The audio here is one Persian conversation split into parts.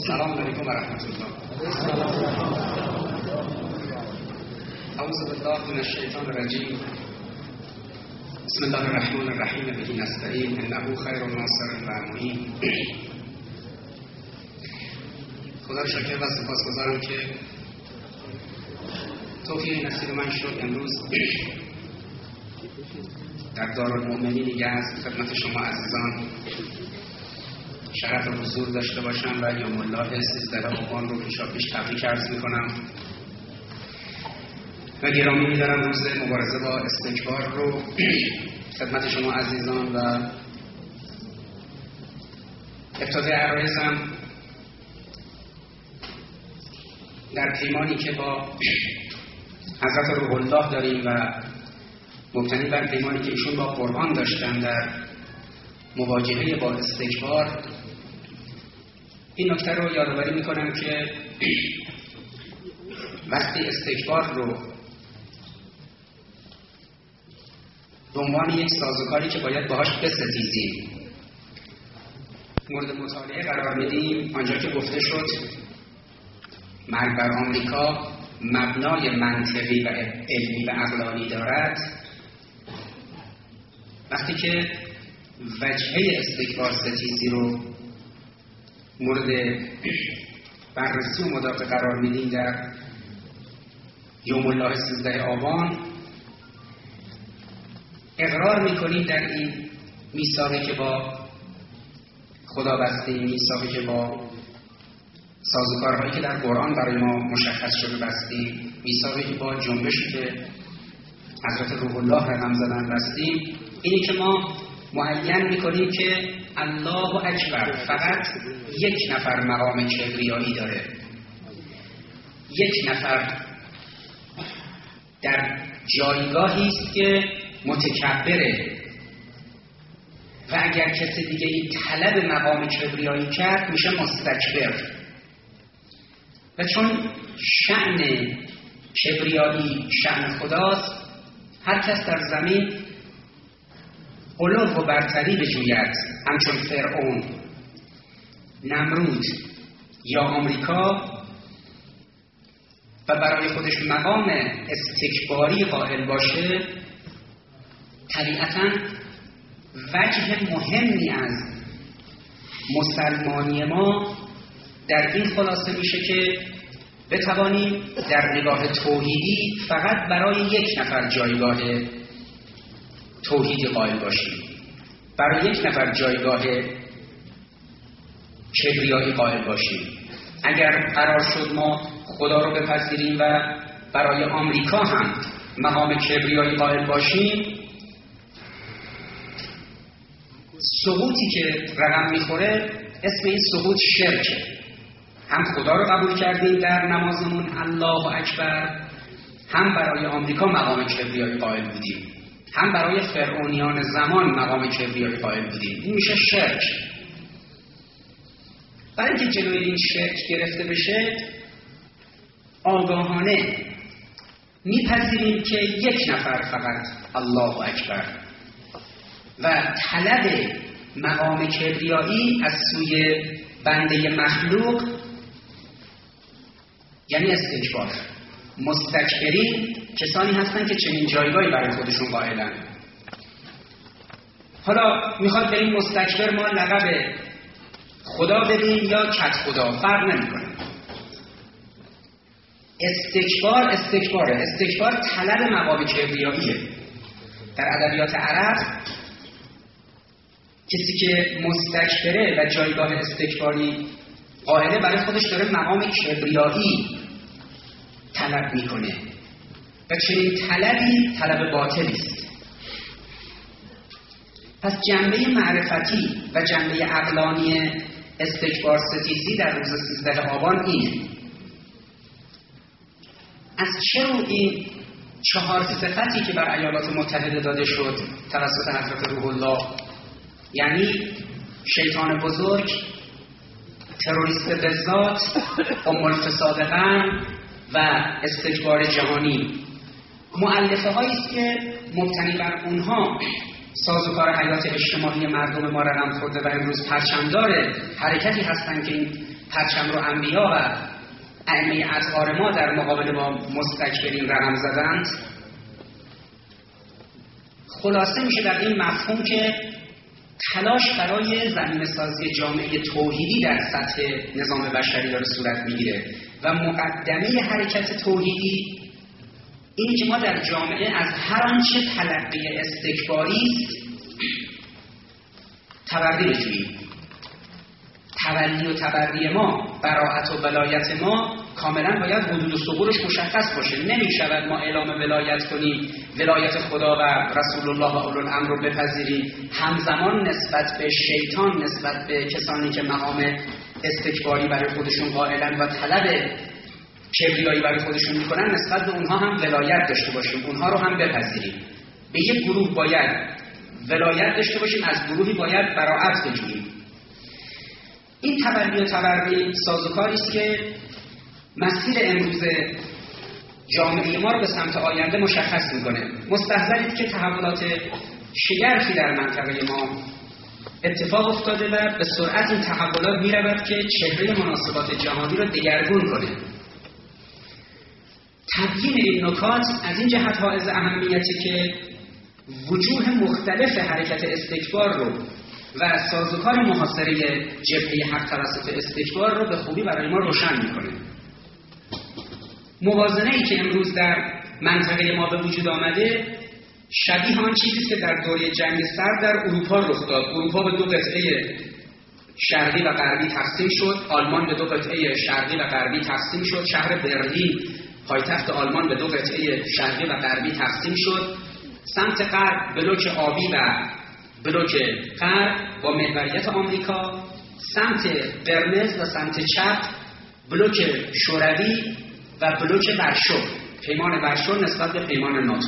سلام علیکم و رحمت الله. اعوذ بالله من الشیطان الرجیم. بسم الله الرحمن الرحیم. به نستعین انه خیر الناصر و معین. خدا را شکر و سپاسگزارم که توفیق نصیب من شد امروز در دارالمؤمنین یزد خدمت شما عزیزان شرف حضور داشته باشم و یوم الله 13 آبان رو پیشاپیش تبریک عرض میکنم و گرامی می‌دارم روز مبارزه با استکبار رو خدمت شما عزیزان. و ابتدای عرایزم در پیمانی که با حضرت روح الله داریم و مبتنی بر پیمانی که ایشون با قرآن داشتن در مواجهه با استکبار، این نکته رو یادآوری میکنم که وقتی استکبار رو به عنوان یک سازوکاری که باید باهاش بستیزیم مورد مطالعه قرار میدیم، آنجا که گفته شد مرگ بر آمریکا مبنای منطقی و علمی و عقلانی دارد، وقتی که وجهه استکبار ستیزی رو مورد بررسی و مدافع قرار میدیم در یوم الله 13 آبان، اقرار میکنیم در این میثاقی که با خدا بستیم، میثاقی که با سازوکارهایی که در قرآن برای ما مشخص شده بستیم، میثاقی که با جنبشی که حضرت روح الله رقم زدن بستیم، اینی که ما معین میکنیم که الله اکبر فقط یک نفر مقام کبریایی داره، یک نفر در جایگاهی است که متکبره و اگر کسی دیگه این طلب مقام کبریایی کرد میشه مستکبر. و چون شأن کبریایی شأن خداست، هر کس در زمین علو و برتری بجوید، همچون فرعون، نمرود یا آمریکا، و برای خودش مقام استکباری قائل باشه، طبیعتاً وجه مهمی از مسلمانی ما در این خلاصه میشه که بتوانیم در نگاه توحیدی فقط برای یک نفر جایگاه توحید قائل باشیم، برای یک نفر جایگاه کبریایی قائل باشیم. اگر قرار شد ما خدا رو بپذیریم و برای آمریکا هم مقام کبریایی قائل باشیم، سقوطی که رقم میخوره اسم این سقوط شرکه. هم خدا رو قبول کردیم در نمازمون الله اکبر، هم برای آمریکا مقام کبریایی قائل بودیم، هم برای فرعونیان زمان مقام کبریایی قائل بودیم. این میشه شرک. برای اینکه جلوی این شرک گرفته بشه، آگاهانه میپذیریم که یک نفر فقط الله اکبر و طلب مقام کبریایی از سوی بنده مخلوق یعنی استکبار. مستکبرین کسانی هستن که چنین جایگاهی برای خودشون قائلن. حالا میخواد به این مستکبر ما لقب خدا بدیم یا کت خدا، فرق نمیکنه. استکبار طلب مقام کبریاییه. در ادبیات عرب کسی که مستکبره و جایگاه استکباری قائله برای خودش داره مقام کبریایی طلب میکنه و چنین طلبی طلب باطلی است. پس جنبه معرفتی و جنبه عقلانی استکبار ستیزی در روز 13 آبان اینه. از چه رو این 4 صفتی که بر ایالات متحده داده شد توسط حضرت روح الله، یعنی شیطان بزرگ، تروریست بذات، الفساد قرن و استکبار جهانی، مؤلفه هایی است که مبتنی بر اونها سازوکار حیات اجتماعی مردم ما رقم خورده و امروز پرچمدار حرکتی هستند که این پرچم رو انبیا و ائمه اطهار ما در مقابل با مستکبرین رقم زدند، خلاصه میشه در این مفهوم که تلاش برای زمینه‌سازی جامعه توحیدی در سطح نظام بشری داره صورت میگیره و مقدمه حرکت توحیدی این که ما در جامعه از هر آنچه تلقی استکباری است تبرئه بجوییم. تولی و تبرئه ما، براءت و ولایت ما کاملا باید حدود و ثغورش مشخص باشه. نمیشود ما اعلام ولایت کنیم، ولایت خدا و رسول الله و اولو الامر رو بپذیریم، همزمان نسبت به شیطان، نسبت به کسانی که مقام استکباری برای خودشون قائلن و طلب کبریایی برای خودشون میکنن نسبت به اونها هم ولایت داشته باشیم، اونها رو هم بپذیریم. به یک گروه باید ولایت داشته باشیم، از گروهی باید براءت بجوییم. این تبری و تبری سازوکاری است که مسیر امروز جامعه ما رو به سمت آینده مشخص میکنه. مستحضرید که تحولات شگرفی در منطقه ما اتفاق افتاده و به سرعت این تحولات میرود که چهره مناسبات جهانی رو دگرگون کنه. تبیین این نکات از این جهت حائز اهمیتی که وجوه مختلف حرکت استکبار رو و سازوکار محاصره جبهه حق توسط استکبار رو به خوبی برای ما روشن میکنه. موازنه‌ای که امروز در منطقه ما به وجود آمده شبیه آن چیزی که در دوره جنگ سرد در اروپا رخ داد. اروپا به دو قطعه شرقی و غربی تقسیم شد، آلمان به دو قطعه شرقی و غربی تقسیم شد، شهر برلین پایتخت آلمان به دو قطعه شرقی و غربی تقسیم شد. سمت غرب بلوک آبی و بلوک غرب با محوریت آمریکا، سمت قرمز و سمت چپ بلوک شوروی و بلوک ورشو، پیمان ورشو نسبت به پیمان ناتو.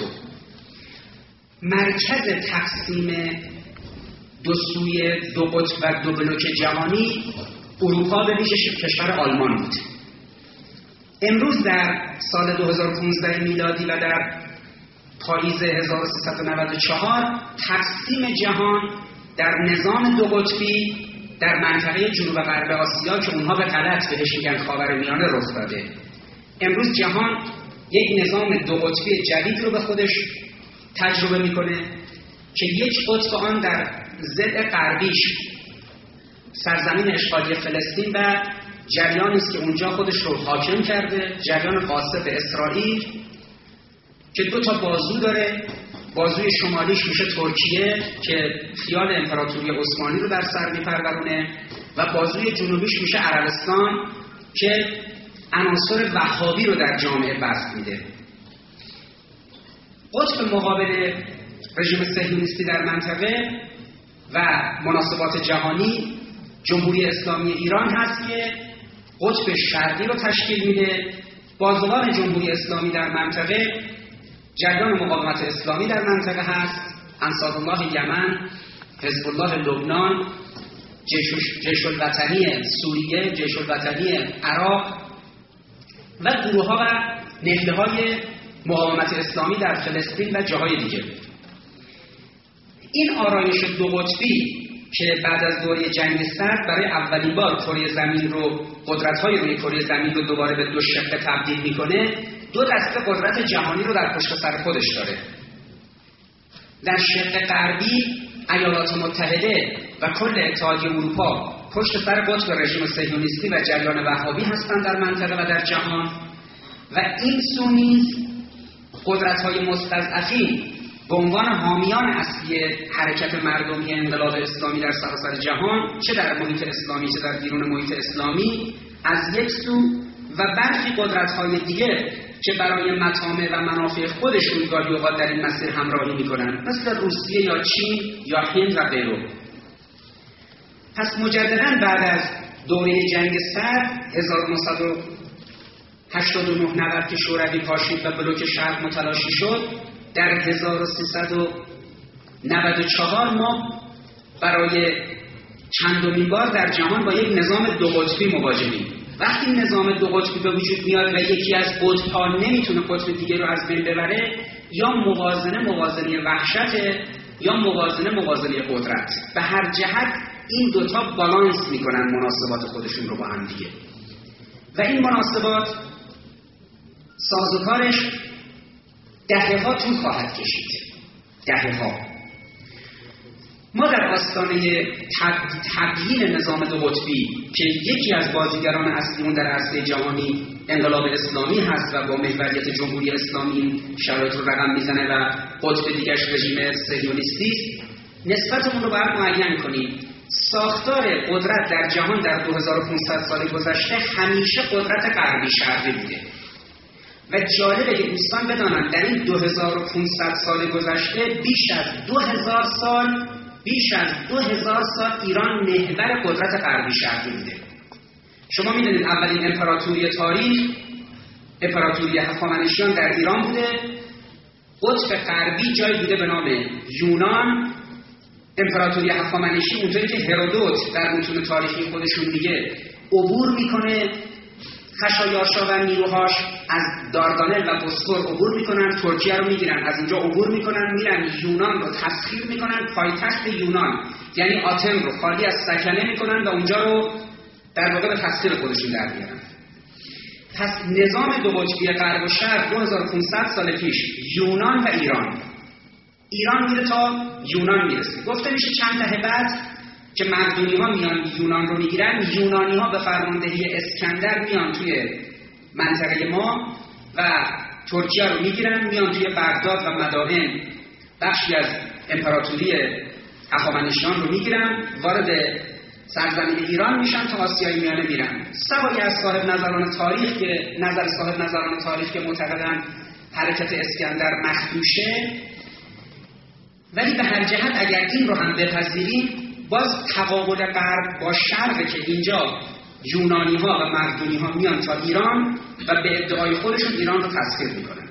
مرکز تقسیم دو سوی دو قطب و دو بلوک جهانی اروپا به ویژه کشور آلمان بود. امروز در سال 2015 میلادی و در پاییز 1394 تقسیم جهان در نظام دو قطبی در منطقه جنوب و غرب آسیا که اونها به غلط بهش میگن خاورمیانه رخ داده. امروز جهان یک نظام دو قطبی جدید رو به خودش تجربه میکنه که یک قطب آن در ضد غربیش سرزمین اشغالی فلسطین و جریانی است که اونجا خودش رو حاکم کرده، جریان غاصب اسرائیل که دو تا بازو داره. بازوی شمالیش میشه ترکیه که خیال امپراتوری عثمانی رو در سر میپرورونه و بازوی جنوبیش میشه عربستان که عناصر وهابی رو در جامعه بسط میده. قطب مقابل رژیم صهیونیستی در منطقه و مناسبات جهانی جمهوری اسلامی ایران هست که قطب شرقی رو تشکیل میده. بازوان جمهوری اسلامی در منطقه جریان مقاومت اسلامی در منطقه هست، انصارالله یمن، حزب الله لبنان، جیش الوطنی سوریه، جیش الوطنی عراق و گروه‌ها و نهله‌های مقاومت اسلامی در فلسطین و جاهای دیگه. این آرایش دو قطبی که بعد از دوره جنگ سرد برای اولین بار کره زمین رو، قدرت‌های روی کره زمین رو دوباره به دو شق تبدیل می‌کنه، دو دسته قدرت جهانی رو در پشت سر خودش داره. در شق غربی ایالات متحده و کل اتحادیه اروپا پشت سر قطب رژیم صهیونیستی و جریان وهابی هستند در منطقه و در جهان و این سو نیز قدرت‌های مستضعفین به عنوان حامیان اصلی حرکت مردمی انقلاب اسلامی در سراسر جهان، چه در محیط اسلامی چه در بیرون محیط اسلامی، از یک سو و برخی قدرت‌های دیگه که برای مطامع و منافع خودشون گاهی اوقات در این مسیر همراهی می‌کنن، مثل روسیه یا چین یا هند و غیره. پس مجدداً بعد از دوره جنگ سرد 1989 که شوروی پاشید و بلوک شرق متلاشی شد، در 1394 ما برای چندمین بار در جهان با یک نظام دو قطبی مواجهیم. وقتی نظام دو قطبی به وجود میاد و یکی از قطب‌ها نمیتونه قطب دیگه رو از بین ببره، یا موازنه وحشته یا موازنه قدرت. به هر جهت این دوتا بالانس میکنن مناسبات خودشون رو با هم دیگه و این مناسبات سازوکارش دهه‌ها طول خواهد کشید. دهه‌ها. ما در آستانه تبیین نظام دو قطبی که یکی از بازیگران اصلیمون در عرصه جهانی انقلاب اسلامی هست و با محوریت جمهوری اسلامی این شرایط رو رقم میزنه و قطب دیگرش رژیم صهیونیستی است، نسبتمون رو باید معین کنیم. ساختار قدرت در جهان در 2500 سال گذشته همیشه قدرت غربی شرقی بوده و جالبه که دوستان بدانند در این 2500 سال گذشته بیش از 2000 سال ایران محور قدرت غربی شرقی بوده. شما میدونید اولین امپراتوری تاریخ امپراتوری هخامنشیان در ایران بوده. قطب غربی جایی بوده به نام یونان. امپراتوری هخامنشی اونطوری که هرودوت در متون تاریخی خودشون میگه عبور میکنه، خشایارشا و نیروهاش از داردانل و بوسفور عبور میکنن، ترکیه رو میگیرن، از اونجا عبور میکنن، میرن یونان رو تسخیر میکنن، پایتخت یونان یعنی آتن رو خالی از سکنه میکنن و اونجا رو در واقع به تسخیر خودشون در میارن. پس نظام دو قطبی غرب و شرق 2500 سال پیش یونان و ایران میره تا یونان میرسه. گفته میشه چند دهه بعد که مقدونی ها میان یونان رو میگیرن، یونانی ها به فرماندهی اسکندر میان توی منطقه ما و ترکیه رو میگیرن، میان توی بغداد و مدائن بخشی از امپراتوری هخامنشیان رو میگیرن، وارد سرزمین ایران میشن تا آسیای میانه میرن. سوای از صاحب نظران تاریخ که معتقدن حرکت اسکندر مخدوشه، ولی به هر جهت اگر این رو هم بپذیریم باز تقابل غرب با شرقه که اینجا یونانی ها و مقدونی ها میان تا ایران و به ادعای خودشون ایران رو تسخیر میکنن.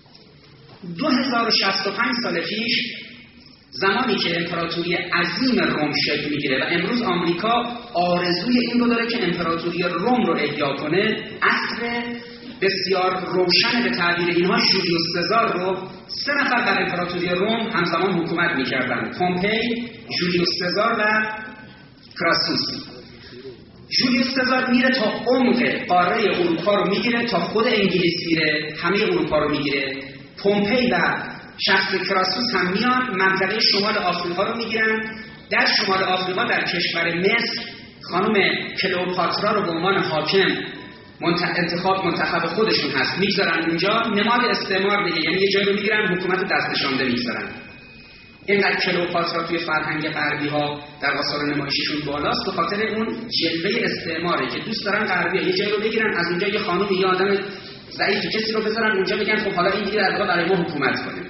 2065 سال پیش زمانی که امپراتوری عظیم روم شکل میگیره و امروز آمریکا آرزوی این رو داره که امپراتوری روم رو احیا کنه، عصر بسیار روشن به تعبیر اینها جولیوس سزار رو 3 نفر در امپراتوری روم همزمان حکومت میکردن: پومپی، جولیوس سزار و کراسوس. جولیوس سزار میره تا عمق قاره اروپا رو میگیره، تا خود انگلیس میره، همه اروپا رو میگیره. پومپی و شخص کراسوس هم میان منطقه شمال آفریقا رو میگیرن. در شمال آفریقا در کشور مصر خانم کلئوپاترا رو به عنوان حاکم منتخب خودشون هست میگذارن اونجا. نماد استعمار دیگه، یعنی یه جایی رو میگیرن حکومت دستنشانده میگذارن. اینقدر کلئوپاترا توی فرهنگ غربی ها در آثار نمایشیشون بالاست به خاطر اون جلوه استعماره که دوست دارن غربی‌ها یه جایی رو بگیرن، از اونجا یه خانم یه آدم ضعیف کسی رو بذارن اونجا، بگن خب حالا این دیگه در واقع برای ما حکومت کنه.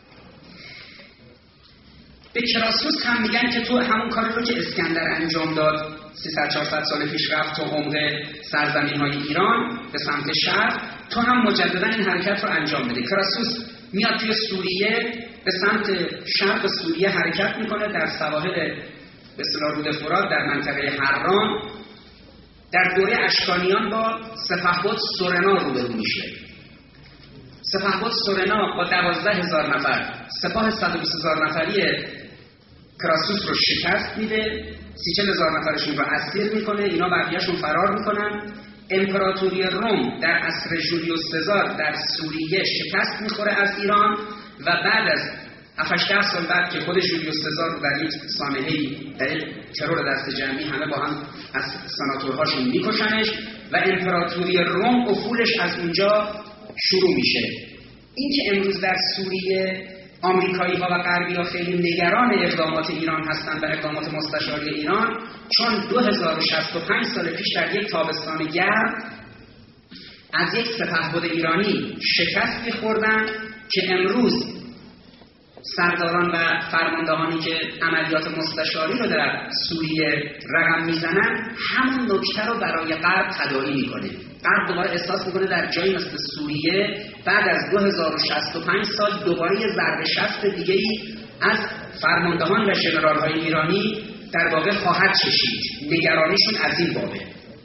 به کراسوس هم میگن که تو همون کاری رو که اسکندر انجام داد 300-400 سال پیش رفت تو عمق سرزمین‌های ایران به سمت شرق، تو هم مجددا این حرکت رو انجام بده. کراسوس میاد توی سوریه به سمت شرق سوریه حرکت میکنه، در سواحل به اصطلاح رود فرات در منطقه حران در دوره اشکانیان با سپهبد سورنا روبرو میشه. سپهبد سورنا با 12,000 نفر سپاه 120,000 نفری کراسوس رو شکست میده، 30,000 نفرشون رو اسیر میکنه، اینا بقیه‌شون فرار میکنن. امپراتوری روم در عصر جولیوس سزار در سوریه شکست میخوره از ایران و بعد از 7-8 سال بعد که خود جولیوس سزار رو در یک سانحه‌ای در یک ترور دست جمعی همه با هم از سناتورهاشون میکشنش و امپراتوری روم افولش از اونجا شروع میشه. این که امروز در سوریه آمریکایی ها و غربی ها خیلی نگران اقدامات ایران هستند و اقدامات مستشاری ایران، چون 2065 سال پیش در یک تابستان گرم از یک سپهبد ایرانی شکستی خوردن که امروز سرداران و فرماندهانی که عملیات مستشاری رو در سوریه رقم میزنن همون نکته رو برای غرب تداعی میکنه. غرب دوباره احساس میکنه در جایی مثل سوریه بعد از 2065 سال دوباره یه ضربه شست دیگه‌ای از فرماندهان و ژنرال‌های ایرانی در واقع خواهد چشید. نگرانیشون از این بابه.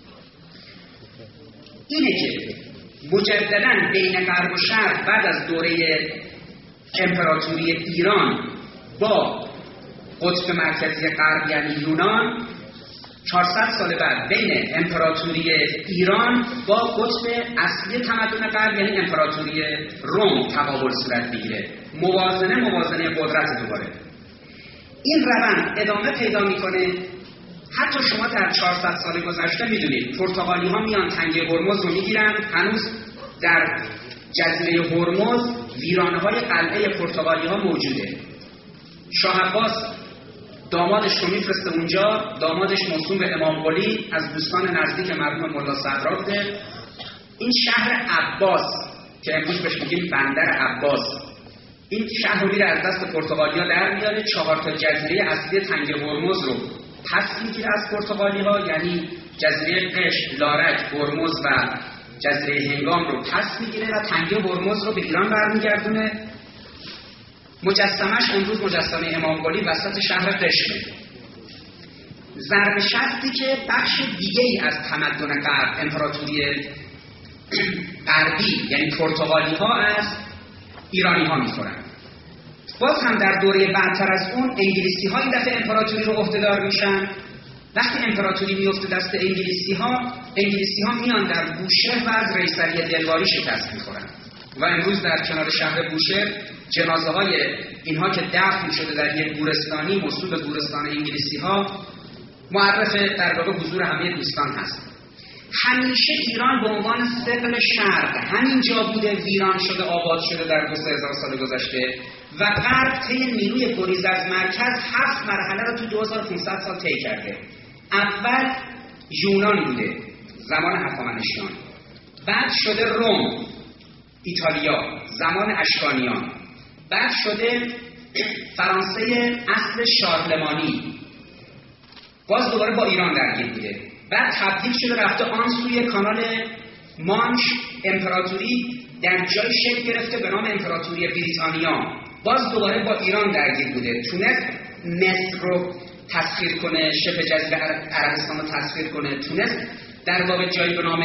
اینه که مجدداً بین غرب و شرق بعد از دوره امپراتوری ایران با قطب مرکزی غرب یعنی یونان 400 سال بعد بین امپراتوری ایران با قطب اصلی تمدن غرب یعنی امپراتوری روم تقابل صورت بگیره. موازنه قدرت دوباره. این روند ادامه پیدا میکنه. حتی شما در 400 سال گذشته میدونید پرتغالی ها میان تنگه هرمز رو میگیرن. هنوز در جزیره هرمز ویرانه های قلعه پرتغالی ها موجوده. شاه عباس دامادش رو میفرسته اونجا. دامادش موسوم به امام قلی از دوستان نزدیک مرحوم ملا صدرا بوده. این شهر عباس که امروز بهش میگیم بندر عباس، این شهر رو میره از دست پرتغالیا در میاره. 4 تا جزیره اصلی تنگه هرمز رو پس میگیره از پرتغالی ها، یعنی جزیره قشم، لارک، هرمز و جزیره هنگام رو پس میگیره و تنگه هرمز رو به ایران برمیگردونه. مجسمش امروز مجسمه امام قلی وسط شهر قشمه. ضرب شستی که بخش دیگه‌ای از تمدن غرب، امپراتوری غربی یعنی پرتغالی ها از ایرانی ها میخورن. باز هم در دوره بعدتر از اون انگلیسی ها این دفعه امپراتوری رو عهده‌دار میشن. وقتی امپراتوری میفته دست انگلیسی ها میان در بوشهر و از رییسری دلواری شکست میخورن و امروز در کنار شهر بوشهر جنازه های اینها که دفن شده در یک گورستانی موسوم به گورستان انگلیسی ها معرف در واقع حضور همه دوستان هست. همیشه ایران به عنوان ثقل شرق همین جا بوده، ویران شده، آباد شده در 2000 سال گذشته و غرب طی نیروی گریز از مرکز 7 مرحله رو تو 2500 سال طی کرده. اول یونان بوده زمان هخامنشیان، بعد شده روم، ایتالیا زمان اشکانیان، بعد شده فرانسه اصل شارلمانی، باز دوباره با ایران درگیر بوده، بعد تبدیل شده رفته آن سوی کانال مانش، امپراتوری در جای شکل گرفته به نام امپراتوری بریتانیا، باز دوباره با ایران درگیر بوده. تونست مصر رو تسخیر کنه، شبه جزیره عربستان رو تسخیر کنه، تونست در واقع جایی به نام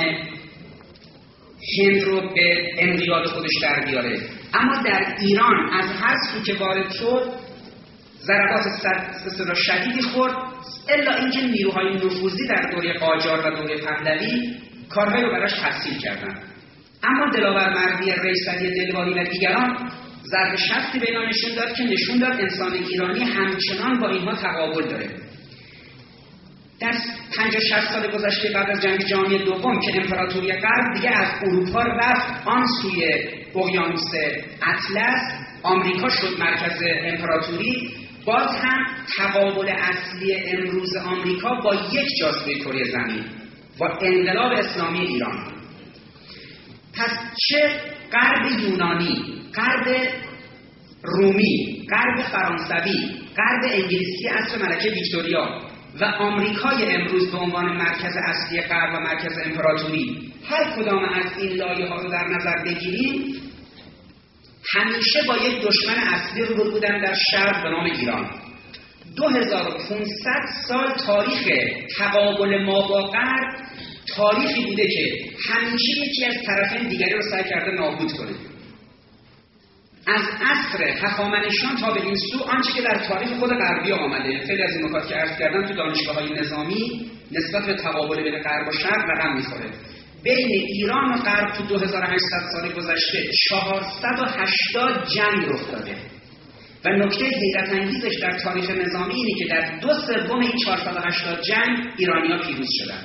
هند رو به انقیاد خودش در بیاره. اما در ایران از هر سو که وارد شد ضربات شدیدی خورد، الا اینکه نیروهای نفوذی در دوره قاجار و دوره پهلوی کارهایی رو براش تسهیل کردن. اما دلاورمردی رییسری دلواری و دیگران ضرب شستی به اینا نشون داد که نشون داد انسان ایرانی همچنان با اینها تقابل داره. در 50-60 سال گذشته بعد از جنگ جهانی دوم که امپراتوری غرب دیگه از اروپا رفت آن سوی اقیانوس اطلس، آمریکا شد مرکز امپراتوری، باز هم تقابل اصلی امروز آمریکا با یک جاذبه کره زمین، با انقلاب اسلامی ایران. پس چه غرب یونانی، غرب رومی، غرب فرانسوی، غرب انگلیسی عصر ملکه ویکتوریا و آمریکای امروز به عنوان مرکز اصلی غرب و مرکز امپراتوری، هر کدام از این لایه‌ها رو در نظر بگیریم همیشه با یک دشمن اصلی روبرو بودن در شرق به نام ایران. 2500 سال تاریخ تقابل ما با غرب تاریخی بوده که همیشه یکی از طرفین دیگری رو سعی کرده نابود کنه. از عصر هخامنشیان تا به این سو آنچه که در تاریخ خود غربی آمده، خیلی از این نکات که عرض کردم تو دانشگاه‌های نظامی نسبت به تقابل بین غرب و شرق رقم می‌خوره. بین ایران و غرب تو 2800 سال گذشته 480 جنگ رخ داده و نکته حیرت انگیزش در تاریخ نظامی اینه که در 2/3 این 480 جنگ ایرانی‌ها پیروز شدن.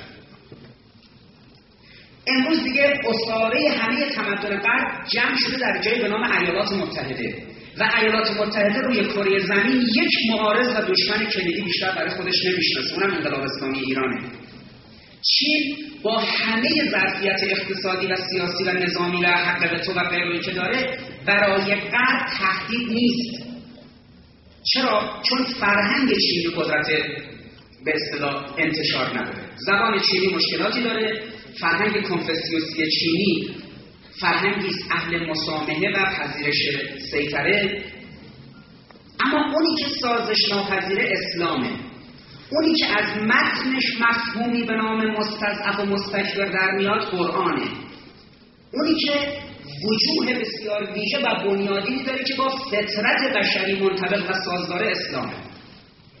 امروز دیگه اسطوره همه تمدن غرب جمع شده در جایی به نام ایالات متحده و ایالات متحده روی کره زمین یک معارض و دشمن کلیدی بیشتر برای خودش نمی‌شناسه، اونم انقلاب اسلامی ایرانه. چین با همه ظرفیت اقتصادی و سیاسی و نظامی و حق وتو و غیره که داره برای غرب تهدید نیست. چرا؟ چون فرهنگ چینی قدرت به اصطلاح انتشار نداره. زبان چینی مشکلاتی داره، فرهنگ کنفوسیوسی چینی فرهنگی است اهل مسامحه و پذیرش سیطره، اما اونی که سازش ناپذیر اسلامه، اونی که از متنش مفهومی به نام مستضعف و مستکبر در میاد قرآنه، اونی که وجوه بسیار ویژه و بنیادینی داره که با فطرت بشری منطبق و سازگار اسلامه.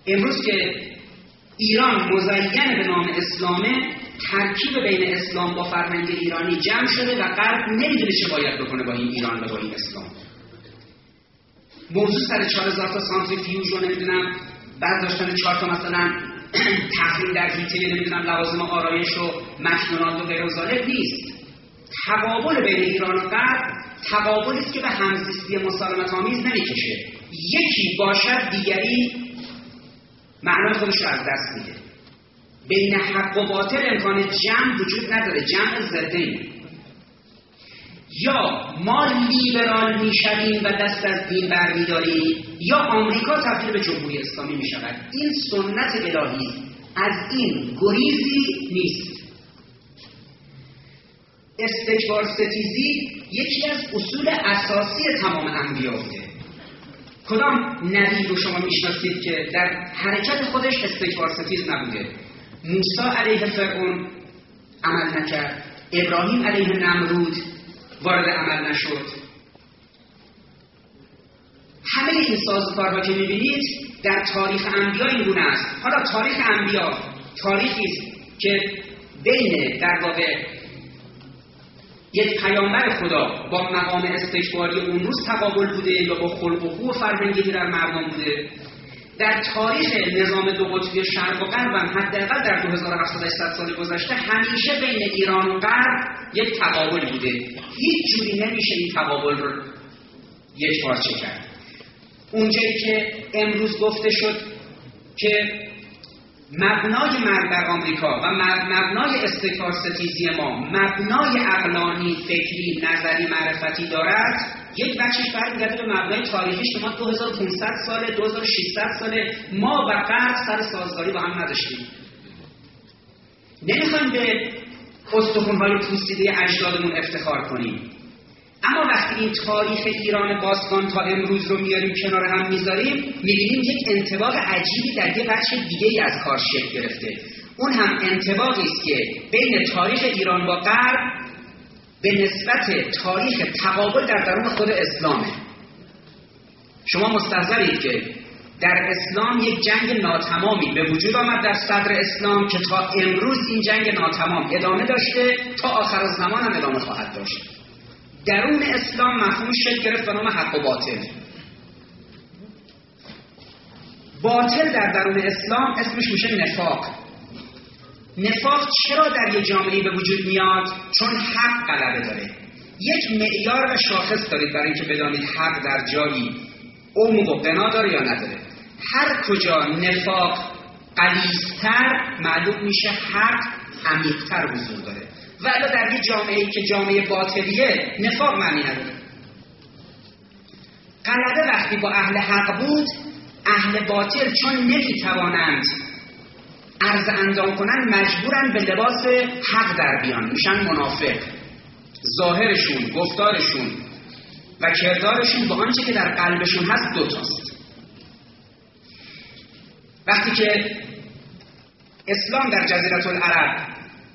امروز که ایران مزین به نام اسلامه، ترکیب بین اسلام با فرهنگ ایرانی جمع شده و غرب نمیدونه چه باید بکنه با این ایران و با این اسلام. موضوع سر 4000 تا سانتریفیوژ رو نمیدونم برداشتن 4 تا مثلا تحریم در هیته نمیدونم لوازم آرایش و مکدونالد و غیر ذالک نیست. تقابل بین ایران و غرب تقابلی است که به همزیستی مسالمت آمیز نمیکشه. یکی باشد دیگری معنای خودش رو از دست میده. بین حق و باطل امکان جمع وجود نداره، جمع ضدین. یا ما لیبرال میشویم و دست از دین برمیداریم، یا آمریکا تبدیل به جمهوری اسلامی میشود. این سنت الهی، از این گریزی نیست. استکبار ستیزی یکی از اصول اساسی تمام انبیا بوده. کدام نبی رو شما میشناسید که در حرکت خودش استکبار ستیز نبوده؟ موسی علیه فرعون عمل نکرد، ابراهیم علیه نمرود وارد عمل نشد. همه این سازوکارها که میبینید در تاریخ انبیا این گونه است. حالا تاریخ انبیا تاریخی است که بین در واقع یک پیامبر خدا با مقام استکباری اون روز تقابل بوده یا با خلق و خو و فرهنگی در مردم بوده. در تاریخ نظام دو قطبی شرق و غرب هم حداقل در 2700 سال گذشته همیشه بین ایران و غرب یک تقابل بوده. هیچ جوری نمیشه این تقابل رو یک پارچه کرد. اونجایی که امروز گفته شد که مبنای مرگ بر آمریکا و مبنای استکبار ستیزی ما مبنای عقلانی، فکری، نظری، معرفتی دارد، یک بخشش برمیگرده به مبنای تاریخی. شما 2500 ساله، 2600 ساله ما و غرب سر سازگاری با هم نداشتیم. نمیخوایم به استخوان‌های پوسیده اجدادمون افتخار کنیم، اما وقتی این تاریخ ایران باستان تا امروز رو میاریم کنار هم میذاریم، میبینیم یک انطباق عجیبی در یک بخش دیگه‌ای از کار شکل گرفته. اون هم انطباقی است که بین تاریخ ایران با غرب به نسبت تاریخ تقابل در درون خود اسلامه. شما مستحضرید که در اسلام یک جنگ ناتمامی به وجود آمد در صدر اسلام که تا امروز این جنگ ناتمام ادامه داشته، تا آخر الزمان هم ادامه خواهد داشت. درون اسلام مفهوم شکل گرفت به نام حق و باطل. باطل در درون اسلام اسمش میشه نفاق. نفاق چرا در یک جامعه به وجود میاد؟ چون حق غلبه داره. یک معیار و شاخص دارید برای اینکه بدانید حق در جایی عمق و بنا داره یا نداره. هر کجا نفاق غلیظ‌تر معلوم میشه حق عمیق‌تر حضور داره. ولی در یک جامعه‌ای که جامعه باطلیه نفاق معنی نداره. غلبه وقتی با اهل حق بود، اهل باطل چون نمیتوانند عرض اندام کنن مجبورن به لباس حق در بیان، میشن منافق. ظاهرشون، گفتارشون و کردارشون با آنچه که در قلبشون هست دوتاست. وقتی که اسلام در جزیره العرب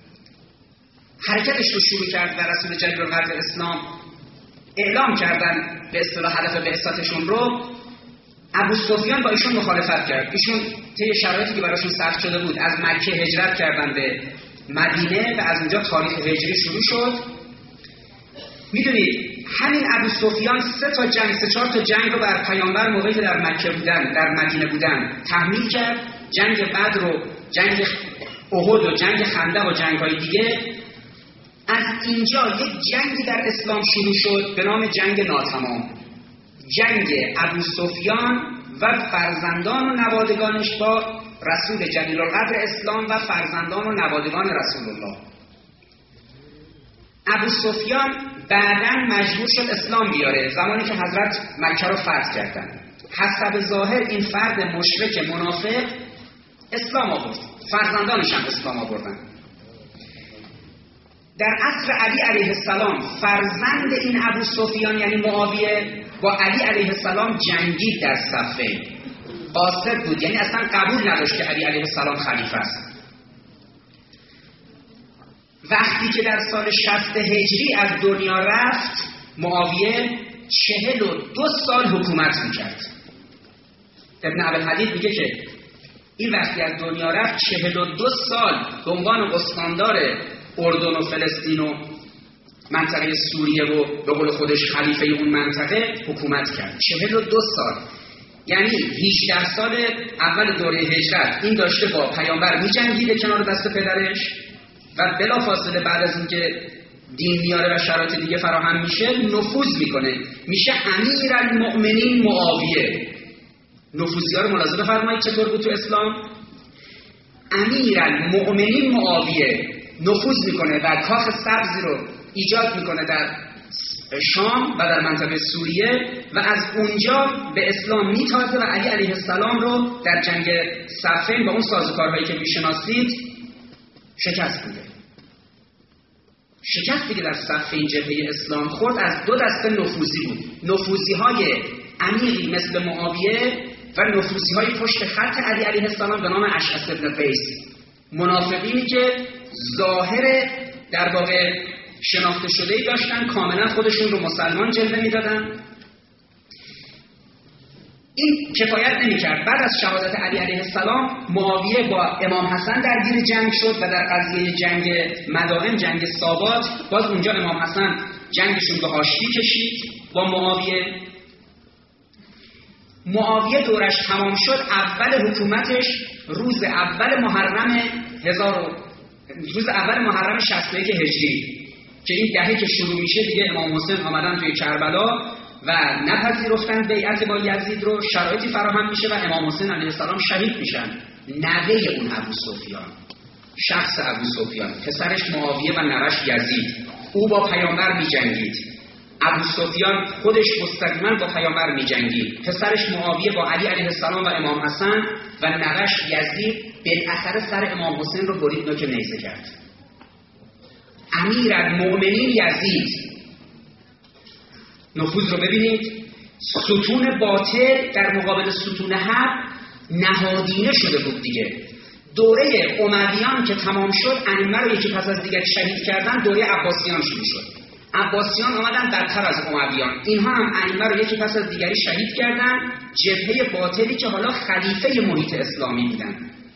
حرکتش رو شروع کرد و رسول جلیل القدر اسلام اعلام کردن به اصطلاح هدف بعثتشون رو، ابو سفیان با ایشون مخالفت کرد. ایشون طی شرایطی که براشون سخت شده بود از مکه هجرت کردن به مدینه و از اونجا تاریخ هجری شروع شد. میدونید همین ابو سفیان 3-4 تا جنگ رو بر پیامبر موقعی که در مکه بودن، در مدینه بودن تحمیل کرد. جنگ بدر و جنگ احد و جنگ خندق و جنگ‌های دیگه. از اینجا یک جنگی در اسلام شروع شد به نام جنگ ناتمام، جنگ ابو سفیان و فرزندان و نوادگانش با رسول جلیل القدر اسلام و فرزندان و نوادگان رسول الله. ابو سفیان بعداً مجبور شد اسلام بیاره زمانی که حضرت مکه رو فتح کردن. حسب ظاهر این فرد مشرک منافق اسلام آورد، فرزندانش هم اسلام آوردن. در عصر علی علیه السلام فرزند این ابو سفیان یعنی معاویه با علی علیه السلام جنگید در صفین. قاصد بود، یعنی اصلا قبول نداشت که علی علیه السلام خلیفه است. وقتی که در سال 60 هجری از دنیا رفت، معاویه 42 سال حکومت میکرد. ابن ابوالحدید میگه که این وقتی از دنیا رفت 42 سال به عنوان استاندار اردن و فلسطین و منطقه سوریه و به قول خودش خلیفه اون منطقه حکومت کرد. 42 سال، یعنی 18 سال اول دوره هجرت این داشته با پیامبر می‌جنگیده کنار دست پدرش و بلافاصله بعد از اینکه دین میاره و شرایط دیگه فراهم میشه نفوذ میکنه، میشه امیرالمؤمنین معاویه. نفوذی‌ها رو ملاحظه بفرمایید چطور بود تو اسلام. امیرالمؤمنین معاویه نفوذ میکنه و کاخ سبزی رو ایجاد میکنه در شام و در منطقه سوریه و از اونجا به اسلام میتازه و علی علیه السلام رو در جنگ صفین با اون سازوکارهایی که میشناسید شکست میده. شکستی که در صفین جبهه اسلام خورد از دو دسته نفوذی بود، نفوذی‌های عمیقی مثل معاویه و نفوذی‌های پشت خط علی علیه السلام به نام اشعث بن قیس، منافقینی که ظاهر در واقع شناخته شده‌ای داشتن، کاملا خودشون رو مسلمان جلوه میدادن. این کفایت نمی‌کرد. بعد از شهادت علی علیه السلام معاویه با امام حسن درگیر جنگ شد و در قضیه جنگ مدائن، جنگ سابات، باز اونجا امام حسن جنگشون به حاشیه کشید با معاویه. معاویه دورش تمام شد، اول حکومتش روز اول محرم 61 هجری که این دهه که شروع میشه دیگه امام حسین آمدن توی کربلا و نپذیرفتن بیعت با یزید رو، شرایطی فراهم میشه و امام حسین علیه السلام شهید میشن. نوه اون ابو سفیان، شخص ابو سفیان، پسرش معاویه و نوش یزید، او با پیامبر میجنگید. ابو سفیان خودش مستقیما با پیامبر میجنگید، پسرش معاویه با علی علیه السلام و امام حسن و نوش یزید بالاخره سر امام حسین رو برید نوک نیزه کرد. امیرالمؤمنین یزید، نفوذ رو ببینید، ستون باطل در مقابل ستون حق نهادینه شده بود دیگه. دوره امویان که تمام شد، ائمه رو یکی پس از دیگر شهید کردن، دوره عباسیان شروع شد. عباسیان آمدن بدتر از امویان، اینها هم ائمه رو یکی پس از دیگری شهید کردن، جبهه باطلی که حالا خلیفه محیط اسلامی بودن.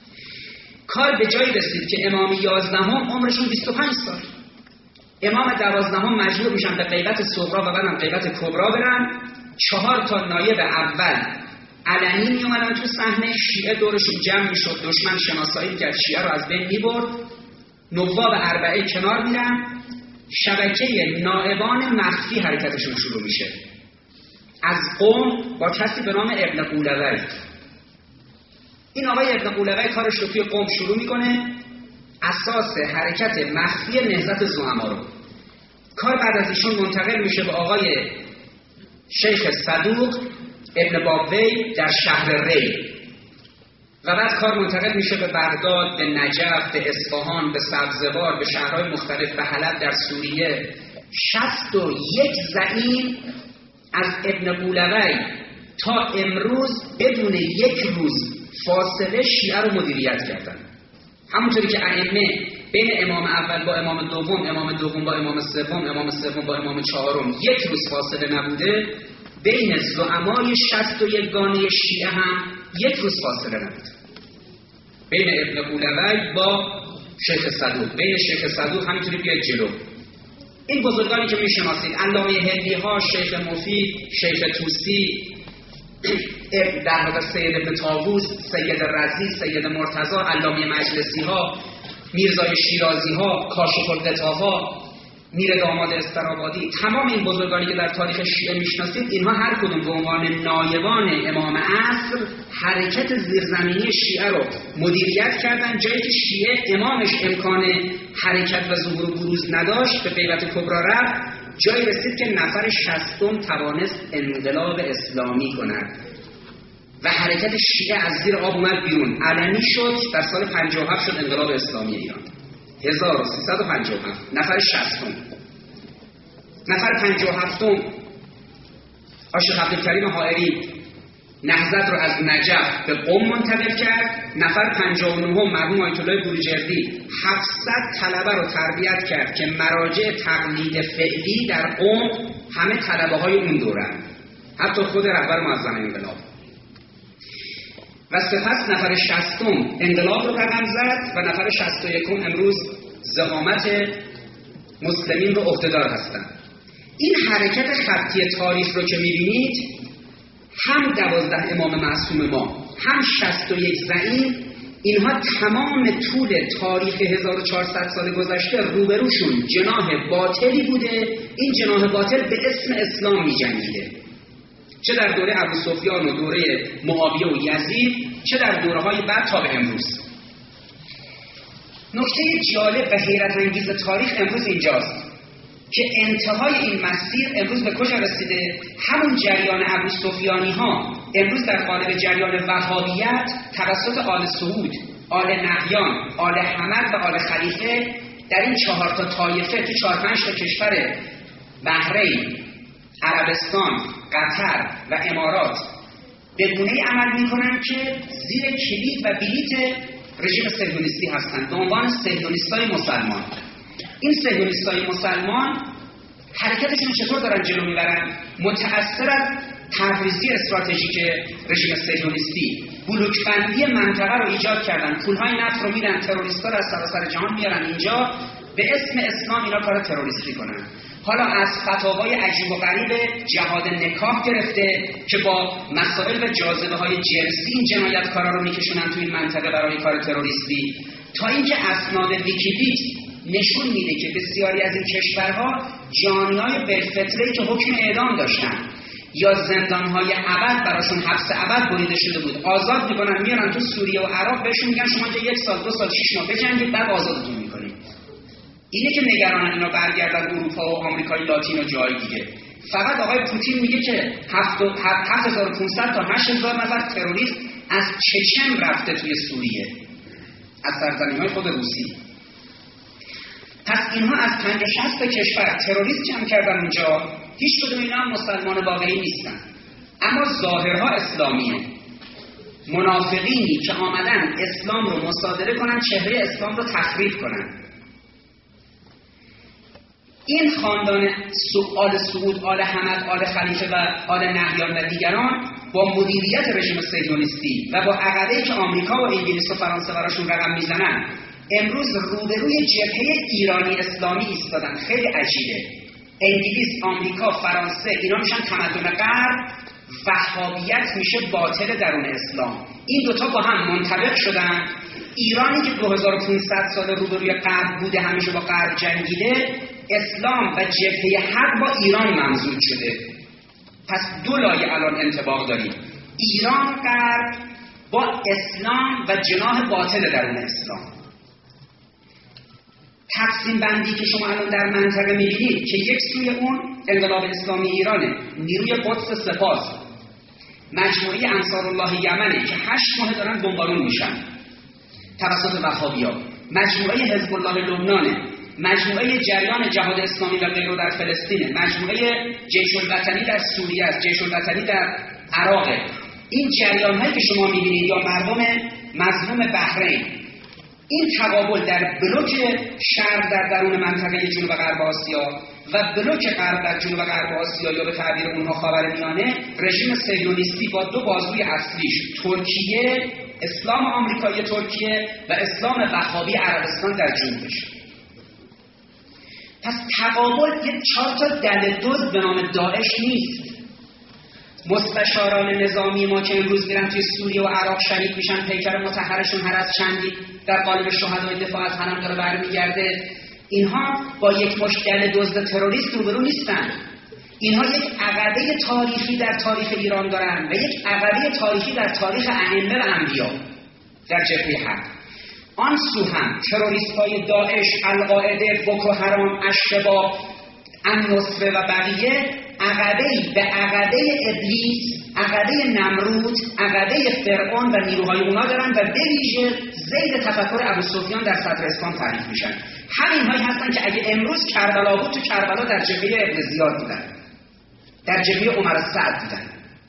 کار به جایی رسید که امام 11 عمرشون 25 سال، امام 12 مجبور میشن به غیبت صغرا و بعدم غیبت کبرا برن. 4 تا نایب اول علنی می اومدن تو صحنه، شیعه دورشون جمع میشد، دشمن شناسایی کرد، شیعه رو از بین میبرد. نواب اربعه کنار میرن، شبکه نائبان مخفی حرکتشون شروع میشه از قم با کسی به نام ابن قولوی. این آقای ابن قولوی کارش رو توی قم شروع میکنه، اساس حرکت مخفی نهضت زعما رو. کار بعد از ایشون منتقل میشه به آقای شیخ صدوق ابن بابوی در شهر ری و بعد کار منتقل میشه به بغداد، به نجف، به اصفهان، به سبزوار، به شهرهای مختلف، به حلب در سوریه. 61 زعیم از ابن قولوی تا امروز بدون یک روز فاصله شیعه رو مدیریت کردن. همونطوری که ائمه بین امام اول با امام دوم، امام دوم با امام سوم، امام سوم با امام چهارم یک روز فاصله نبوده، بین زعمای 61 گانه شیعه هم یک روز فاصله نبود. بین ابن قولوی با شیخ صدوق، بین شیخ صدوق همینطوری بیاید جلو. این بزرگانی که میشناسید، علامه هندی ها، شیخ مفید، شیخ توسی، در واقع سید ابن طاووس، سید رضی، سید مرتضی، علامه مجلسی ها، میرزای شیرازی ها، کاشف الغطا ها، میر داماد استرابادی، تمام این بزرگانی که در تاریخ شیعه میشناسید، اینها هر کدوم به عنوان نایبان امام عصر حرکت زیرزمینی شیعه رو مدیریت کردن. جایی که شیعه امامش امکان حرکت و ظهور و بروز نداشت، به غیبت کبرا رفت، جایی رسید که نفر 60 توانست انقلاب اسلامی کند و حرکت شیعه از زیر آب اومد بیرون، علنی شد. در سال 57 شد انقلاب اسلامی ایران، 1357. نفر 60. نفر 57 آشق عبدالکریم حائری نهضت رو از نجف به قم منتقل کرد. نفر 59 مرحوم آیت الله بروجردی 700 طلبه رو تربیت کرد که مراجع تقلید فعلی در قم همه طلبه های اون دورن، حتی خود رهبر معظم انقلاب. و سپس نفر 60 انقلاب رو رقم زد و نفر 61 امروز زعامت مسلمین رو عهده‌دار هستند. این حرکت خطی تاریخ رو که می‌بینید، هم 12 امام معصوم ما، هم 61 زعیم، اینها تمام طول تاریخ 1400 سال گذشته روبروشون جناح باطلی بوده. این جناح باطل به اسم اسلام می‌جنگیده، چه در دوره ابوسفیان و دوره معاویه و یزید، چه در دوره‌های بعد تا به امروز. نکته جالب و حیرت انگیز تاریخ امروز اینجاست که انتهای این مسیر امروز به کجا رسیده؟ همون جریان ابوسفیانی‌ها امروز در قالب جریان وهابیت توسط آل سعود، آل نهیان، آل حمد و آل خلیفه در این 4 تا طایفه تو 4-5 تا کشور بحرین، عربستان، قطر و امارات به گونه‌ای عمل می‌کنند که زیر کلید و بلیت رژیم صهیونیستی هستند به عنوان صهیونیست‌های مسلمان. این صهیونیست‌های مسلمان حرکتشون چطور دارن جلو میبرن؟ متأثر از تبریزی استراتژیک رژیم صهیونیستی بلوک‌بندی منطقه رو ایجاد کردن، پول‌های نفت رو میدن، تروریست‌ها رو از سراسر جهان میارن اینجا، به اسم اسلام اینا کار تروریستی کنن. حالا از فتاوای عجیب و غریب جهاد نکاح گرفته که با مسائل و جاذبه‌های جنسی این جنایتکارا رو میکشونن تو این منطقه برای کار تروریستی، تا اینکه اسناد ویکی‌لیکس نشون میده که بسیاری از این کشورها جانیای بالفطره‌ای که حکم اعدام داشتن یا زندانهای ابد براشون حبس ابد بریده شده بود آزاد میکنن، میارن تو سوریه و عراق، بهشون میگن شما که 1 سال 2 سال 6 ماه بجنگید بعد آزادتون میکنیم. اینه که نگرانن اینا برگردن اروپا و آمریکای لاتین و جای دیگه. فقط آقای پوتین میگه که 7500 تا 8000 نفر تروریست از چچن رفته توی سوریه، از سرزمین‌های خود روسی. پس اینها از 50-60 کشور تروریست جمع کردن اونجا، هیچ کدوم اینا هم مسلمان واقعی نیستن، اما ظاهرها اسلامیه. منافقینی که آمدن اسلام رو مصادره کنن، چهره اسلام رو تخریب کنن. این خاندان آل سعود، آل حمد، آل خلیفه و آل نهیان و دیگران با مدیریت رژیم صهیونیستی و با عقبه‌ای که آمریکا و انگلیس و فرانسه براشون رقم میزنن، امروز روبروی جبهه ایرانی اسلامی ایستادن. خیلی عجیبه. انگلیس، آمریکا، فرانسه اینا میشن تمدن غرب، وهابیت میشه باطل درون اسلام. این دوتا با هم منطبق شدن. ایرانی که 2500 سال روبروی غرب بوده، همیشه با غرب جنگیده، اسلام و جبهه حق با ایران ممزوج شده. پس دو لایه الان انطباق داریم، ایران غرب با اسلام و جناح باطل درون اسلام. تقسیم بندی که شما الان در منطقه می‌بینید که یک سوی اون انقلاب اسلامی ایرانه، نیروی قدس سپاس، مجموعه انصارالله یمنه که 8 ماه دارن بمبارون میشن توسط وهابی‌ها، مجموعه حزب الله لبنانه، مجموعه جریان جهاد اسلامی و غیره در فلسطینه، مجموعه جیش الوطنی در سوریه است، جیش الوطنی در عراق. این جریان‌هایی که شما می‌بینید یا مردم مظلوم بحرین، این تقابل در بلوک شرق در درون منطقه جنوب غرب آسیا و بلوک غرب در جنوب غرب آسیا یا به تعبیر اونها خاورمیانه، رژیم صهیونیستی با دو بازوی اصلیش، ترکیه، اسلام آمریکایی ترکیه و اسلام وهابی عربستان در جنوبش. پس تقابل یک 4 تا دل دزد به نام داعش نیست. مستشاران نظامی ما که امروز میرن توی سوریه و عراق شهید میشن، پیکر مطهرشون هر از چندی در قالب شهدای دفاع از حرم داره برمیگرده، اینها با یک مشت دل دزد تروریست روبرو نیستن. اینها یک عقبه تاریخی در تاریخ ایران دارن و یک عقبه تاریخی در تاریخ ائمه و انبیا در جبهه حق. آن سو هم تروریست‌های داعش، القاعده، بوکو حرام، الشباب، النصره و بقیه عقبه‌ای به عقبه ابلیس، عقبه نمرود، عقبه فرعون و نیروهای اونا دارن و به ویژه زید تفکر ابوسفیان در صدر اسلام تعریف میشن. همین‌هایی هستن که اگه امروز کربلا بود، تو کربلا در جبهه ابن زیاد بودن، در جبهه عمر سعد بودن.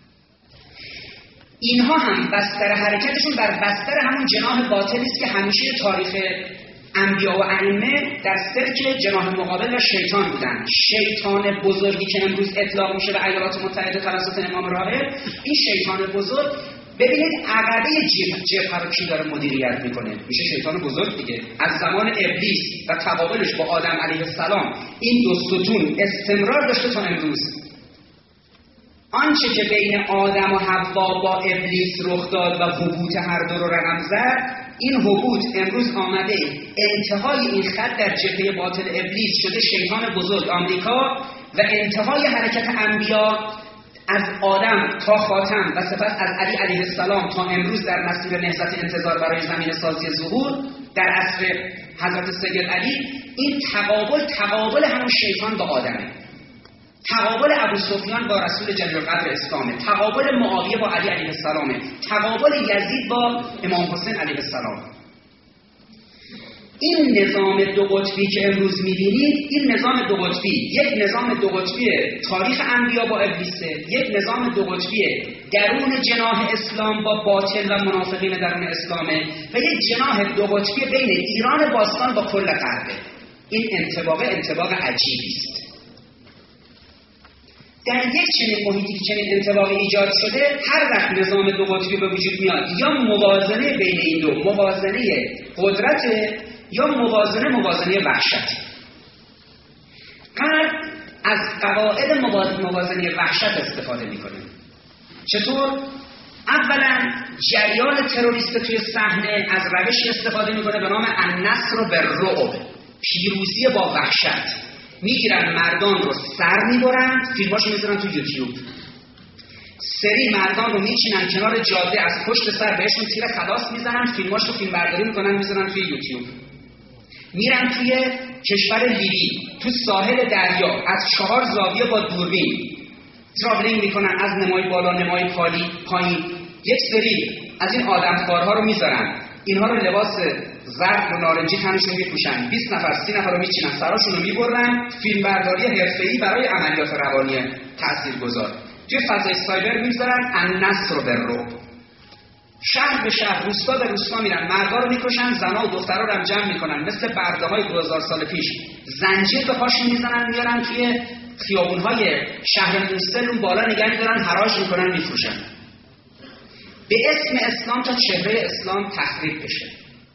اینها هم بستر حرکتشون بر بستر همون جناح باطلی است که همیشه تاریخ انبیا و ائمه در سلک جناح مقابل و شیطان بودن. شیطان بزرگی که امروز اطلاق میشه به ایالات متحده توسط امام راهب، این شیطان بزرگ ببینید عقبه جبهه رو کی داره مدیریت میکنه؟ میشه شیطان بزرگ دیگه. از زمان ابلیس و تقابلش با آدم علیه السلام این دو ستون استمرار داشته تا امروز. آنچه که بین آدم و حوا با ابلیس رخ داد و هبوط هر دو رو رقم زد، این هبوط امروز آمده انتهای این خط در جبهه باطل ابلیس شده شیطان بزرگ آمریکا و انتهای حرکت انبیا از آدم تا خاتم و سپس از علی علیه السلام تا امروز در مسیر نهضت انتظار برای زمین سازی ظهور در عصر حضرت سید علی. این تقابل همون شیطان با آدمه، تقابل ابو سفیان با رسول جلیل القدر اسلامه، تقابل معاویه با علی علیه السلامه، تقابل یزید با امام حسین علیه السلام. این نظام دو قطبی که امروز می‌بینید، این نظام دو قطبی یک نظام دو قطبی تاریخ انبیا با ابلیسه، یک نظام دو قطبی درون جناح اسلام با باطل و منافقین درون اسلامه و یک جناح دو قطبی بین ایران باستان با کل غربه. این انطباق عجیبی است. در یک چنین محیطی که چنین انطباقی ایجاد شده، هر وقت نظام دو قطبی به وجود میاد یا موازنه بین این دو موازنه قدرت یا موازنه وحشت. غرب از قواعد موازنه وحشت استفاده میکنه. چطور؟ اولا جریان تروریست توی صحنه از روشی استفاده میکنه به نام النصر بالرعب، پیروزی با وحشت. میگیرن مردان رو سر میبرند، فیلماشو میذارن تو یوتیوب، سری مردان رو میچینن کنار جاده، از پشت سر بهشون تیر خلاص میزنن، فیلماشو فیلم برداری میکنن میذارن توی یوتیوب. میرن توی کشور لیبی، تو ساحل دریا، از 4 زاویه با دوربین ترافلینگ میکنن، از نمای بالا نمای پایین. یک سری از این آدمخوارها رو میذارن، اینها رو لباس زرد و نارنجی تنشون میپوشن، 20 نفر 30 نفر رو میچینن، سراشون رو میبرن، فیلمبرداری حرفه‌ای برای عملیات روانی تاثیرگذار توی فضای سایبر میذارن. النصر بالرعب. شهر به شهر، روستا به روستا میرن، مردا رو میکشن، زنا و دخترا رو هم جمع میکنن، مثل برده‌های 2000 سال پیش زنجیر به پاشون میزنن، میارن توی خیابون‌های شهر موصل، اون بالا نگه می‌دارن، حراج میکنن، میفروشن به اسم اسلام تا چهره اسلام تخریب بشه.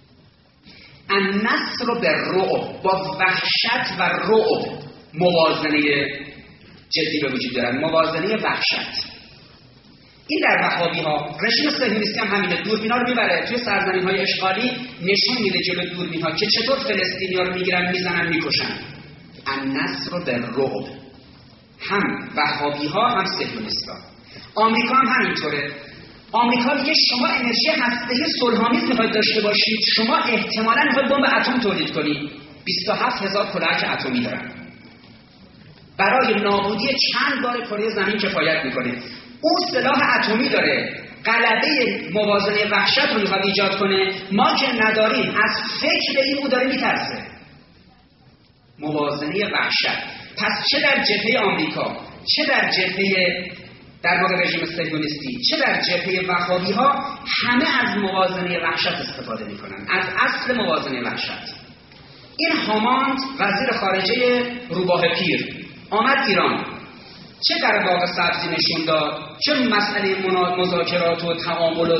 النصر بالرعب، با وحشت و رعب موازنه جدی به وجود دارن، موازنه وحشت. این در وهابی ها، رژیم صهیونیستی هم همینه، دوربینا رو میبره توی سرزمین های اشغالی، نشون میده جلوی دوربین ها که چطور فلسطینیا رو میگیرن میزنن میکشن. النصر بالرعب، هم وهابی ها هم صهیونیستا. آمریکا هم همینطوره. آمریکا میگه شما انرژی هسته‌ای صلح‌آمیز میخواید داشته باشید، شما احتمالاً میخواید بمب اتم تولید کنید. 27000 کلاهک اتمی دارن، برای نابودی چند بار کره زمین کفایت میکنه. اون سلاح اتمی داره، غلبه موازنه وحشت رو میخواد ایجاد کنه، ما که نداریم، از فکر این او داره میترسه. موازنه وحشت. پس چه در جبهه آمریکا، چه در جبهه در واقع رژیم صهیونیستی، چه در جبهه وهابی ها، همه از موازنه وحشت استفاده میکنن، از اصل موازنه وحشت. این هاماند وزیر خارجه روباه پیر آمد ایران، چه در باغ سبزی نشون داد، چه مسئله مذاکرات و تعامل.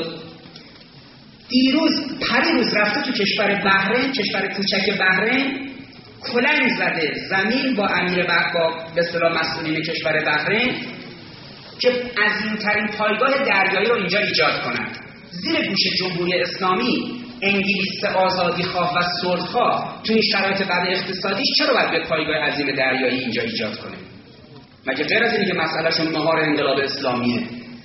پریروز رفته تو کشور بحرین، کشور کوچک بحرین، کلنگ زده زمین با امیر با به اصطلاح مسئولین کشور بحرین که عظیم‌ترین پایگاه دریایی رو اینجا ایجاد کنند. زیر گوش جمهوری اسلامی، انگلیس آزادیخواه و صلح‌خواه تو این شرایط بد اقتصادیش چرا باید به پایگاه عظیم دریایی اینجا ایجاد کنه؟ مگه غیر از اینکه مسئلهشون مهار انقلاب اسلامیه؟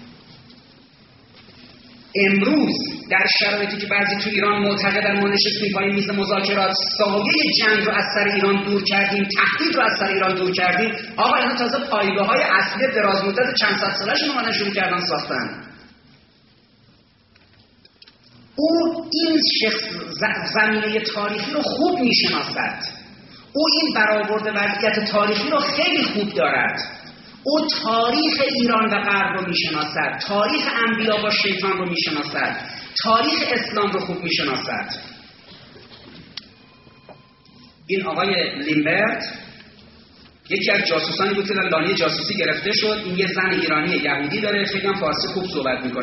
امروز در شرایطی که بعضی تو ایران معتقدن ما نشستیم پای میز مذاکرات، سایه جنگ رو از سر ایران دور کردیم، تهدید رو از سر ایران دور کردیم، آقا اینا تازه پایگاه‌های اصلی دراز مدت چند صد ساله‌شون اومدن شروع کردن ساختن. او این شخص زمینه تاریخی رو خوب میشناسد، او این برآورد وضعیت تاریخی رو خیلی خوب دارد، او تاریخ ایران و غرب رو میشناسد، تاریخ انبیا با شیطان رو میشناسد، تاریخ اسلام رو خوب میشناسد. این آقای لیمبرت یکی از جاسوسانی بود که در لانه جاسوسی گرفته شد. این یه زن ایرانی یهودی داره، خیلی هم فارسی خوب صحبت میکنه.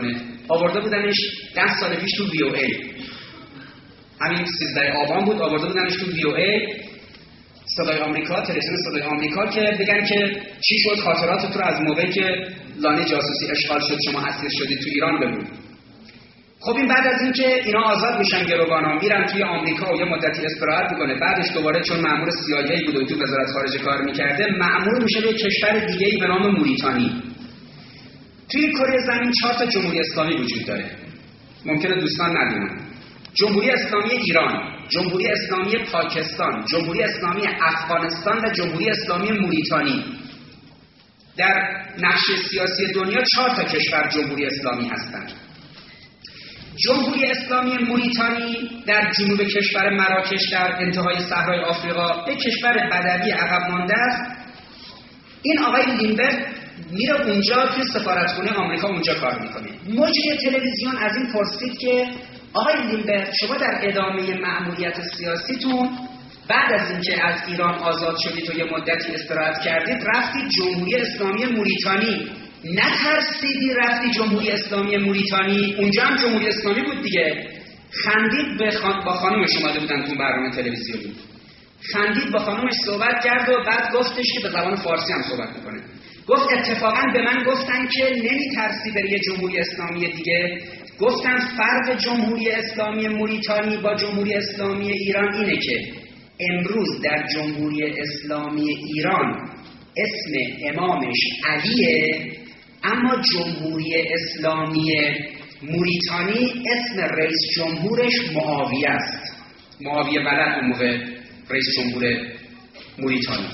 آورده بودنش 10 سال پیش تو VOA، همین 13 آبان بود، آورده بودنش تو VOA صدای آمریکا، تلویزیون صدای آمریکا، که بگن که چی شد، خاطراتت رو از موقعی که لانه جاسوسی اشغال شد شما اسیر شدید تو ایران بگو. خب این بعد از اینکه اینا آزاد میشن، گروگانا میرن توی آمریکا و یه مدتی استراحت میکنه، بعدش دوباره چون مأمور CIA بوده و تو وزارت خارجه کار میکرده مأمور میشه به کشور دیگه‌ای به نام موریتانی. توی کره زمین 4 تا جمهوری اسلامی وجود داره، ممکنه دوستان ندونن. جمهوری اسلامی ایران، جمهوری اسلامی پاکستان، جمهوری اسلامی افغانستان و جمهوری اسلامی موریتانی. در نقشه سیاسی دنیا 4 تا کشور جمهوری اسلامی هستند. جمهوری اسلامی موریتانی در جنوب کشور مراکش در انتهای صحرای آفریقا، یک کشور بدوی عقب مانده است. این آقای لینبرگ میره اونجا توی سفارتخونه آمریکا اونجا کار میکنه. مجری تلویزیون از این پرسید که آقای لینبرگ شما در ادامه مأموریت سیاسیتون بعد از اینکه از ایران آزاد شدید و یه مدتی استراحت کردید رفتید جمهوری اسلامی موریتانی، نترسیدی رفتی جمهوری اسلامی موریتانی؟ اونجا هم جمهوری اسلامی بود دیگه. خندید با خانومش اومده بودن تو برنامه تلویزیونی، خندید با خانومش صحبت کرد و بعد گفتش که به زبان فارسی هم صحبت میکنه. گفت اتفاقا به من گفتن که نمیترسی بری یه جمهوری اسلامی دیگه. گفتن فرق جمهوری اسلامی موریتانی با جمهوری اسلامی ایران اینه که امروز در جمهوری اسلامی ایران اسم امامش علیه، اما جمهوری اسلامی موریتانی اسم رئیس جمهورش معاویه است. معاویه ولد اون موقع رئیس جمهور موریتانی.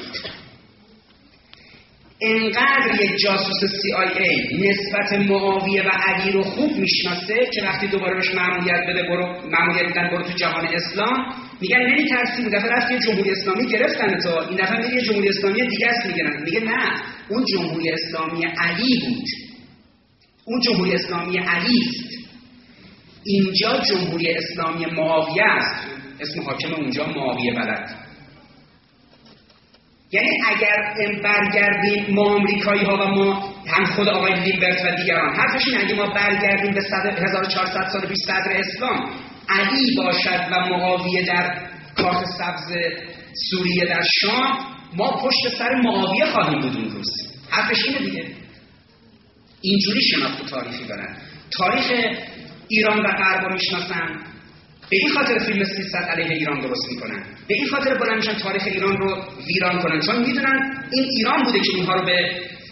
انقدر یک جاسوس CIA نسبت معاویه و علی رو خوب میشناسه که وقتی دوباره بهش مأموریت بده، مأموریت میدن برو تو جهان اسلام، میگن نمیترسی؟ اون دفعه رفتی جمهوری اسلامی گرفتن تو، این دفعه میگه جمهوری اسلامی دیگه است میگن. میگه نه، اون جمهوری اسلامی علی بود، اون جمهوری اسلامی علی است، اینجا جمهوری اسلامی معاویه است، اسم حاکم اونجا معاویه ولد. یعنی اگر برگردیم ما آمریکایی ها و ما هم خود آقای لینبرگ و دیگران حرفش اینه، اگه ما برگردیم به 1400 سال پیش صدر اسلام علی باشد و معاویه در کاخ سبز سوریه در شام، ما پشت سر معاویه خواهیم بود اون روز. حرفش اینه دیگه. اینجوری شناخت تاریخی دارن. تاریخ ایران و غرب رو میشناسن، به این خاطر فیلم 300 علیه ایران درست میکنن، به این خاطر بلند میشن تاریخ ایران رو ویران کنن، چون میدونن این ایران بوده که اونها رو به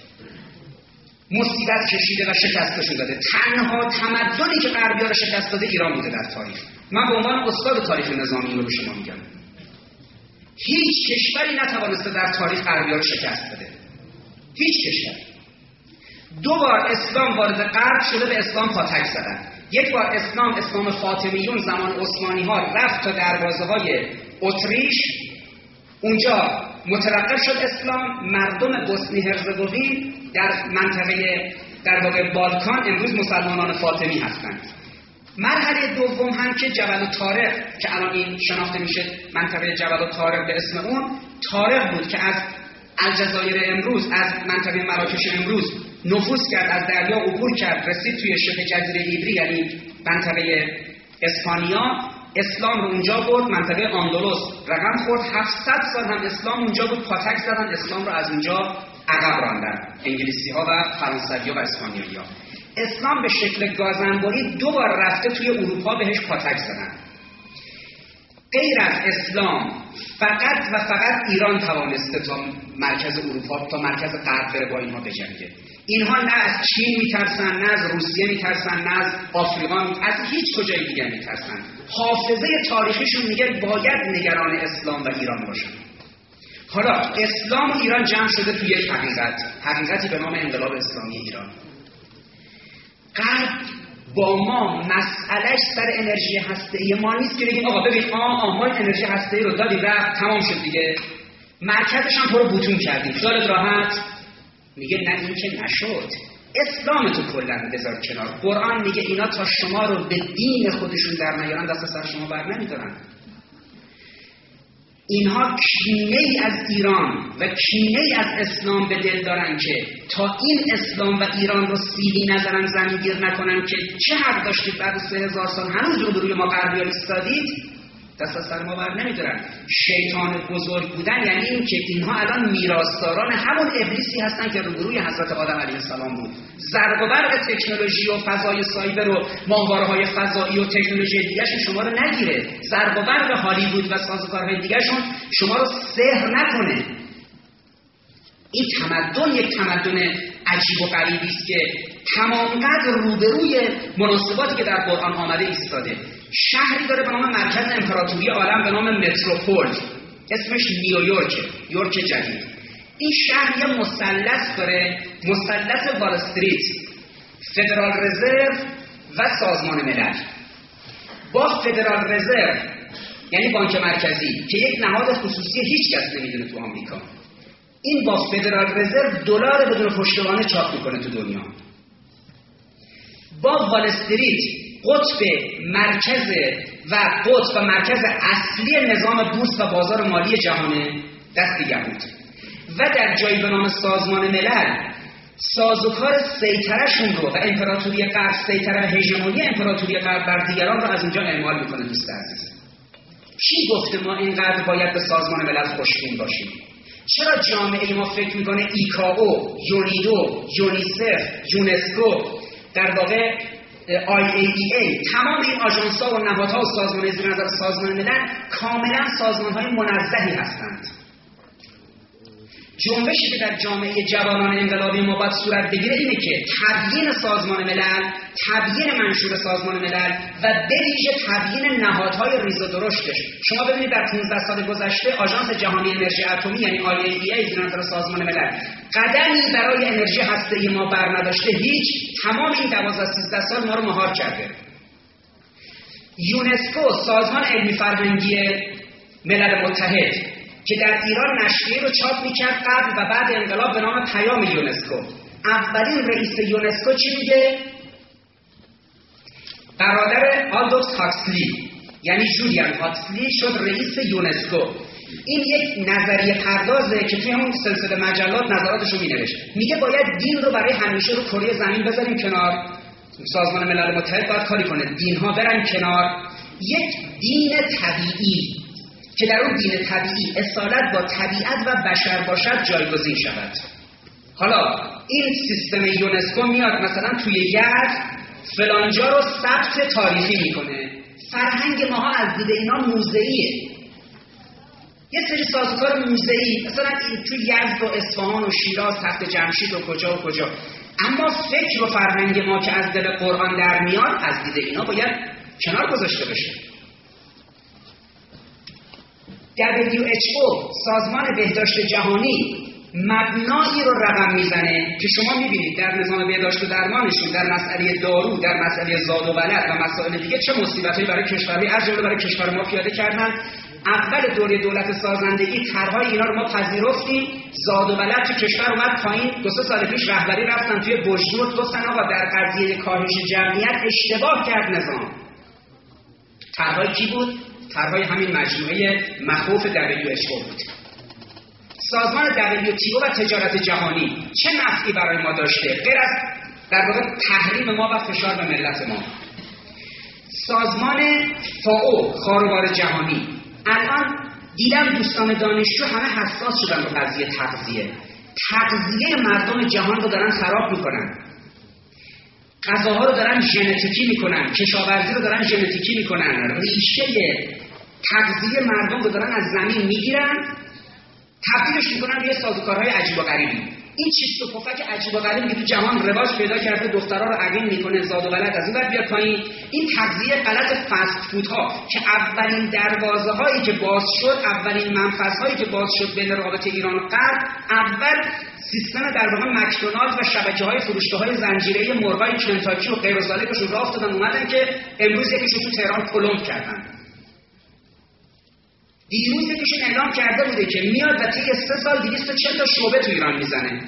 مصیبت کشیده و شکستشون داده. تنها تمدنی که غربی‌ها رو شکست داده ایران بوده در تاریخ. من به عنوان استاد تاریخ نظامی رو به شما میگم، هیچ کشوری نتوانسته در تاریخ غربی‌ها رو شکست بده. هیچ کشوری. 2 بار اسلام وارد غرب شده، به اسلام پاتک زدن. یک بار اسلام فاطمیون زمان عثمانی ها رفت تا دروازه های اتریش، اونجا متوقف شد اسلام. مردم بوسنی هرزگوین در منطقه در واقع بالکان امروز مسلمانان فاطمی هستند. مرحله دوم هم که جبل طارق که الان این شناخته میشه منطقه جبل طارق به اسم اون، طارق بود که از الجزایر امروز، از منطقه مراکش امروز نفوذ کرد، از دریا عبور کرد، رسید توی شبه جزیره ایبری یعنی منطقه اسپانیا. اسلام رو اونجا برد، منطقه اندلس رقم خورد. 700 سال هم اسلام اونجا بود، پاتک زدن، اسلام رو از اونجا عقب راندن انگلیسی ها و فرانسوی ها و اسپانیایی ها. اسلام به شکل گازنبوری 2 بار رفته توی اروپا بهش پاتک زدن. غیر از اسلام فقط و فقط ایران توانسته تا مرکز اروپا، تا مرکز غرب بره با اینها بجنگه. اینها نه از چین میترسن، نه از روسیه میترسن، نه از آفریقا از هیچ کجای دیگه میترسن. حافظه تاریخیشون میگه باید نگران اسلام و ایران باشن. حالا اسلام و ایران جمع شده توی یک حقیقتی به نام انقلاب اسلامی ایران. غرب با ما مسئلهش سر انرژی هسته‌ای ما نیست که بگیم آقا ببین ما انرژی هسته‌ای رو دادیم رفت تمام شد دیگه، مرکزش هم تو رو بوتون کردیم خیالت راحت. میگه نه این که نشد، اسلام تو کلا بذار کنار. قرآن میگه اینا تا شما رو به دین خودشون در نیارن دست سر شما بر نمیدارن. اینها کینه‌ای از ایران و کینه‌ای از اسلام به دل دارن که تا این اسلام و ایران رو سیلی نظرن، زمینگیر نکنن که چه حق داشتید بعد 3000 سال هنوز روبروی ما غربی‌ها ایستادید، دست از سر ما بر نمیدارن. شیطان بزرگ بودن یعنی این که اینها الان میراثداران همون ابلیسی هستن که روبروی حضرت آدم علیه السلام بود. ضرب و برق تکنولوژی و فضای سایبر و ماهواره‌های فضایی و تکنولوژی دیگه‌شون شما رو نگیره. ضرب و برق هالیوود و سازوکارهای دیگه‌شون شما رو سحر نکنه. این تمدن یک تمدن عجیب و غریبی است که تمام‌قدر روبروی مناسباتی که در قرآن آمده ایستاده. شهری داره به نام مرکز امپراتوری عالم به نام متروپول، اسمش نیویورک، یورک جدید. این شهر یه مثلث داره، مثلث وال استریت، فدرال رزرو و سازمان ملل. با فدرال رزرو یعنی بانک مرکزی که یک نهاد خصوصی هیچ کس نمیدونه تو آمریکا، این با فدرال رزرو دلار بدون پشتوانه چاپ میکنه تو دنیا. با وال استریت قطب مرکز و قطب و مرکز اصلی نظام بورس و بازار مالی جهان دست یهود و در جایی به نام سازمان ملل سازوکار سیطره‌شون رو و امپراتوری غرب، سیطره و هژمونی امپراتوری غرب بر دیگران رو از اونجا اعمال میکنه. دوست عزیز، کی گفته ما اینقدر باید به سازمان ملل خوشبین باشیم؟ چرا جامعه ما فکر میکنه ایکائو، یونیدو، یونیسف، یونسکو، در واقع IAEA، تمام این آژانس‌ها و نهادها و سازمان‌های زیر نظر سازمان ملل کاملا سازمان‌های منزهی هستند. جنبشی که در جامعه جوانان انقلابی ما باید صورت بگیره اینه که تبیین سازمان ملل، تبیین منشور سازمان ملل و به ویژه تبیین نهادهای ریز و درشتش. شما ببینید در 15 سال گذشته آژانس جهانی انرژی اتمی یعنی IAEA زیر نظر سازمان ملل قدمی برای انرژی هسته‌ای ما بر نداشته. هیچ. تمام این 12-13 سال ما رو مهار کرده. یونسکو، سازمان علمی فرهنگی ملل متحد که در ایران نشریه رو چاپ میکرد قبل و بعد انقلاب به نام پیام یونسکو. اولین رئیس یونسکو چی میگه؟ برادر آلدوس هاکسلی یعنی جولیان هاکسلی شد رئیس یونسکو. این یک نظریه پردازه که توی همون سلسله مجلات نظراتش رو مینوشت. میگه باید دین رو برای همیشه رو کره زمین بذاریم کنار. سازمان ملل متحد باید کاری کنه دینها برن کنار. یک دین طبیعی که در اون دین طبیعی اصالت با طبیعت و بشر باشد جایگزین شود. حالا این سیستم یونسکو میاد مثلا توی یزد فلانجا رو ثبت تاریخی میکنه. فرهنگ ماها از دید اینا موزه‌ایه. یه سری سازوکار موزه‌ای مثلا این توی یزد و اصفهان و شیراز، تخت جمشید و کجا و کجا. اما فکر و فرهنگ ما که از دل قرآن در میاد از دید اینا باید کنار گذاشته بشه. WHO سازمان بهداشت جهانی مبنایی رو رقم میزنه که شما میبینید در نظام بهداشت و درمانشون در مسئله دارو، در مسئله زاد و ولد و مسائل دیگه چه مصیبتایی برای کشورهای از جمله برای کشور ما پیاده کردن. اول دوره دولت سازندگی طرحهای اینا رو ما پذیرفتیم، زاد و ولد تو کشور اومد پایین. 2-3 سال پیش رهبری رفتن توی بجنورد گفتن آقا در قضیه کاهش جمعیت اشتباه کرد نظام. طرحهای کی بود؟ طرحهای همین مجموعه مخوف WHO بود. سازمان WTO و تجارت جهانی چه نفعی برای ما داشته غیر از در واقع تحریم ما و فشار به ملت ما؟ سازمان FAO خاروبار جهانی الان دیدم دوستان دانشجو همه حساس شدن به قضیه تغذیه مردم جهان رو دارن خراب میکنن. غذاها رو دارن ژنتیکی میکنن، کشاورزی رو دارن ژنتیکی میکنن، ریشه تغذیه مردم رو دارن از زمین میگیرن، تبدیلش میکنن به سازوکارهای عجیب و غریبی. این چیست و پفک عجیب و غریبی که تو جهان رواج پیدا کرده، دخترها رو عقیم میکنه، زاد و ولد از این ور بیاد پایین. این تغذیه غلط فست فودها که اولین دروازه هایی که باز شد، اولین منفذ هایی که باز شد بین رابطه ایران و غرب، اول سیستم در واقع مکدونالد و شبکه‌های فروشگاه‌های زنجیره‌ای مرغای کنتاکی و غیر از ذالکشون راه افتادن اومدن که امروز یکیشون تو تهران پلمب کردن. دیروز یکیشون اعلام کرده بوده که میاد و طی 3 سال 240 تا شعبه تو ایران میزنه.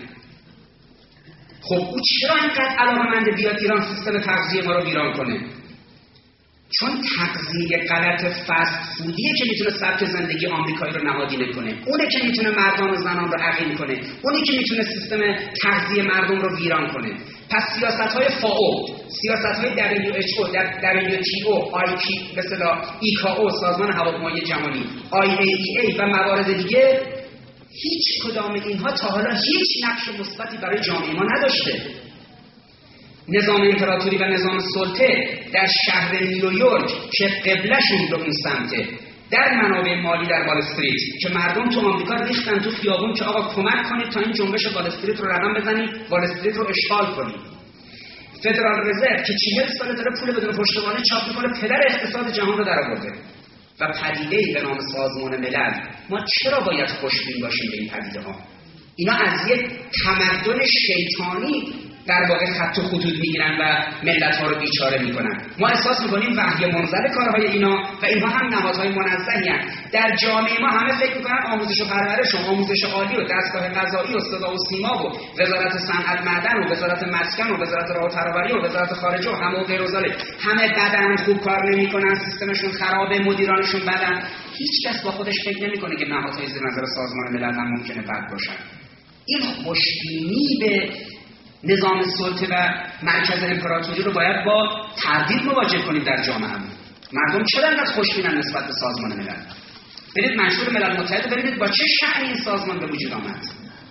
خب او چرا اینقدر علاقه‌مند بیاد ایران سیستم تغذیه ما رو ویران کنه؟ چون تغذیه غلط فست فودیه که میتونه سبک زندگی آمریکایی رو نهادینه کنه، اونه که میتونه مردان و زنان رو عقیم کنه، اونه که میتونه سیستم تغذیه مردم رو ویران کنه. پس سیاست‌های فاو، سیاست‌های WHO، WTO، به اصطلاح ICAO، سازمان هواپیمایی جهانی، IAEA و موارد دیگه، هیچ کدام اینها تا حالا هیچ نقش مثبتی برای جامعه ما نداشته. نظام امپراتوری و نظام سلطه در شهر نیویورک که قبلشون به اون سمته، در منابع مالی در وال استریت که مردم تو آمریکا ریختن تو خیابون که آقا کمک کنید تا این جنبش وال استریت رو رقم بزنید، وال استریت رو اشغال کنید. فدرال رزرو که 40 ساله داره پول بدون پشتوانه چاپ میکنه، پدر اقتصاد جهان رو درآورده. و پدیده‌ای به نام سازمان ملل، ما چرا باید خوشبین باشیم به این پدیده ها؟ اینا از یک تمدن شیطانی در واقع خط و خطوط میگیرن و ملت‌ها رو بیچاره میکنن. ما احساس میکنیم وحی منزل کارهای اینا و اینها هم نهادهای منزهی هستند. در جامعه ما همه فکر میکنن آموزش و پرورش و آموزش عالی و دستگاه قضایی و صدا و سیما و وزارت صنعت معدن و وزارت مسکن و وزارت راه و ترابری و وزارت خارجه و همه و غیر و ذالک، همه بدن، خوب کار نمیکنن، سیستمشون خرابه، مدیرانشون بدن. هیچ کس با خودش فکر نمیکنه که نهادهای زیر نظر سازمان ملل هم ممکنه بد باشن. این خوشبینی به نظام سلطه و مرکز امپراتوری رو باید با تردید مواجه کنیم در جامعه. مردم چرا انقدر خوشبینن نسبت به سازمان ملل؟ برید منشور ملل متحد ببینید با چه شأنی این سازمان به وجود آمد.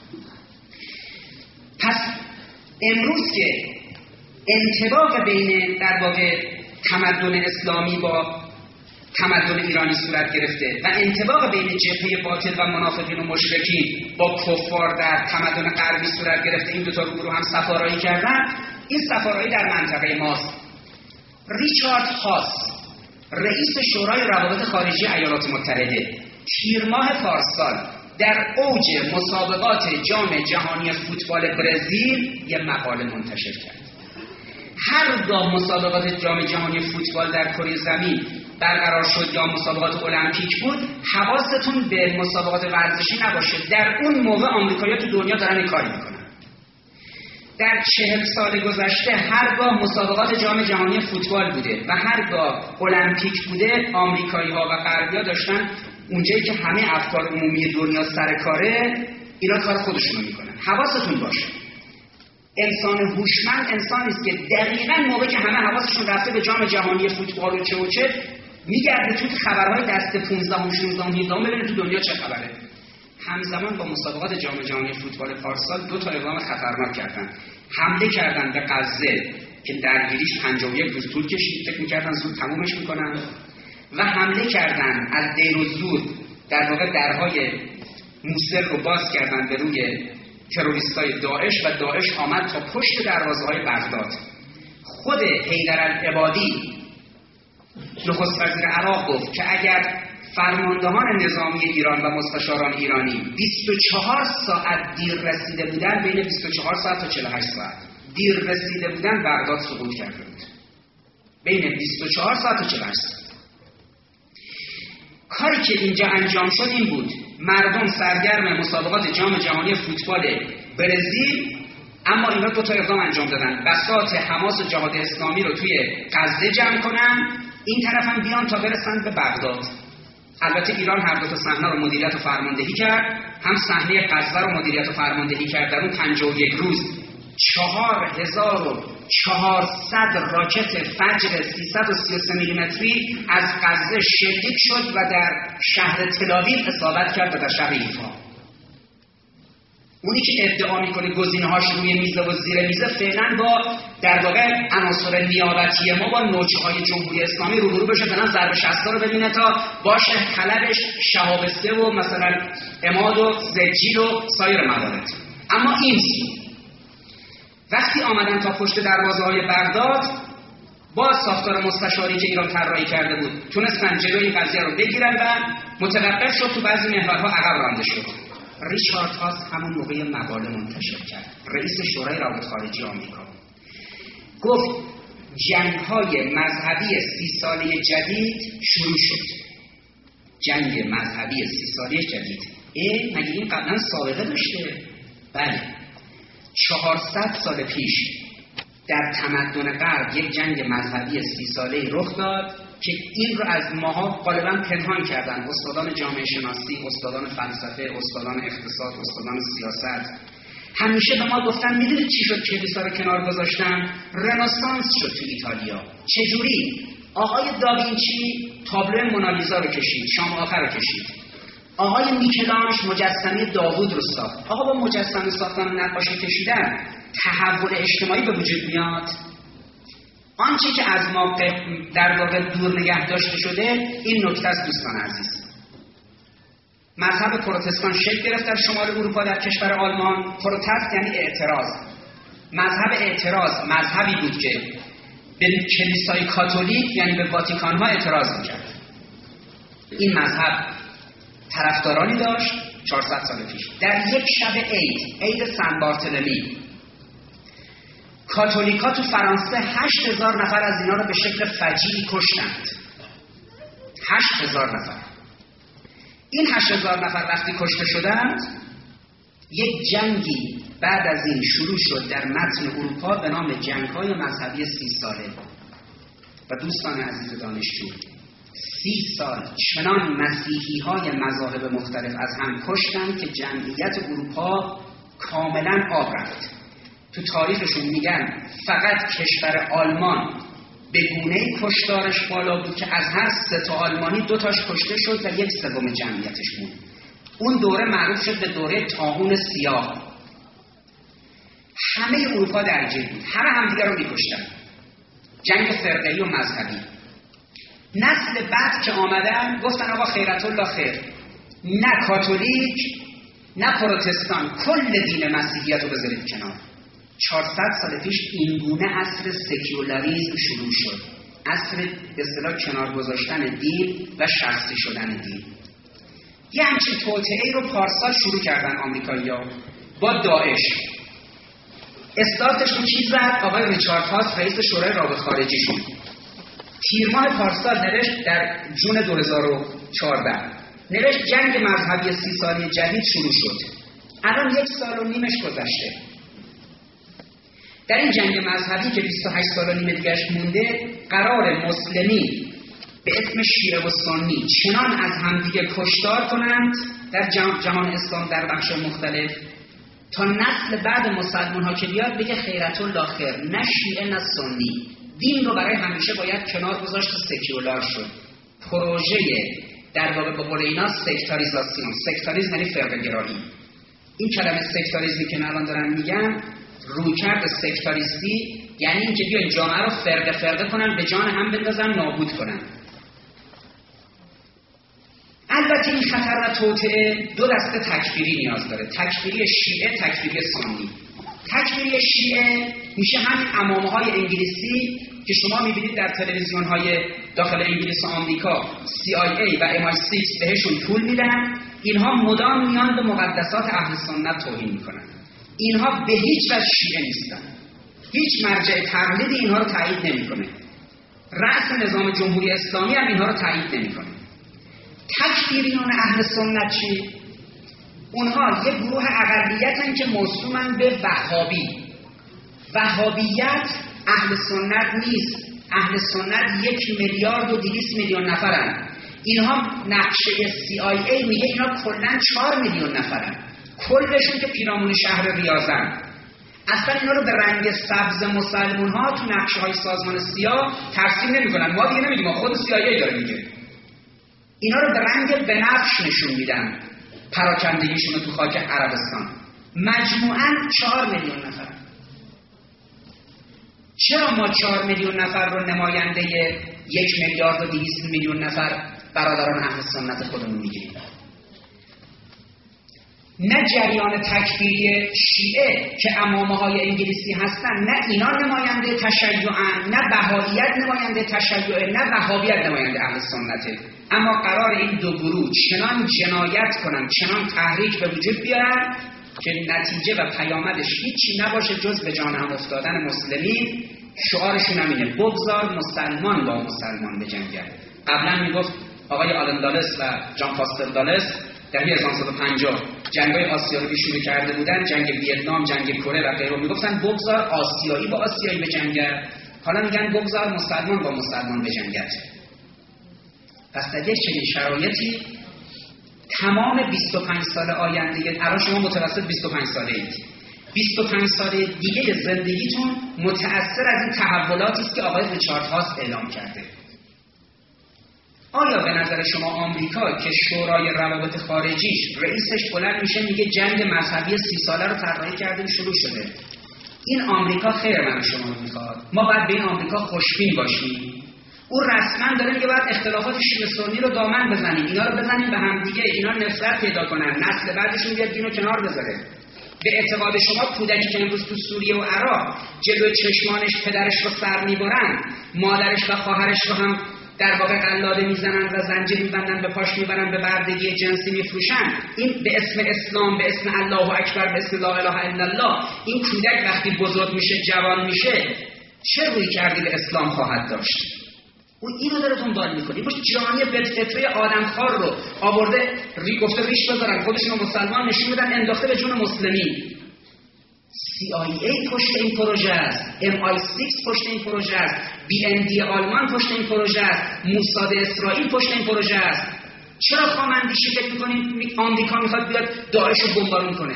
پس امروز که انطباق بین در واقع تمدن اسلامی با تمدن ایرانی صورت گرفته و انطباق بین جبهه باطل و منافقین و مشرکین با کفار در تمدن غربی صورت گرفته، این دوتا گروه هم سفارایی کردن. این سفارایی در منطقه ماست. ریچارد هاس، رئیس شورای روابط خارجی ایالات متحده، تیر ماه پارسال در اوج مسابقات جام جهانی فوتبال برزیل یه مقاله منتشر کرد. هرگاه مسابقات جام جهانی فوتبال در کره زمین برقرار شد یا مسابقات المپیک بود، حواستون به مسابقات ورزشی نباشه. در اون موقع آمریکایی‌ها تو دنیا دارن این کاری میکنن. در 40 سال گذشته هرگاه مسابقات جام جهانی فوتبال بوده و هرگاه المپیک بوده، آمریکایی‌ها و غربی‌ها داشتن اونجایی که همه افکار عمومی دنیا سر کاره، اینا کار خودشونو میکنن. حواستون باشه. انسان هوشمند انسانی است که دقیقاً موقعی که همه حواسشون رفته به جام جهانی فوتبال و چه میگرده تو خبرهای دست 15 و 16 و 17 ببینه تو دنیا چه خبره. همزمان با مسابقات جام جهانی فوتبال پارسال 2 تا اقدام خطرناک کردن. حمله کردن به غزه که درگیریش 51 روز طول کشید، فکر می‌کردن زود تمومش می‌کنن، و حمله کردن از دیر و زور در واقع درهای موصل رو باز کردن به روی تروریستای داعش و داعش آمد تا پشت دروازه‌های بغداد. خود حیدرالعبادی نخست وزیر عراق گفت که اگر فرماندهان نظامی ایران و مستشاران ایرانی 24 ساعت دیر رسیده بودن، بین 24 ساعت تا 48 ساعت دیر رسیده بودن، بغداد سقوط کرده بود. بین 24 ساعت تا 48 ساعت. کاری که اینجا انجام شد این بود: مردم سرگرم مسابقات جام جهانی فوتبال برزیل، اما اینا 2 تا اقدام انجام دادن: بساط حماس و جهاد اسلامی رو توی غزه جمع کنن، این طرف هم بیان تا برسن به بغداد. البته ایران هر 2 تا صحنه رو مدیریت و فرماندهی کرد، هم صحنه غزه رو مدیریت و فرماندهی کرد. در اون 51 روز 4400 راکت فجر 333 میلیمتری از غزه شلیک شد و در شهر تل‌آویو اصابت کرد و در شهر ایفا. اونی که ادعا میکنه گزینه‌هاش روی میزه و زیر میزه، فعلا با در واقع عناصر نیابتی ما با نوچه‌های جمهوری اسلامی روبرو بشه، فعلا ضرب شستا رو ببینه تا باشه طلبش شهاب 3 و مثلا عماد و زجیل و سایر موارد. اما این وقتی آمدن تا پشت دروازه‌های بغداد، با ساختار مستشاری که ایران طراحی کرده بود تونستن جلوی این قضیه رو بگیرن و متوقف شد، تو بعضی محورها عقب رانده شد. ریچارد هاس همون موقع مقاله منتشر کرد، رئیس شورای روابط خارجی آمریکا، گفت جنگ‌های مذهبی 30 ساله جدید شروع شد. جنگ مذهبی 30 ساله جدید. مگه این قبلا سابقه داشته؟ بله. 400 سال پیش در تمدن غرب یک جنگ مذهبی 30 ساله‌ای رخ داد که این رو از ماها غالبا پنهان کردن. استادان جامعه شناسی، استادان فلسفه، استادان اقتصاد، استادان سیاست همیشه به ما گفتن میدونید چی شد کلیسا رو کنار گذاشتن؟ رنسانس شد تو ایتالیا. چجوری؟ آقای داوینچی تابلو مونالیزا رو کشید، شام آخر رو کشید. آقای میکلانژ مجسمه داوود رو ساخت. آقا با مجسمه ساختن و نقاشی کشیدن تحول اجتماعی به وجود میاد. آنچه که از ما در واقع دور نگه داشته شده این نکته است دوستان عزیز. مذهب پروتستان شکل گرفت در شمال اروپا، در کشور آلمان. پروتست یعنی اعتراض. مذهب اعتراض مذهبی بود که به کلیسای کاتولیک یعنی به واتیکان ها اعتراض میکرد. این مذهب طرفدارانی داشت 400 سال پیش. در یک شب عید سن بارتلمی، کاتولیکا تو فرانسه 8000 نفر از اینا رو به شکل فجیعی کشتند. 8000 نفر. این 8000 نفر وقتی کشته شدند، یک جنگی بعد از این شروع شد در متن اروپا به نام جنگ‌های مذهبی 30 ساله. و دوستان عزیز دانشجو، 30 سال چنان مسیحی‌های مذاهب مختلف از هم کشتند که جمعیت اروپا کاملا آب رفت. تو تاریخشون میگن فقط کشور آلمان به گونه‌ای کشتارش بالا بود که از هر 3 تا آلمانی 2 تاش کشته شد و 1/3 جمعیتش موند. اون دوره معروف شد به دوره طاعون سیاه. همه اروپا درگیر بود، همه همدیگه رو می‌کشتن. جنگ فرقه‌ای و مذهبی. نسل بعد که آمدن گفتن آقا خیرت الله خیر، نه کاتولیک نه پروتستان، کل دین مسیحیت رو بذارید کنار. 400 سال پیش این گونه عصر سکولاریسم شروع شد. عصر به اصطلاح کنار گذاشتن دین و شخصی شدن دین. یه همچین توطئه‌ای رو پارسال شروع کردن آمریکایی‌ها با داعش. استارتش رو کی زد؟ آقای ریچارد هاس، رئیس شورای روابط خارجیشون. تیر ماه پارسال نوشت در جون 2014 نوشت جنگ مذهبی 30 ساله جدید شروع شد. الان 1 سال و نیمش گذشته. در این جنگ مذهبی که 28 سال و نیم دیگه‌اش مونده، قرار مسلمین به اسم شیعه و سنی چنان از همدیگه کشتار کنند در جهان اسلام در بخش مختلف تا نسل بعد مسلمان ها که بیاد بگه خیرت الله خیر، نه شیعه نه سنی. دین رو برای همیشه باید کنار گذاشت و سکولار شد. پروژه در واقع به قول اینا سکتاریزاسیون. سکتاریزم یعنی فرقه گرایی. این کلمه سکتاریزمی که الان دارن میگن، رویکرد سکتاریستی یعنی اینکه بیان جامعه رو فرقه فرقه کنن، به جان هم بندازن، نابود کنن. البته این خطر و توطئه 2 دسته تکفیری نیاز داره: تکفیری شیعه، تکفیری سنی. تکفیری شیعه میشه همین عمامه‌های انگلیسی که شما میبینید در تلویزیون‌های داخل انگلیس و آمریکا CIA و MI6 بهشون پول میدن. اینها مدام میان به مقدسات اهل سنت توهین میکنن. اینها به هیچ وجه شیعه نیستن. هیچ مرجع تقلیدی اینها رو تایید نمیکنه. رأس نظام جمهوری اسلامی هم اینها رو تایید نمیکنه. تکفیریان اهل سنت چی؟ اونها یک گروه اقلیتن که موسومن به وهابی. وهابیت اهل سنت نیست. اهل سنت 1,200,000,000 نفرن. اینها نقشه CIA میگه اینا کلاً 4,000,000 نفرن. کلشون که پیرامون شهر ریاضن. اصلا اینا رو به رنگ سبز مسلمون ها تو نقشه های سازمان سیاه ترسیم نمی کنن. ما دیگه نمیگیم، خود CIA داره میگه. اینا رو به رنگ بنفش نشون میدن، پراکندگیشون رو تو خاک عربستان. مجموعاً 4,000,000 نفر. چرا ما 4,000,000 نفر رو نماینده 1,200,000,000 نفر برادران اهل سنت خودمون میگیریم؟ نه جریان تکفیری شیعه که عمامه‌های انگلیسی هستن، نه اینا نماینده تشیعن، نه بهائیت نماینده تشیعه، نه وهابیت نماینده اهل سنته. اما قرار این 2 گروه چنان جنایت کنن، چنان تحریک به وجود بیارن که نتیجه و پیامدش هیچی نباشه جز به جان هم افتادن مسلمین. شعارشون همینه: بگذار مسلمان با مسلمان بجنگن. قبلا میگفت آقای آلن دالس و جان فاستر دالس در 1950 جنگ‌های آسیا رو شروع کرده بودن، جنگ ویتنام، جنگ کره و غیره، میگفتن بگذار آسیایی با آسیایی بجنگن. حالا میگن بگذار مسلمان با مسلمان بجنگن. پس در یک چنین شرایطی تمام 25 سال آینده، الان شما متوسط 25 ساله اید، 25 سال دیگه زندگیتون متأثر از این تحولاتی است که آقای ریچارد هاست اعلام کرده. آیا به نظر شما آمریکا که شورای روابط خارجیش رئیسش بلند میشه میگه جنگ مذهبی 30 ساله رو طراحی کردیم شروع شده، این آمریکا خیر من شما رو میخواد، ما باید به این آمریکا خوشبین باشیم؟ او رسما داره میگه باید اختلافات شیعه سنی رو دامن بزنیم، اینا رو بزنیم به هم دیگه، اینا نفرت پیدا کنن، نسل بعدشون بیاد دینو کنار بذاره. به اعتقاد شما کودکی که امروز تو سوریه و عراق جلوی چشمانش پدرش رو سر میبرن، مادرش و خواهرش رو هم در واقع قلاده میزنن و زنجیر میبندن به پاش میبرن به بردگی جنسی میفروشن، این به اسم اسلام، به اسم الله اکبر، به اسم لا اله الا الله، این کودک وقتی بزرگ میشه جوان میشه چه روی کردی به اسلام خواهد داشت؟ او اینو داره دنبال میکنه. باشه جهانی فطره آدمخوار رو آورده گفته ریش بذارن، خودشون مسلمان نشون بدن، انداخته به جون مسلمین. CIA پشت این پروژه است، MI6 پشت این پروژه است، BND آلمان پشت این پروژه است، موساد اسرائیل پشت این پروژه است. چرا خامندیشی فکر میکنید آمریکا میخواد بیاد داعش رو بمبارون کنه؟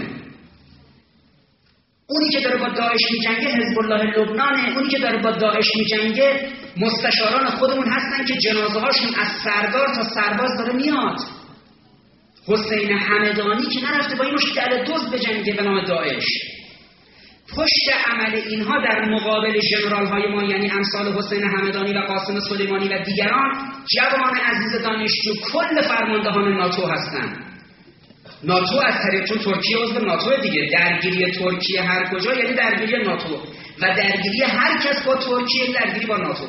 اونی که داره با داعش میجنگه حزب الله لبنانه، اونی که داره با داعش میجنگه مستشاران خودمون هستن که جنازه هاشون از سردار تا سرباز داره میاد. حسین همدانی که نرفته با این مشکل دزد بجنگه به نام داعش. پشت عمل اینها در مقابل ژنرال های ما یعنی امثال حسین همدانی و قاسم سلیمانی و دیگران جوان عزیز دانشجو کل فرماندهان ناتو هستند. ناتو از طریق چون ترکیه عضو ناتو دیگه، درگیری ترکیه هر کجا یعنی درگیری ناتو و درگیری هر کس با ترکیه درگیری با ناتو.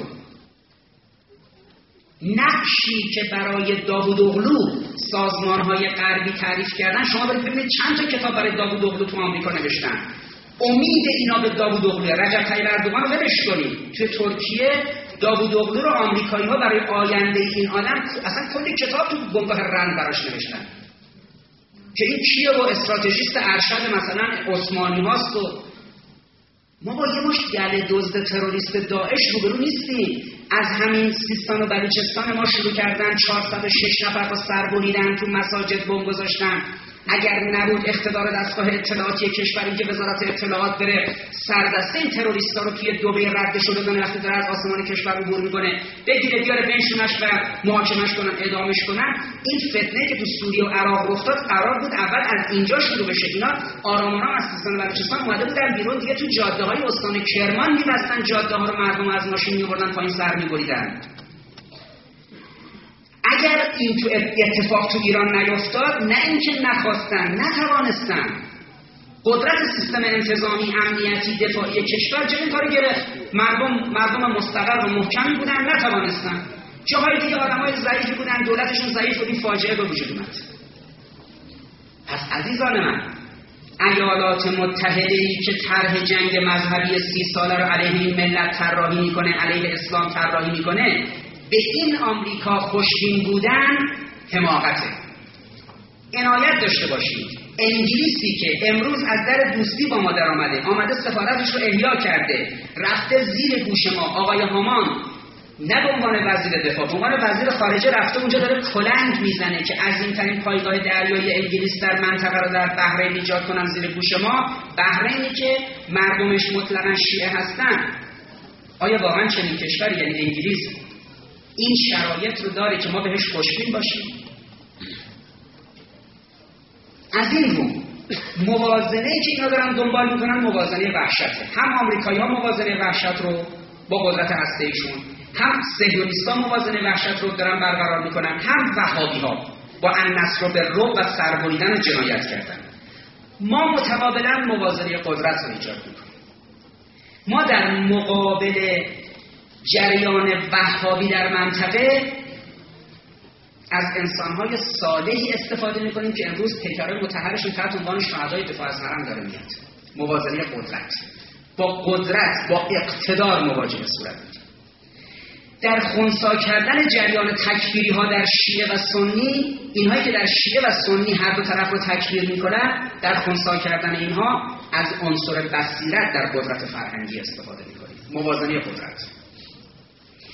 نقشی که برای داوود اغلو سازمان‌های غربی تعریف کردن، شما برید ببینید چند تا کتاب برای داوود اغلو تو آمریکا نوشتن. امید اینا به داوود اغلو، رجب طیب اردوغان رو ولش کنید. توی ترکیه داوود اغلو رو آمریکایی‌ها برای آینده این آدم اصلا کلی کتاب تو بنگاه رند براش نوشتن که این کیه و استراتژیست ارشد مثلا عثمانی هاست. و ما با یه مشت گله دزد تروریست داعش روبرو نیستیم. از همین سیستان و بلوچستان ما شروع کردن 406 نفر رو سر بریدن، تو مساجد بمب گذاشتن. اگر نبود اقتدار دستگاه اطلاعاتی کشوری که وزارت اطلاعات بره سردسته این تروریستا رو توی دبی رد شده بدونه، وقتی داره از آسمان کشور عبور میکنه بگیره بیاره بنشونش و محاکمش کنن، اعدامش کنن. این فتنه که تو سوریه و عراق رخ داد قرار بود اول از اینجا شروع بشه. اینا آرام از سیستان و بلوچستان اومده بودن بیرون دیگه، تو جاده های استان کرمان میبستن جاده ها رو، مردم از ماشین میبردن پایین سر میبریدن. اگر این تو اتفاق تو ایران نیفتاد، نه اینکه نخواستن، نتوانستن، قدرت سیستم انتظامی، امنیتی، دفاعی کشور جلوی کار گرفت. مردم مستقر و محکمی بودن، نتوانستن. جاهای دیگه آدمای ضعیفی بودن، دولتشون ضعیف بود، این فاجعه به وجود اومد. پس عزیزان من، ایالات متحده‌ای که طرح جنگ مذهبی 30 ساله رو علیه این ملت طراحی میکنه، علیه اسلام طراحی میکنه، به این آمریکا خوشبین بودن حماقته. عنایت داشته باشید. انگلیسی که امروز از در دوستی با ما در آمده سفارتش رو احیا کرده، رفته زیر گوش ما، آقای هامان نه به عنوان وزیر دفاع، به عنوان وزیر خارجه رفته اونجا داره کلنگ میزنه که عظیم‌ترین پایگاه دریایی انگلیس در منطقه رو در بحرین ایجاد کنن زیر گوش ما. بحرینی که مردمش مطلقاً شیعه هستن. آیا واقعاً چنین کشوری یعنی انگلیس این شرایط رو داره که ما بهش خوشبین باشیم؟ از این رو موازنه‌ای که اینا دارن دنبال میکنن موازنه وحشته. هم آمریکایی‌ها موازنه وحشت رو با قدرت هسته‌ایشون، هم صهیونیست‌ها موازنه وحشت رو دارن برقرار میکنن، هم وهابی‌ها با النصر بالرعب و سربریدن و جنایت کردن. ما متقابلا موازنه قدرت رو ایجاد میکنیم. ما در مقابل جریان وهابی در منطقه از انسان‌های صالحی استفاده می‌کنیم که امروز پیکرهای مطهرشون تحت عنوان شهدای دفاع از حرم داره میاد. موازنه قدرت با قدرت، با اقتدار مواجه صورت می‌گیره. در خنثی کردن جریان تکفیری‌ها در شیعه و سنی، اینهایی که در شیعه و سنی هر دو طرف رو تکفیر می‌کنن، در خنثی کردن اینها از عنصر بصیرت در قدرت فرهنگی استفاده می‌کنیم. موازنه قدرت.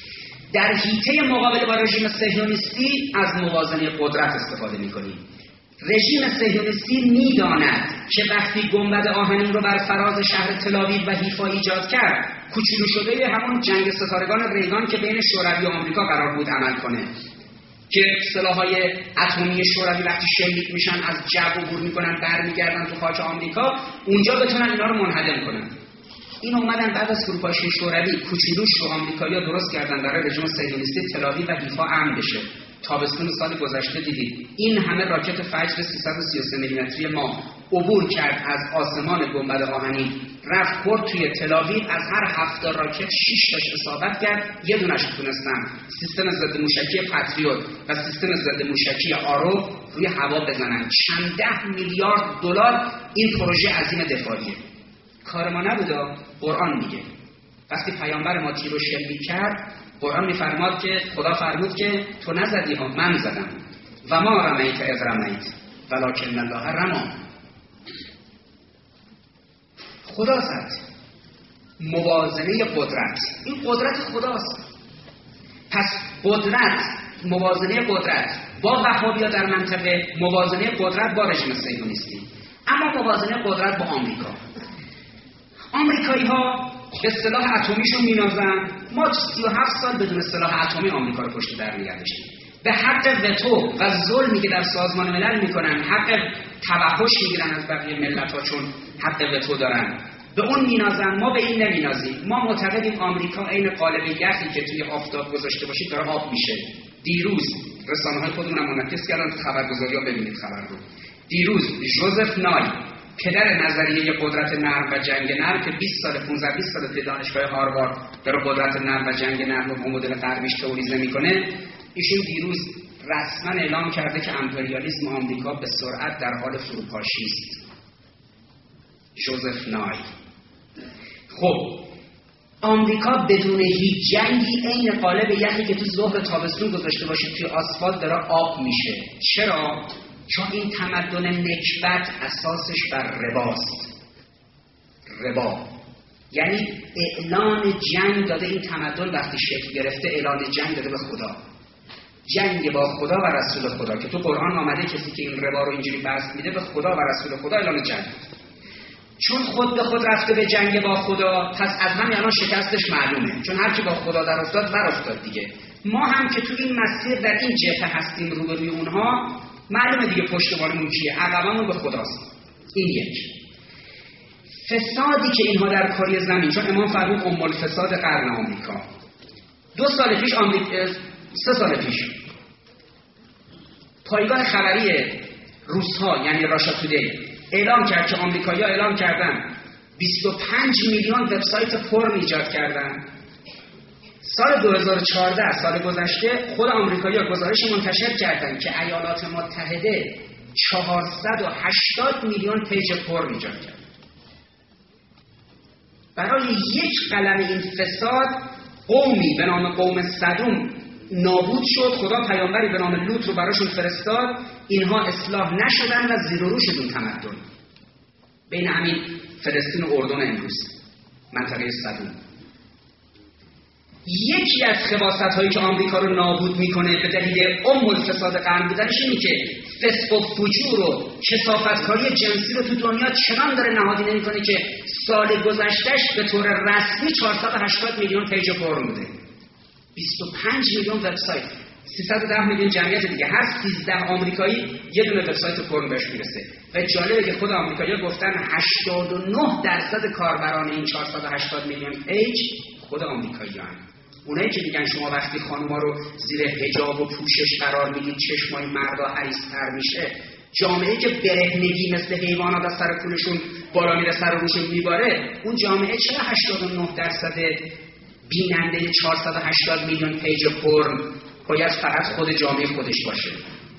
در حیطه مقابله با رژیم صهیونیستی از موازنه قدرت استفاده میکنیم. رژیم صهیونیستی میداند که وقتی گنبد آهنین رو بر فراز شهر تل‌آویو و حیفا ایجاد کرد، کوچولو شده همون جنگ ستارگان ریگان که بین شوروی و آمریکا قرار بود عمل کنه، که سلاح‌های اتمی شوروی وقتی شلیک میشن از جو عبور میکنن برمیگردن تو خاک آمریکا، اونجا بتونن اینا رو منهدم کنن. این اومدن بعد از فروپاشی شوروی کوچولوش رو آمریکایی‌ها درست کردن برای رژیم صهیونیستی تل‌آویو و حیفا امن بشه. تابستون سال گذشته دیدید این همه راکت فجر 333 میلیمتری ما عبور کرد از آسمان گنبد آهنین، رفت خورد توی تل‌آویو، از هر 7 راکت 6 تاش اصابت کرد، یه دونش تونستن سیستم ضد موشکی پاتریوت و سیستم ضد موشکی آرو روی هوا بزنن. چند ده میلیارد دلار این پروژه عظیم دفاعیه. کار ما نبودا. قرآن میگه وقتی پیامبر ما تیر و شلیک کرد، قرآن میفرماد که خدا فرمود که تو نزدی ها، من زدم. و ما رمیت اذ رمیت ولکن الله رمی. خدا زد. موازنه قدرت، این قدرت خداست. پس قدرت، موازنه قدرت با وهابی‌ها در منطقه، موازنه قدرت با رژیم صهیونیستی. اما موازنه قدرت با آمریکا. آمریکایی‌ها به سلاح اتمیشون مینازن. ما 37 سال بدون سلاح اتمی آمریکا رو پشت در نگه داشتیم. به حق وتو و ظلمی که در سازمان ملل میکنن، حق توحش میگیرن از بقیه ملت‌ها چون حق وتو دارن، به اون مینازن. ما به این نمینازیم. ما معتقدیم آمریکا عین قالب یخی که توی آفتاب گذاشته باشید داره آب میشه. دیروز رسانه‌های خودمون هم منعکس کردن، تو خبرگزاری‌ها ببینید خبر رو. دیروز ژوزف نای، پدر نظریه قدرت نرم و جنگ نرم که 20 سال 15-20 سال توی دانشگاه هاروارد داره قدرت نرم و جنگ نرم رو با مدل غربیش تئوریزه میکنه، ایشون دیروز رسما اعلام کرده که امپریالیسم آمریکا به سرعت در حال فروپاشی است. ژوزف نای. خب آمریکا بدون هیچ جنگی عین قالب یخی که تو ظهر تابستون گذاشته باشید توی آسفالت داره آب میشه. چرا؟ چون این تمدن نکبت اساسش بر رباست. ربا یعنی اعلان جنگ داده. این تمدن وقتی شکل گرفته اعلان جنگ داده به خدا، جنگ با خدا و رسول خدا، که تو قرآن آمده کسی که این ربا رو اینجوری بست میده به خدا و رسول خدا اعلان جنگ. چون خود به خود رفته به جنگ با خدا، پس از همین الان شکستش معلومه، چون هر کی با خدا در افتاد بر افتاد دیگه. ما هم که تو این مسیر در این جهت هستیم روبروی اونها، معلومه دیگه پشتوانمون کیه، عقبمون به خداست. این یک. فسادی که اینها در کره زمین، چون امام فرمود ام الفساد قرن آمریکا. 2 سال پیش 3 سال پیش پایگاه خبری روس‌ها یعنی راشا تودی اعلام کرد که آمریکایی‌ها اعلام کردن 25 میلیون وبسایت پورن ایجاد کردن. سال 2014 سال گذشته خود آمریکایی‌ها گزارش منتشر کردند که ایالات متحده 480 میلیون پیج پورن ایجاد کرد. برای یک قلم این فساد قومی به نام قوم سدوم نابود شد. خدا پیامبری به نام لوط رو براشون فرستاد. اینها اصلاح نشدن و زیر و رو شدن تمدن. بین همین فلسطین و اردن امروز منطقه سدوم. یکی از خباثت‌هایی که آمریکا رو نابود میکنه به دلیل الفساد قرن بودنش اینه که فسق و فجور و کثافتکاری جنسی رو تو دنیا چنان داره نهادینه میکنه که سال گذشتهش به طور رسمی 480 میلیون پیج پورن بوده، 25 میلیون وبسایت، 310 میلیون جمعیت دیگه. هر 13 آمریکایی یه دونه وبسایت پورن بهش میرسه. و جالبه که خود آمریکایی‌ها گفتن 89% کاربران این 480 میلیون پیج خود آمریکایی‌ان. اونایی که میگن شما وقتی خانوما رو زیر حجاب و پوشش قرار میدید چشمای مردا حریص‌تر میشه، جامعه‌ای که برهنگی مثل حیوانات از سر کولشون بالا میره سر و روشون میباره، اون جامعه چرا 89% بیننده 480 میلیون پیج پورن باید فقط خود جامعه خودش باشه؟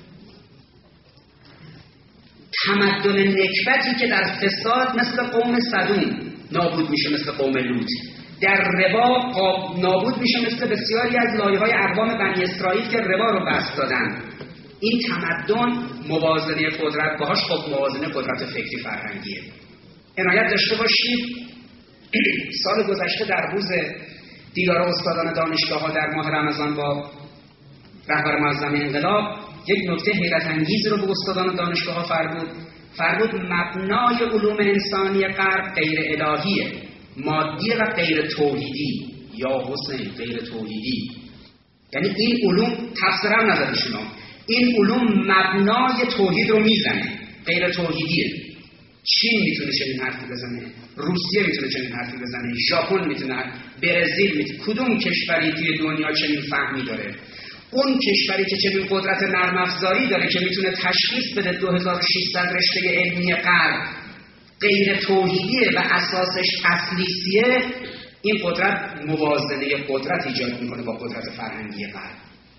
تمدن نکبتی که در فساد مثل قوم سدوم نابود میشه، مثل قوم لوط. در ربا نابود میشه مثل بسیاری از لایه‌های اقوام بنی اسرائیل که ربا رو بست دادن. این تمدن موازنه قدرت باهاش خب موازنه قدرت فکری فرهنگیه. عنایت داشته باشید سال گذشته در روز دیدار استادان دانشگاه‌ها در ماه رمضان با رهبر معظم انقلاب یک نکته حیرت انگیز رو به استادان دانشگاه‌ها فرمود مبنای علوم انسانی غرب غیر الهیه، مادی و غیر توحیدی. یا حسین غیر توحیدی یعنی این علوم تفسیر هم نزده شما، این علوم مبنای توحید رو میزنه، غیر توحیدیه. چین میتونه چنین حرفی بزنه، روسیه میتونه چنین حرفی بزنه، ژاپن میتونه، برزیل میتونه. کدوم کشوری توی دنیا چنین فهمی داره؟ اون کشوری که چنین قدرت نرم افزاری داره که میتونه تشخیص بده 2600 رشته علمی غرب غیر توحیدیه و اساسش تثلیثیه، این قدرت موازنه قدرت ایجاد میکنه با قدرت فرهنگی غرب.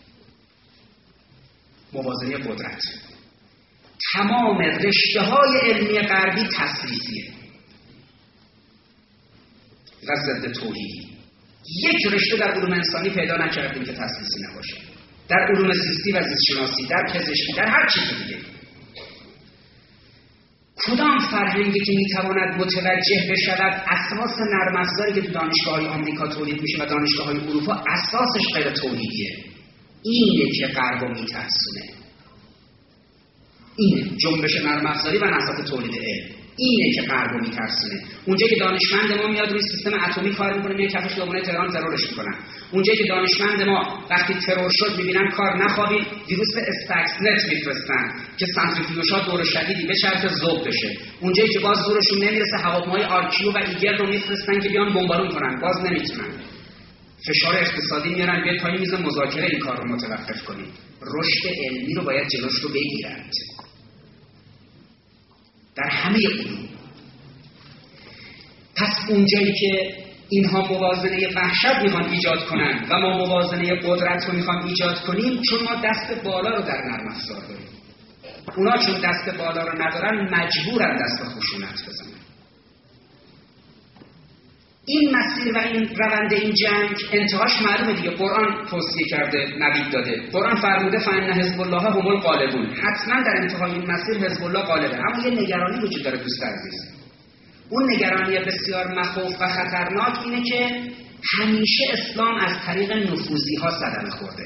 موازنه قدرت. تمام رشته‌های علمی غربی تثلیثیه و ضد توحیدی. یک رشته در علوم انسانی پیدا نکردیم که تثلیثی نباشه. در علوم زیستی و زیست شناسی، در پزشکی، در هر چیز دیگه. کدام فرهنگی که میتواند متوجه بشود اساس نرم افزاری که تو دانشگاه‌های آمریکا تولید میشه و دانشگاه‌های اروپا اساسش غیر توحیدیه، اینه که غرب رو میترسونه. اینه جنبش نرم افزاری و نهضت تولید علم، اینه که غرب رو میترسونه. اونجایی که دانشمند ما میاد روی سیستم اتمی کار میکنه، میاد کف خیابون تهران ترورش میکنن. اونجایی که دانشمند ما وقتی ترور شد میبینن کار نخوابید، ویروس استکس نت میفرستن که سانتریفیوژها دور شدیدی به شرط ذوب بشه. اونجایی که باز زورشون نمیرسه هواپیمای آرکیو و ایگل رو میفرستن که بیان بمبارون کنن، باز نمیتونن. فشار اقتصادی میارن، بیاید پای میز مذاکره این کار رو متوقف کنید. رشد علمی رو باید جلوش رو بگیرند در همه علوم. پس اونجایی که اینها موازنه وحشت میخوان ایجاد کنن و ما موازنه قدرت رو میخوام ایجاد کنیم، چون ما دست بالا رو در نرم افزار داریم. اونا چون دست بالا رو ندارن مجبورن دست خشونت بزنن. این مسیر و این روند این جنگ انتهاش معلومه دیگه. قرآن توصیه کرده، نوید داده. قرآن فرموده فان حزب الله هم الغالبون. حتما در انتهای این مسیر حزب الله غالبه. اما یه نگرانی وجود داره دوست عزیز. اون نگرانی بسیار مخوف و خطرناک اینه که همیشه اسلام از طریق نفوذی ها صدمه خورده.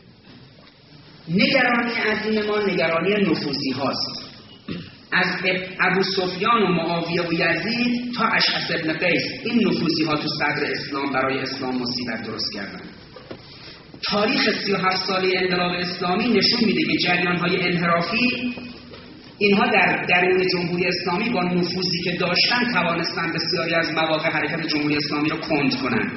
نگرانی عظیم ما نگرانی نفوذی هاست. از ابو سفیان و معاویه و یزید تا اشعث ابن قیس، این نفوذی ها تو صدر اسلام برای اسلام مصیبت درست کردن. تاریخ 37 ساله انقلاب اسلامی نشون میده که جریان های انحرافی اینها در درون جمهوری اسلامی با نفوذی که داشتن توانستن بسیاری از مواقع حرکت جمهوری اسلامی رو کند کنن.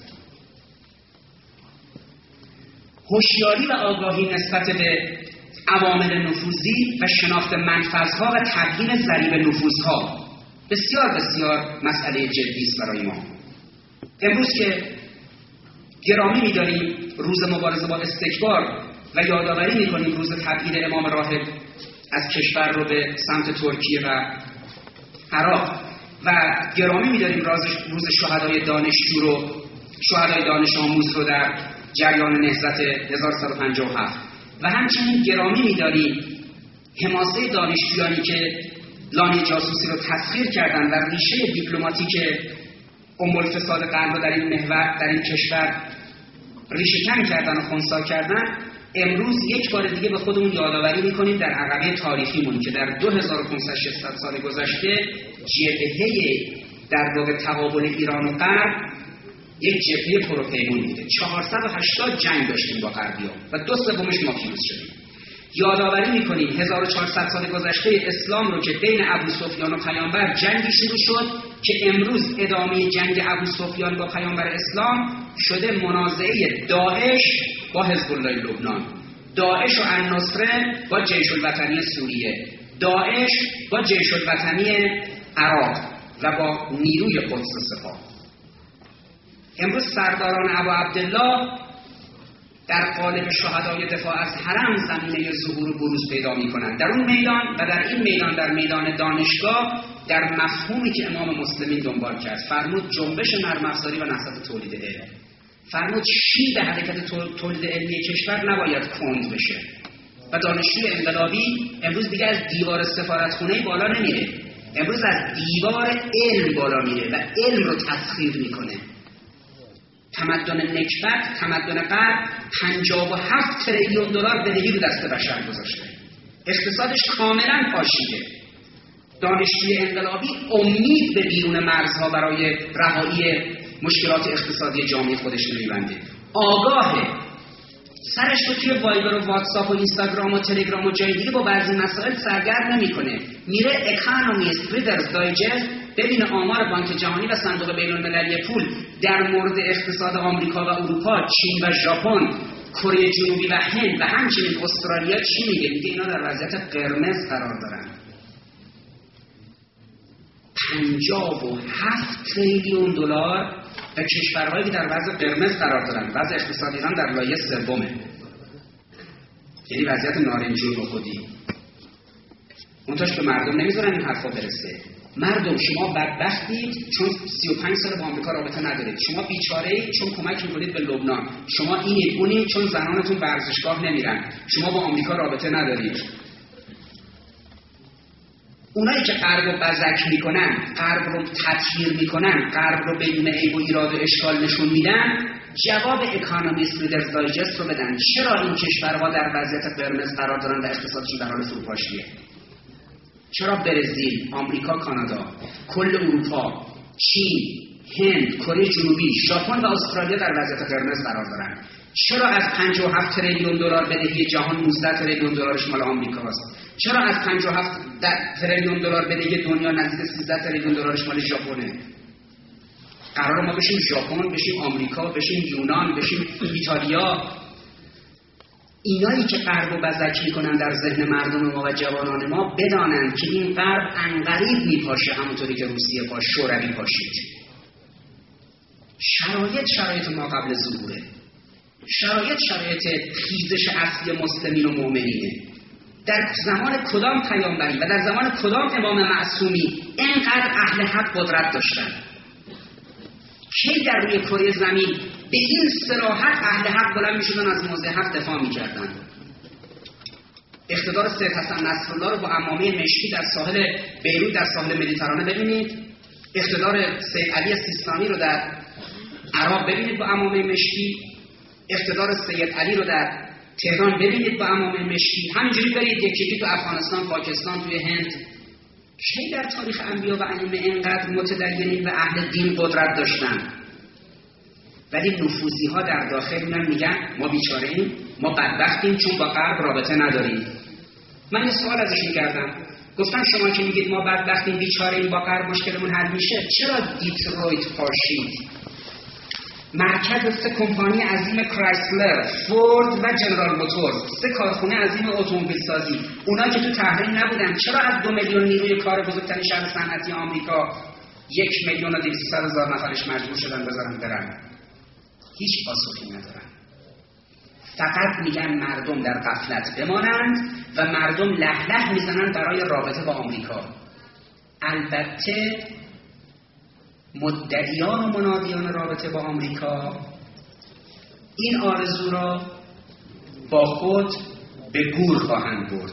هوشیاری و آگاهی نسبت به عوامل نفوذی و شناخت منفذها و تبیین ضریب نفوذها بسیار بسیار مسئله جدی است برای ما. امروز که گرامی می‌داریم روز مبارزه با استکبار و یادآوری می‌کنیم روز تبعید امام راهب از کشور رو به سمت ترکیه و عراق و گرامی می‌داریم روز شهدای دانشجو رو، شهدای دانش آموز رو در جریان نهضت 1157 و همچنین گرامی می‌داریم حماسه دانشجویانی که لانه جاسوسی رو تسخیر کردن و ریشه دیپلماتیک الفساد غرب رو در این محور در این کشور ریشه کن کردن و خنثی کردن. امروز یک بار دیگه به خودمون یادآوری می‌کنیم در عقبه تاریخیمون که در 2500 سال گذشته جبهه در واقع تقابل ایران و غرب یک جبهه پروپیمون بوده. 480 جنگ داشتیم با غربی‌ها و 2/3 ما پیروز شدیم. یادآوری می‌کنیم 1400 سال گذشته اسلام رو که بین ابو سفیان و پیامبر جنگی شروع شد که امروز ادامه جنگ ابو سفیان با پیامبر اسلام شده منازعه داعش با حزب الله لبنان، داعش و النصره با جیش الوطنی سوریه، داعش با جیش الوطنی عراق و با نیروی قدس سپاه. امروز سرداران ابو عبدالله در قالب شهدای دفاع از حرم زمینه ظهور و بروز پیدا می‌کنند در اون میدان و در این میدان، در میدان دانشگاه، در مفهومی که امام مسلمین دنبال کرد. فرمود جنبش نرم افزاری و نهضت تولید علم. فرمود شیب حرکت تولید علمی کشور نباید کند بشه و دانشجوی انقلابی امروز دیگه از دیوار سفارتخونه بالا نمیره، امروز از دیوار علم بالا میره و علم رو تسخیر میکنه. تمدن نکبت، تمدن غرب 57 تریلیون دلار بدهی رو دست بشر گذاشته. اقتصادش کاملا پاشیده. دانشجوی انقلابی امید به بیرون مرزها برای رهایی مشکلات اقتصادی جامعه خودش نمیبنده. آگاهه. سرش رو توی وایبر و واتساپ و اینستاگرام و تلگرام و جای دیگه با بعضی مسائل سرگرم نمیکنه. میره اکانومیست، ریدرز دایجست ببینه آمار بانک جهانی و صندوق بین‌المللی پول در مورد اقتصاد آمریکا و اروپا، چین و ژاپن، کره جنوبی و هند و همچنین استرالیا چی میگه؟ میگه اینا در وضعیت قرمز قرار دارن. 57 تریلیون دلار و کشورهایی که در وضع قرمز قرار دارن. وضع اقتصادی ایران در لایه سومه، یعنی وضعیت نارنجون با خودی. منتاش به مردم نمیذارن این حرفا برسه. مردم شما بدبختید چون 35 سال با آمریکا رابطه ندارید، شما بیچاره‌اید چون کمک میکنید به لبنان، شما اینید اونید چون زنانتون ورزشگاه نمیرن، شما با آمریکا رابطه ندارید. اونایی که غرب رو بزک میکنن، غرب رو تطهیر میکنن، غرب رو بدون عیب و ایراد و اشکال نشون میدن، جواب اکانومیست ریدرز دایجست رو بدن. چرا این کشورها در وضعیت قرمز قرار دارن و اقتصادشون در حال فروپاشیه؟ چرا برزیل، آمریکا، کانادا، کل اروپا، چین، هند، کره جنوبی، ژاپن و استرالیا در وضعیت قرمز قرار دارن؟ چرا از 57 تریلیون دلار بدهی جهان 19 تریلیون دلارش مال آمریکاست؟ چرا از 57 تریلیون دلار بدهی دنیا نزدیک 13 تریلیون دلارش مال ژاپنه؟ قرار ما بشیم ژاپن، بشیم آمریکا، بشیم یونان، بشیم ایتالیا. اینایی که غرب رو بزک میکنن در ذهن مردم ما و جوانان ما بدانند که این غرب انقریب میپاشه، همونطوری که روسیه پاش، شوروی پاشید. شرایط ما قبل ظهوره. شرایط خیزش اصلی مسلمین و مؤمنینه. در زمان کدام پیامبری و در زمان کدام امام معصومی اینقدر اهل حق قدرت داشتن؟ کی در روی کره زمین به این صراحت اهل حق بلند میشدن از موضع حق دفاع میکردن؟ اقتدار سید حسن نصرالله رو با عمامه مشکی در ساحل بیروت در ساحل مدیترانه ببینید. اقتدار سید علی سیستانی رو در عراق ببینید با عمامه مشکی. اقتدار سید علی رو در تهران ببینید با عمامه مشکی. همینجوری برید یکی تو افغانستان، پاکستان، توی هند. کی در تاریخ انبیا و ائمه اینقدر متدینین و اهل دین قدرت داشتن؟ ولی نفوذی ها در داخل میگن ما بیچاره ایم، ما بدبختیم چون با غرب رابطه نداریم. من یه سوال ازشون کردم، گفتم شما که میگید ما بدبختیم بیچاره ایم با غرب مشکلمون حل میشه، چرا دیترویت پاشید؟ مرکز 3 کمپانی عظیم کرایسلر، فورد و جنرال موتورز، 3 کارخونه عظیم اتومبیل سازی، اونا که تو تحریم نبودن چرا از 2 میلیون نیروی کار بزرگترین شهر صنعتی آمریکا 1,200,000 نفرش مجبور شدن بذارن برن؟ هیچ پاسخی ندارن. فقط میگن مردم در غفلت بمانند و مردم لهله میزنن برای رابطه با آمریکا. البته مدعیان و منادیان رابطه با آمریکا این آرزو را با خود به گور خواهند برد.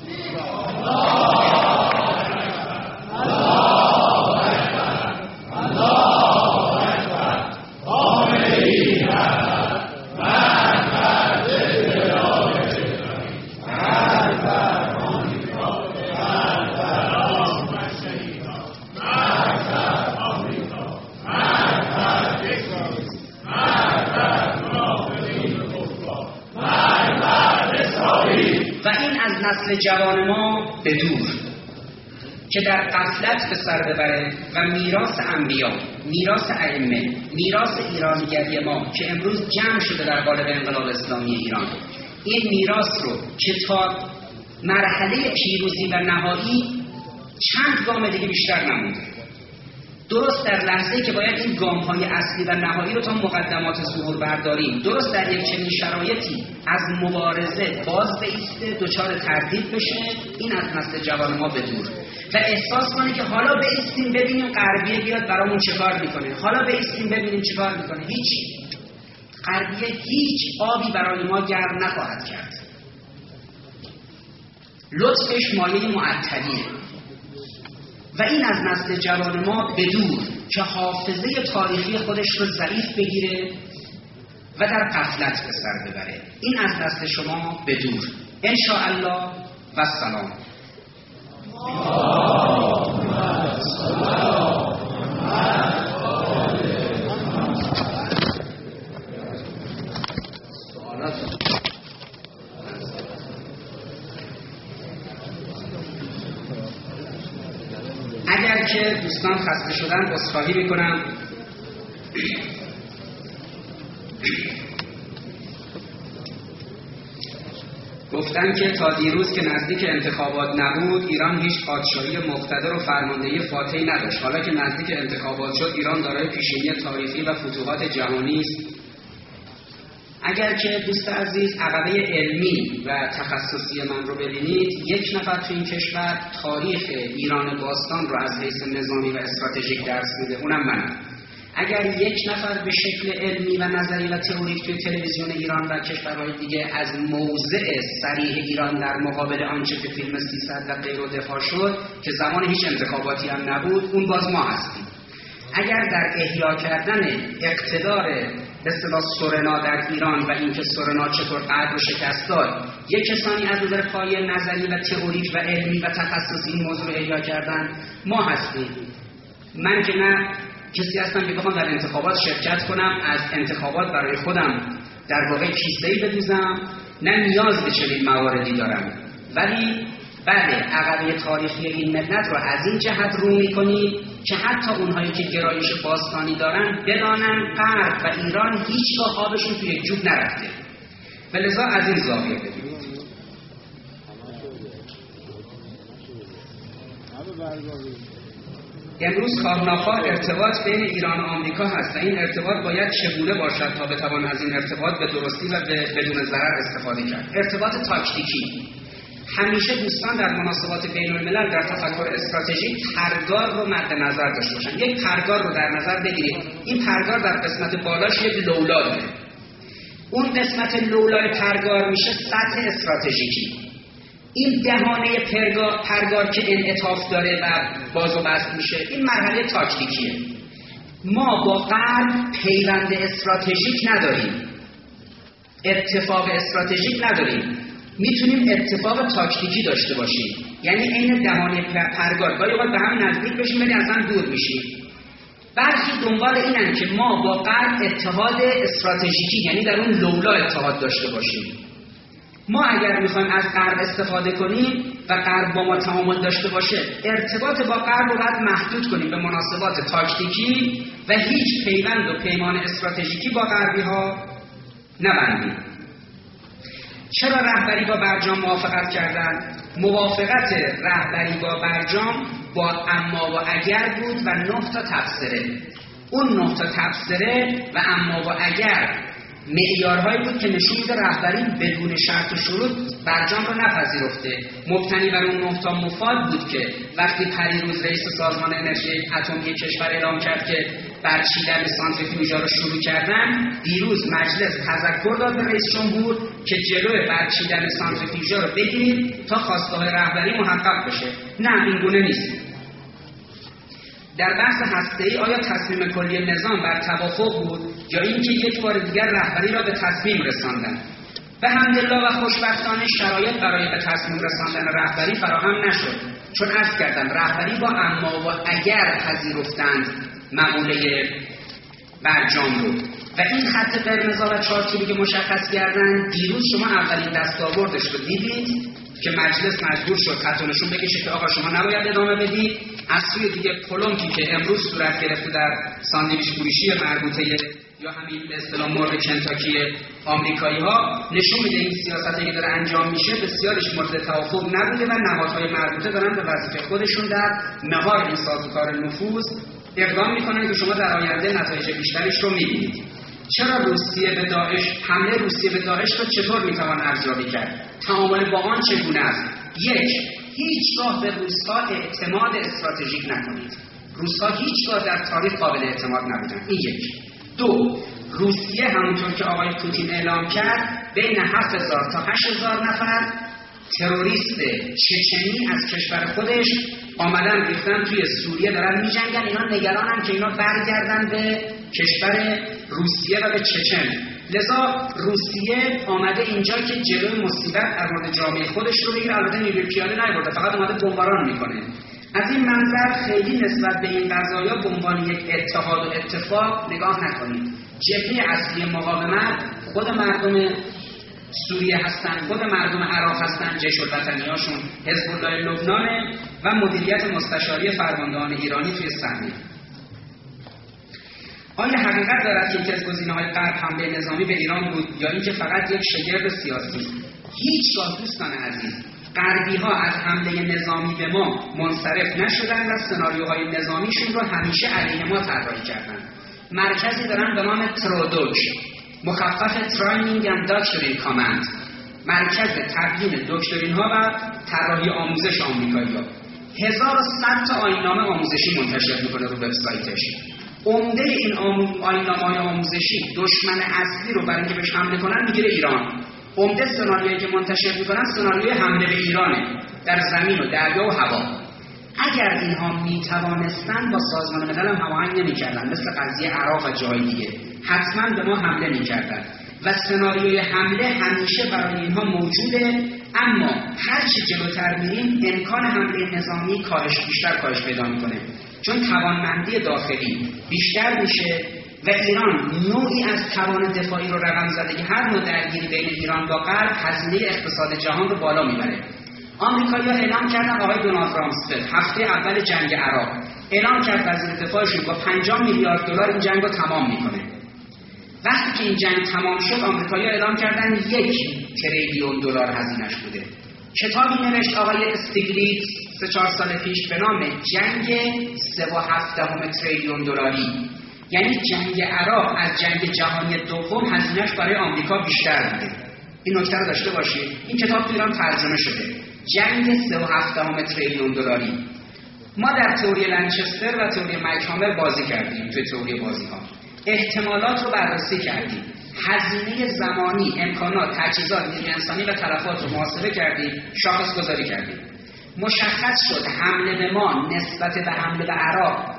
نسل جوان ما به دور که در غفلت به سر ببره و میراث انبیا، میراث ائمه، میراث ایرانگری ما که امروز جمع شده در قالب انقلاب اسلامی ایران، این میراث رو که تا مرحله پیروزی و نهایی چند گام دیگه بیشتر نمونده، درست در لحظه‌ای که باید این گام‌های اصلی و نهایی رو تا مقدمات ظهور برداریم، درست در یک چنین شرایطی از مبارزه باز بایسته، دچار تردید بشه، این از نسل جوان ما به دور و احساس کنه که حالا بایستیم ببینیم غربیه بیاد برامون چیکار میکنه، حالا بایستیم ببینیم چیکار میکنه. هیچ غربیه هیچ آبی برای ما گرم نخواهد کرد. لطفش مایه معطلیه و این از نسل جوان ما به دور که حافظه تاریخی خودش رو ضعیف بگیره و در غفلت به سر ببره. این از دست شما به دور. انشاءالله و سلام. اگر که دوستان خسته شدن عذرخواهی میکنم. گفتن که تا دیروز که نزدیک انتخابات نبود ایران هیچ پادشاهی مقتدر و فرماندهی فاتحی نداشت. حالا که نزدیک انتخابات شد ایران دارای پیشینی تاریخی و فتوحات جهانی است. اگر که دوست عزیز عقبه علمی و تخصصی من رو ببینید، یک نفر تو این کشور تاریخ ایران باستان رو از حیث نظامی و استراتژیک درس میده، اونم منم. اگر یک نفر به شکل علمی و نظری و تئوریک توی تلویزیون ایران و کشورهای دیگه از موضع صریح ایران در مقابل آنچه که فیلم 300 و غیره دفاع شد که زمان هیچ انتخاباتی هم نبود، اون باز ما هستیم. اگر در احیا کردن اقتدار به اصطلاح سورنا در ایران و اینکه سورنا چطور قدر رو شکست داد، یک کسانی از نظر پایه نظری و تئوریک و علمی و تخصصی این موضوع رو احیا کردن، ما هستیم. من که نه کسی هستم که بخوام در انتخابات شرکت کنم، از انتخابات برای خودم در واقع کیسه‌ای بدوزم، نه نیاز به چنین مواردی دارم. ولی بله، عقبه تاریخی این ملت رو از این جهت رو می‌کنیم که حتی اونهایی که گرایش باستانی دارن بدانن غرب و ایران هیچگاه آبشون توی جوب نرفته. ولذا از این زاویه ببینید. امروز خواه ارتباط بین ایران و آمریکا هست و این ارتباط باید چگونه باشد تا بتوان از این ارتباط به درستی و بدون ضرر استفاده کرد. ارتباط تاکتیکی. همیشه دوستان در مناسبات بین الملل در تفکر استراتژیک پرگار رو مد نظر داشته باشن. یک پرگار رو در نظر بگیرید. این پرگار در قسمت بالاش یک لولا داره. اون قسمت لولای پرگار میشه سطح استراتژیکی. این دهانه پرگار که انعطاف داره و باز و بست میشه، این مرحله تاکتیکیه. ما با غرب پیوند استراتژیک نداریم، اتفاق استراتژیک نداریم. میتونیم اتفاق تاکتیکی داشته باشیم، یعنی این دهانه پرگار گاهی اوقات به هم نزدیک بشیم ولی از هم دور میشیم. برخی دنبال اینن که ما با غرب اتحاد استراتژیکی، یعنی در اون لولا اتحاد داشته باشیم. ما اگر میخوایم از غرب استفاده کنیم و غرب با ما تعامل داشته باشه، ارتباط با غرب رو باید محدود کنیم به مناسبات تاکتیکی و هیچ پیوند و پیمان استراتژیکی با غربی ها نبندیم. چرا رهبری با برجام موافقت کردن؟ موافقت رهبری با برجام با اما و اگر بود و 9 تا تبصره. اون 9 تا تبصره و اما و اگر معیارهایی بود که نشون میده رهبری بدون شرط و شروط برجام رو نپذیرفته. مبتنی بر اون 9 تا مفاد بود که وقتی پریروز رئیس سازمان انرژی اتمی کشور اعلام کرد که برچیدن سانتریفیوژها رو شروع کردن، دیروز مجلس تذکر داد به رئیس جمهور که جلوی برچیدن سانتریفیوژها رو بگیرید تا خواسته‌های رهبری محقق بشه. نه، این گونه نیست. در بحث هسته‌ای آیا تصمیم کلی نظام بر توافق بود یا اینکه یک بار دیگر رهبری را به تصمیم رساندن؟ به حمدالله و خوشبختانه شرایط برای به تصمیم رساندن رهبری فراهم نشد، چون عرض کردم رهبری با اما و اگر پذیرفتند مقوله برجام رو و این خط قرمز و چارچوبی که مشخص کردن. دیروز شما اولین دستاوردش رو دیدید که مجلس مجبور شد خط و نشون بکشه که آقا شما نباید ادامه بدید. از سوی دیگه پلمکی که امروز صورت گرفته در ساندویچ فروشی مربوطه یا همین به اصطلاح مرغ کنتاکی آمریکایی ها نشون میده این سیاستی که داره انجام میشه بسیارش مورد توافق نبوده و نهادهای مربوطه دارن به وظیفه خودشون در مهار این سازوکار نفوذ اقدام میکنن که شما در آینده نتایج بیشترش رو میبینید. چرا روسیه به داعش، حمله روسیه به داعش رو چطور میتوان ارزیابی کرد؟ تعامل با آن چگونه است؟ یک، هیچگاه به روس‌ها اعتماد استراتژیک نکنید. روس‌ها هیچگاه در تاریخ قابل اعتماد نبودن. این یک. دو، روسیه همونطور که آقای پوتین اعلام کرد بین 7000 تا 8000 نفر تروریست چچنی از کشور خودش آمدن ریختن توی سوریه دارن می‌جنگن. اینا نگرانن که اینا برگردن به کشور روسیه و به چچن. لذا روسیه آمده اینجا که جلوی مصیبت از مورد جامعه خودش رو بگیره. البته نیروی پیاده نیاورده، فقط اومده بمباران میکنه. از این منظر خیلی نسبت به این قضایا به عنوان یک اتحاد و اتفاق نگاه نکنید. جبهه اصلی مقاومت خود مردم سوریه هستن، خود مردم عراق هستن، جیش الوطنی‌هاشون حزب الله لبنان و مدیریت مستشاری فرماندهان ایرانی توی صحنه. آیا حقیقت دارد که یکی از گزینه‌های غرب حمله نظامی به ایران بود یا اینکه فقط یک شگرد سیاسی؟ هیچگاه دوستان عزیز غربی‌ها از حمله نظامی به ما منصرف نشدند و سناریوهای نظامیشون رو همیشه علیه ما طراحی کردند. مرکزی دارن به نام ترودوک، مخفف تراینینگ اند داکترین کامند، مرکز تبیین دکترین ها و طراحی آموزش آمریکایی‌ها. 1100 تا آیین‌نامه آموزشی منتشر میکنه رو وبسایتش. عمده این آیین‌نامه‌های آموزشی دشمن اصلی رو برای اینکه بهش حمله کنن میگیره ایران. عمده سناریویی که منتشر میکنن سناریوی حمله به ایرانه، در زمین و دریا و هوا. اگر اینها میتوانستن با سازمان ملل هم هماهنگ نمی‌کردن، مثل قضیه عراق و جای دیگه، حتما به ما حمله می‌کردن و سناریوی حمله همیشه برای اینها موجوده. اما هر چی جلوتر میریم امکان حمله نظامی بیشتر کاهش پیدا میکنه، چون توانمندی داخلی بیشتر میشه و ایران نوعی از توان دفاعی رو رقم زده که هر نوع درگیری بین ایران با غرب هزینه اقتصاد جهان رو بالا میبره. آمریکایی‌ها اعلام کردن، آقای دونالد رامسفلد هفته اول جنگ عراق اعلام کرد وزیر دفاعشون با 50 میلیارد دلار این جنگ رو تمام میکنه. وقتی که این جنگ تمام شد آمریکایی‌ها اعلام کردن 1 تریلیون دلار هزینه‌اش بوده. کتابی نوشت آقای استیگلیتز 3-4 سال پیش به نام جنگ 3.7 تریلیون دلاری، یعنی جنگ عراق از جنگ جهانی دوم هزینه‌اش برای آمریکا بیشتر بوده. این نکته رو داشته باشید. این کتاب تو ایران ترجمه شده، جنگ 3.7 تریلیون دلاری. ما در تئوری لنچستر و تئوری مایک بازی کردیم، توی تئوری بازی‌ها احتمالات رو بررسی کردیم، هزینه زمانی، امکانات، تجهیزات، نیروی انسانی و تلفات رو محاسبه کردیم، شاخص گذاری کردیم. مشخص شد حمله به ما نسبت به حمله به عراق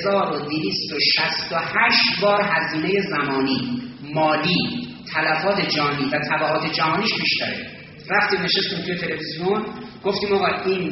1268 بار هزینه زمانی، مالی، تلفات جانی و تبعات جهانیش بیشتره. رفتیم نشستیم توی تلویزیون گفتیم آقا این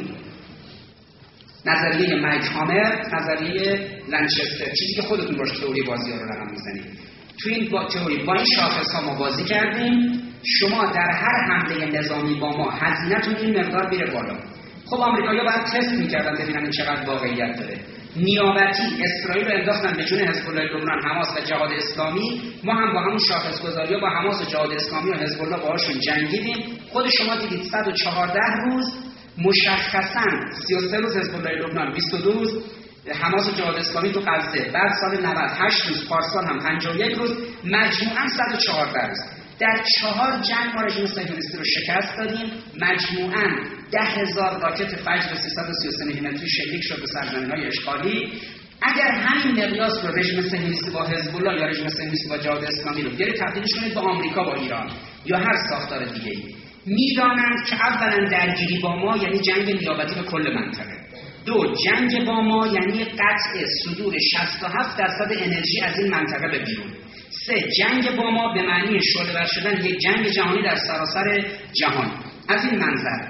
نظریه مایک هامر، نظریه لنچستر، چیزی که خودتون باش تئوری بازی‌ها رو رقم میزنید، توی این تئوری با این شاخص‌ها ما بازی کردیم. شما در هر حمله نظامی با ما هزینه‌تون این مقدار میره بالا. خب آمریکایی‌ها باید تست می‌کردن ببینن این چقدر واقعیت داره. نیابتی اسرائیل رو انداختن به جون حزب الله لبنان، حماس و جهاد اسلامی. ما هم با همون شاخص گذاری‌ها با حماس و جهاد اسلامی و حزب الله باهاشون جنگیدیم. خود شما دیدید 114 روز مشخصاً 33 روز حزب الله لبنان، 22 روز حماس و جهاد اسلامی تو غزه، بعد سال 98 روز، پارسال هم 51 روز، مجموعاً 114 روز. در 4 جنگ ما رژیم صهیونیستی رو شکست دادیم. مجموعاً 10,000 راکت فجر 333 میلیمتری شلیک شد به سرزمین‌های اشغالی. اگر همین مقیاس رو رژیم صهیونیستی با حزب الله یا رژیم صهیونیستی با جهاد اسلامی رو بیارید تبدیلش کنید با آمریکا، با ایران یا هر ساختار دیگه‌ای، می‌دانند که اولاً درگیری با ما یعنی جنگ نیابتی به کل منطقه. 2 جنگ با ما یعنی قطع صدور 67% انرژی از این منطقه به بیرون. 3 جنگ با ما به معنی شعله‌ور شدن یک جنگ جهانی در سراسر جهان. از این منظر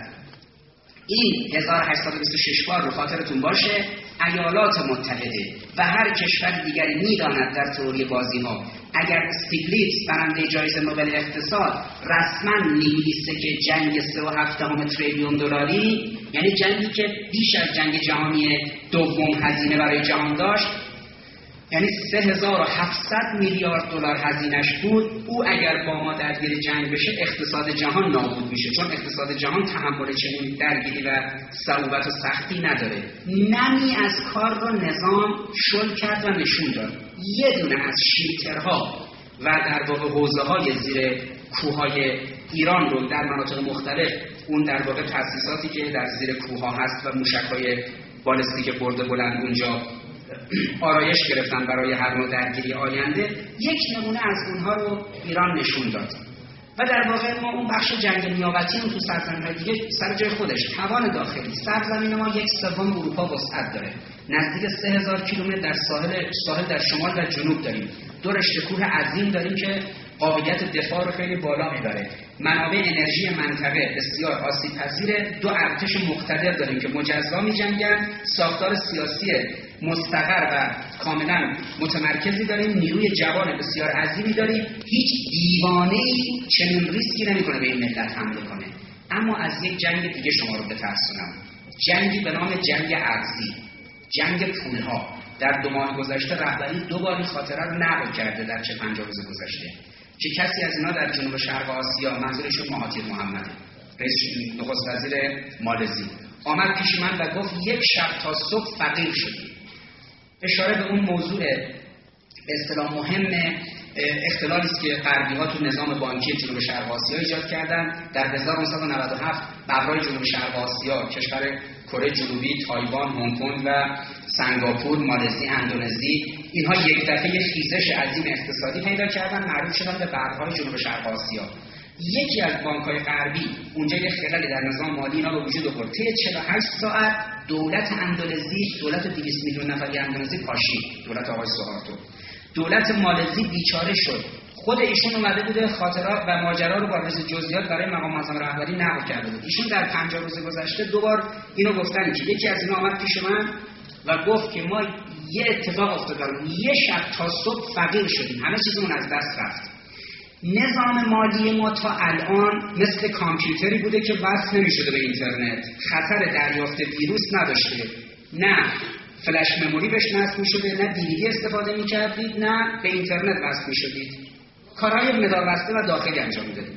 این 1826 بار رو خاطرتون باشه ایالات متحده و هر کشور دیگری میداند در تئوری بازی‌ها اگر استیگلیتز برنده جایزه نوبل اقتصاد رسما می‌نویسه که جنگ 3.7 تریلیون دلاری یعنی جنگی که بیش از جنگ جهانی دوم هزینه برای جهان داشت، یعنی 3700 میلیارد دلار هزینه‌اش بود، او اگر با ما درگیر جنگ بشه اقتصاد جهان نابود میشه، چون اقتصاد جهان تحمل چنین درگیری و صعوبت و سختی نداره. نمی از کار رو نظام شل کرد و نشون داد. یه دونه از شیلترها و در واقع حوزه‌های زیر کوههای ایران رو در مناطق مختلف، اون در واقع تأسیساتی که در زیر کوه‌ها هست و موشک‌های بالستیک برده بلند اونجا آرایش گرفتن برای هر نوع درگیری آینده، یک نمونه از اونها رو ایران نشون داد. و در واقع ما اون بخش جنگ نیابتی رو تو سرزمین‌های دیگه سر جای خودش، توان داخلی سرزمین ما 1/3 اروپا وسعت داره، نزدیک 3000 کیلومتر در ساحل در شمال و جنوب داریم، 2 رشته کوه عظیم داریم که قابلیت دفاع رو خیلی بالا میبره. منابع انرژی منطقه بسیار آسیب پذیره. 2 ارتش مقتدر داریم که مجزا می‌جنگن. ساختار سیاسی مستقر و کاملا متمرکزی داریم. نیروی جوان بسیار عظیمی داریم. هیچ دیوانه‌ای چنین ریسکی نمی‌کنه به این ملت حمله کنه. اما از یک جنگ دیگه شما رو بترسونم. جنگی به نام جنگ ارضی، جنگ پولها. در 2 ماه گذشته رهبری 2 بار این خاطره رو نقل کرده در 50 روز گذشته که کسی از اینا در جنوب شرق آسیا، منظورشون مهاتیر محمد، رئیس نخست وزیر مالزی، آمد پیش من و گفت 1 شب تا صبح فقیر شدیم. اشاره به اون موضوع به اصطلاح مهم اختلالی است که غربی‌ها تو نظام بانکی جنوب شرق آسیا ایجاد کردن. در 1997 ببرای جنوب شرق آسیا، کشور کره جنوبی، تایوان، هنگ کنگ و سنگاپور، مالزی، اندونزی، اینها یک دفعه خیزش عظیم اقتصادی پیدا کردن، معروف شدن به ببرهای جنوب شرق آسیا. یکی از بانک‌های غربی اونجا یه خللی در نظام مالی اینا به وجود آورد. طی 48 ساعت دولت اندونزی، دولت 200 میلیون نفری اندونزی پاشید، دولت آقای سوهارتو. دولت مالزی بیچاره شد. خود ایشون اومده بوده خاطرات و ماجرا رو با رئیس جزئیات برای مقام معظم رهبری نقل کرده بود. ایشون در 50 روز گذشته 2 بار اینو گفتن که یکی از اینا آمد پیش من و گفت که ما یه اتفاق افتاد، 1 شب تا صبح فقیر شدیم، همه چیزمون از دست رفت. نظام مالی ما تا الان مثل کامپیوتری بوده که وصل نمی‌شده به اینترنت، خطر دریافت ویروس نداشته، نه فلش مموری بهش نصب می‌شده، نه دیویدی استفاده می‌کردید، نه به اینترنت وصل می‌شدید. کارهای مداربسته و داخلی انجام می‌دادید.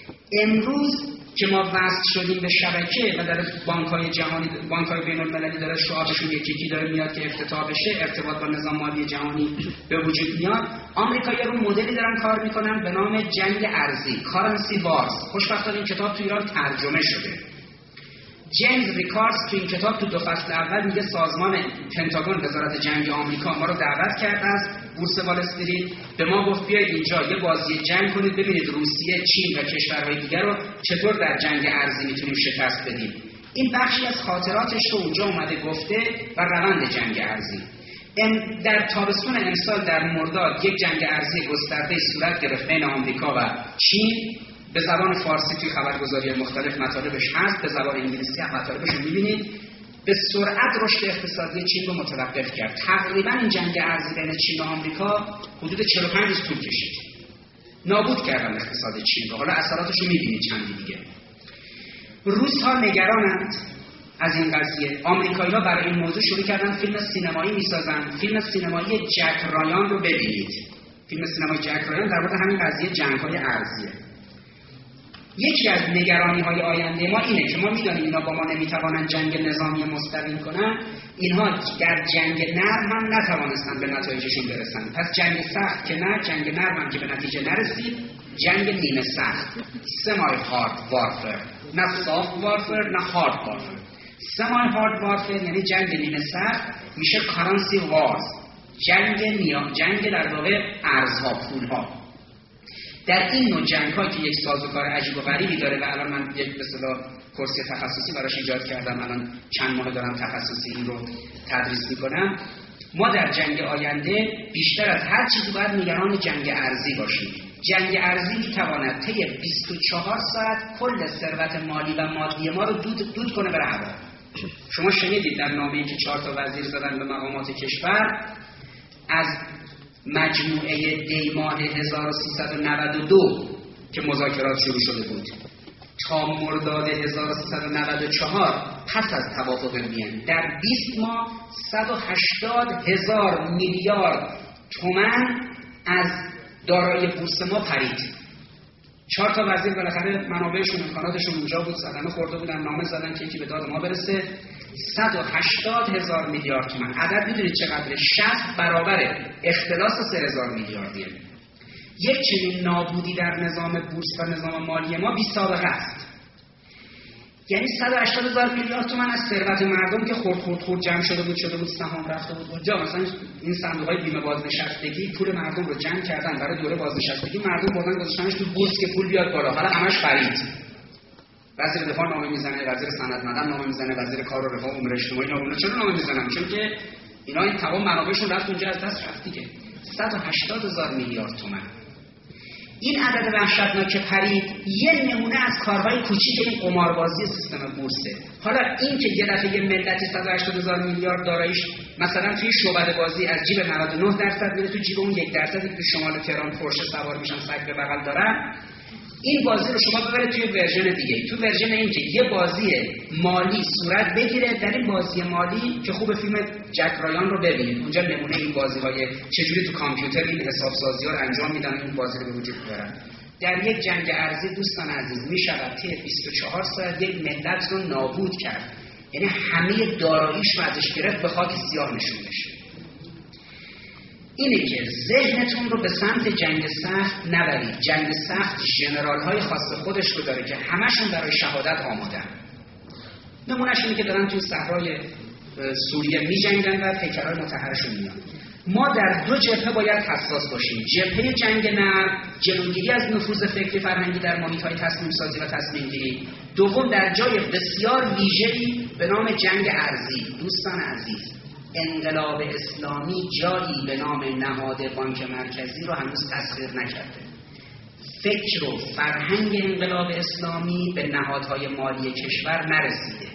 امروز که ما وصل شدیم به شبکه و در بانک‌های جهانی، بانک‌های بین‌المللی داره شعارشون یکی داره میاد که افتتاح بشه، ارتباط با نظام مالی جهانی به وجود میاد. آمریکایی‌ها رو مدلی دارن کار میکنن به نام جنگ ارزی، کارنسی وارز. خوشبختانه این کتاب تو ایران ترجمه شده. جیمز ریکاردز تو این کتاب تو 2 فصل اول میگه سازمان پنتاگون، وزارت جنگ آمریکا ما رو دعوت کرده از بورس وال استریت، به ما گفت بیایید اینجا یه بازی جنگ کنید، ببینید روسیه، چین و کشورهای دیگر رو چطور در جنگ ارزی میتونیم شکست بدیم. این بخشی از خاطراتش رو اونجا اومده گفته و روند جنگ ارزی. در تابستون امسال در مرداد یک جنگ ارزی گسترده صورت گرفت بین آمریکا و چین. به زبان فارسی توی خبرگزاری مختلف مطالبش هست، به زبان انگلیسی هم مطالبش رو می‌بینید. به سرعت رشد اقتصادی چین رو متوقف کرد. تقریبا این جنگ ارزی بین چین و آمریکا حدود 45 روز طول کشید. نابود کردن اقتصاد چین رو. حالا اثراتش رو می‌بینید چندی دیگه. روس‌ها نگرانند از این قضیه. آمریکایی‌ها برای این موضوع شروع کردن فیلم سینمایی می‌سازن. فیلم سینمایی جک رایان رو ببینید. فیلم سینمایی جک رایان در مورد همین قضیه جنگ‌های ارزیه. یکی از نگرانی‌های آینده ما اینه که ما می‌دونیم اینا با ما نمی‌توانند جنگ نظامی مستقیم کنن، اینها در جنگ نرم هم نتوانستن به نتایجشون برسن. پس جنگ سخت که نه، جنگ نرم هم که به نتیجه نرسید، جنگ نیمه سخت، سمی هارد وارفر، نه سافت وارفر نه هارد وارفر. سمی هارد وارفر یعنی جنگ نیمه سخت، میشه کارنسی وارز، جنگ در واقع ارزها، پولها. در این نوع جنگ‌ها که یک سازوکار عجیب و غریبی داره و الان من یک به اصطلاح کورس تخصصی براش ایجاد کردم، الان چند ماه دارم تخصصی این رو تدریس می‌کنم، ما در جنگ آینده بیشتر از هر چیزی باید نگران جنگ ارزی باشیم. جنگ ارزی می‌تواند طی 24 ساعت کل ثروت مالی و مادی ما رو دود کنه بره هوا. شما شنیدید در نامه‌ای که 4 تا وزیر زدن به مقامات کشور، از مجموعه دی ماه 1392 که مذاکرات شروع شده بود تا مرداد 1394 پس از توافق وین در 20 ماه 180,000 میلیارد تومان از دارایی بورس ما پرید. 4 تا وزیر بالاخره منابعشون امکاناتشون اونجا بود، صدمه خورده بودن، نامه زدن که یکی به داد ما برسه. 180,000 میلیارد تومان. عدد میدونید چقدره؟ 60 برابر اختلاس 3,000 میلیاردیه. یک چنین نابودی در نظام بورس و نظام مالی ما بی سابقه است. یعنی 180,000 میلیارد تومان از ثروت مردم که خورد جمع شده بود، سهام رفته بود اونجا. مثلا این صندوق‌های بیمه بازنشستگی پول مردم رو جمع کردن برای دوره بازنشستگی، مردم بردن گذاشتنش تو بورس که پول بیاد بالا. حالا همش خرید. وزیر دفاع نامه میزنه، وزیر صنعت معدن نامه میزنه، وزیر کار و رفاه امور اجتماعی نامه. چرا نامه میزنن؟ چون که اینا این تمام منابعشون رفت اونجا، از دست رفت دیگه. 180,000 میلیارد تومان. این عدد وحشتناک که پرید یه نمونه از کارهای کوچیک این قماربازی سیستم بورسه. حالا این که یه دفعه یه ملتی 180,000 میلیارد داراییش مثلا توی شعبده بازی از جیب 99% میره تو جیب اون 1% که تو شمال تهران پورشه سوار میشن سگ به بغل دارن، این بازی رو شما ببرید توی ورژن دیگه، تو ورژن این که یه بازی مالی صورت بگیره. در این بازی مالی که خوب فیلم جک رایان رو ببینید، اونجا نمونه این بازی‌های چجوری تو کامپیوتر این حساب‌سازی‌ها رو انجام میدن، این بازی رو به وجود میارن. در یک جنگ ارزی دوستان عزیز میشود طی 24 ساعت یک ملت رو نابود کرد، یعنی همه داراییش رو ازش گرفت به خاک سیاه نشون بشه. اینه که ذهنتون رو به سمت جنگ سخت نبرید. جنگ سخت ژنرال‌های خاص خودش رو داره که همشون برای شهادت آمادن. نمونهش اینه که دارن تو صحرای سوریه می‌جنگن و پیکرهای مطهرشون میان. ما در دو جبهه باید حساس باشیم. جبهه جنگ نرم، جلوگیری از نفوذ فکری فرهنگی در محیط‌های تصمیم سازی و تصمیم گیری. دوم در جای بسیار ویژه‌ای به نام جنگ ارضی. دوستان عزیز، انقلاب اسلامی جایی به نام نهاد بانک مرکزی رو هنوز تسخیر نکرده. فکر و فرهنگ انقلاب اسلامی به نهادهای مالی کشور نرسیده.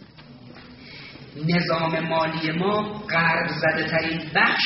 نظام مالی ما غرب زده ترین بخش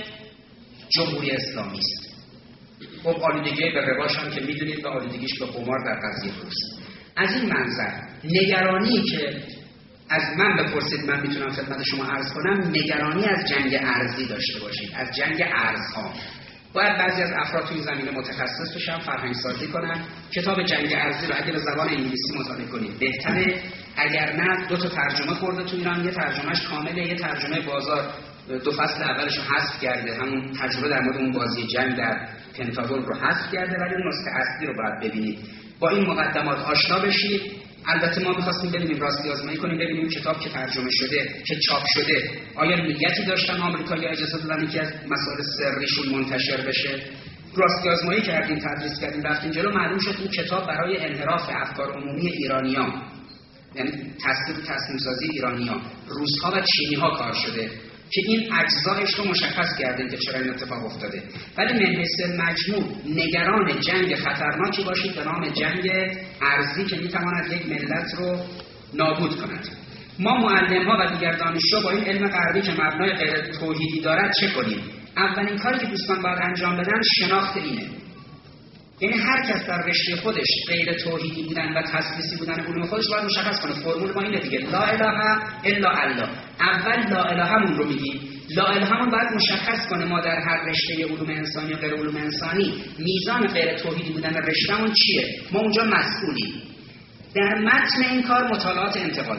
جمهوری اسلامی است. خب آلودگی به رباش هم که میدونید و آلودگیش به قمار در قضیه بورس. از این منظر نگرانی که از من بپرسید من میتونم خدمت شما عرض کنم، نگرانی از جنگ ارزی داشته باشید، از جنگ ارزها. باید بعضی از افراد توی زمینه متخصص بشن، فرهنگ سازی کنن. کتاب جنگ ارزی رو اگه به زبان انگلیسی مطالعه کنید بهتره، اگر نه دو تا ترجمه کرده تو ایران، یه ترجمهش کامله، یه ترجمه بازار 2 فصل اولش رو حذف کرده، همون تجربه در مورد اون بازی جنگ در پنتاگون رو حذف کرده، ولی اون نسخه اصلی رو باید ببینید. با این مقدمات آشنا بشید. البته ما می‌خواستیم ببینیم راستی آزمایی کنیم ببینیم کتاب که ترجمه شده که چاپ شده آیا نیتی داشتن آمریکایی‌ها اجازه دادن یکی از مسائل سریشون منتشر بشه. راستی آزمایی کردیم، تدریس کردیم، رفتیم جلو، معلوم شد این کتاب برای انحراف افکار عمومی ایرانیان، یعنی تصمیم سازی ایرانیان، روس‌ها و چینی‌ها کار شده که این اجزایش رو مشخص کردن که چرا این اتفاق افتاده. ولی من حیث مجموع نگران جنگ خطرناکی باشید به نام جنگ ارضی که میتواند یک ملت رو نابود کند. ما معلم‌ها و دیگر دانشجو با این علم غربی که مبنای غیر توحیدی دارد چه کنیم؟ اولین کاری که دوستان باید انجام بدن شناخت اینه. یعنی هر کس در رشته خودش غیر توحیدی بودن و تثلیثی بودن علوم خودش باید مشخص کنه. فرمول ما اینه دیگه، لا اله الا الله. اول لا الهمون رو میگیم. لا الهمون باید مشخص کنه ما در هر رشته علوم انسانی و غیر علوم انسانی میزان غیر توحیدی بودن رشتهمون چیه. ما اونجا مسئولیم. در متن این کار مطالعات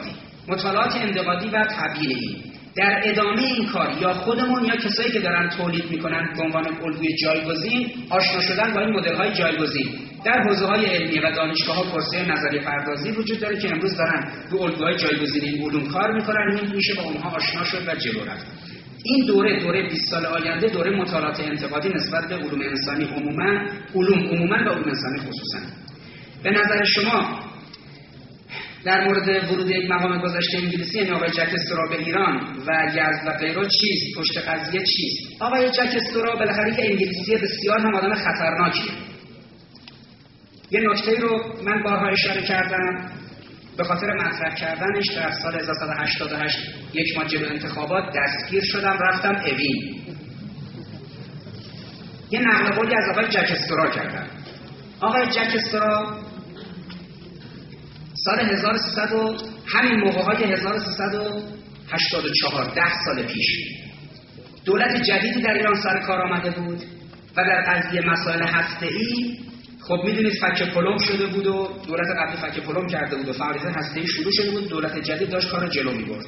انتقادی و تبیین این. در ادامه این کار یا خودمون یا کسایی که دارن تولید میکنن به عنوان الگوی جایگزین آشنا شدن با این مدل‌های جایگزین. در حوزه‌های علمیه و دانشگاه‌ها کورس‌های نظریه پردازی وجود داره که امروز دارن رو الگوهای جایگزین این علوم کار میکنن. میشه با اونها آشنا شد و جلو رفت. این دوره 20 سال آینده دوره مطالعات انتقادی نسبت به علوم انسانی عموما و علوم انسانی خصوصا. به نظر شما در مورد ورود یک مقام گذشته انگلیسی یعنی آقای جک استرا به ایران و یزد و غیره چیست؟ پشت قضیه چیست؟ آقای جک استرا بالاخره که انگلیسی بسیار هم آدم خطرناکیه. یه نکته رو من بارها اشاره کردم، به خاطر مطرح کردنش در سال 1988 یک ماه جلو انتخابات دستگیر شدم، رفتم اوین. یه نقل قولی از آقای جک استرا کردم. آقای جک استرا سال 1300 و همین موقع‌های 1384 10 سال پیش دولت جدیدی در ایران سر کار آمده بود و در قضیه مسائل هسته‌ای خب میدونید فک پلم شده بود و دولت قبلی فک پلم کرده بود و فعالیت هسته‌ای شروع شده بود، دولت جدید داشت کار جلو می‌برد.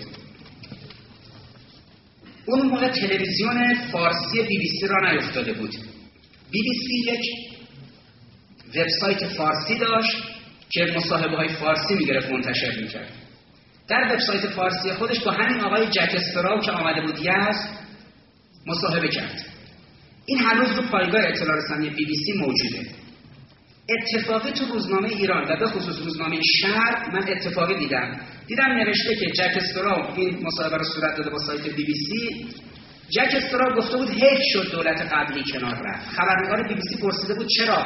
اون موقع تلویزیون فارسی BBC را نیفتاده بود. BBC یک وبسایت فارسی داشت که مصاحبه‌های فارسی می‌گرفت منتشر می‌کرد. در وبسایت فارسی خودش با همین آقای جک استرا که آمده بود یزد مصاحبه کرد. این هنوز رو پایگاه اطلاع رسانی BBC موجوده. اتفاقی تو روزنامه ایران و به خصوص روزنامه شرق من اتفاقی دیدم نوشته که جک استرا این مصاحبه رو صورت داده با سایت BBC. جک استرا گفته بود حیف شد دولت قبلی کنار رفت. خبرنگار BBC پرسیده بود چرا؟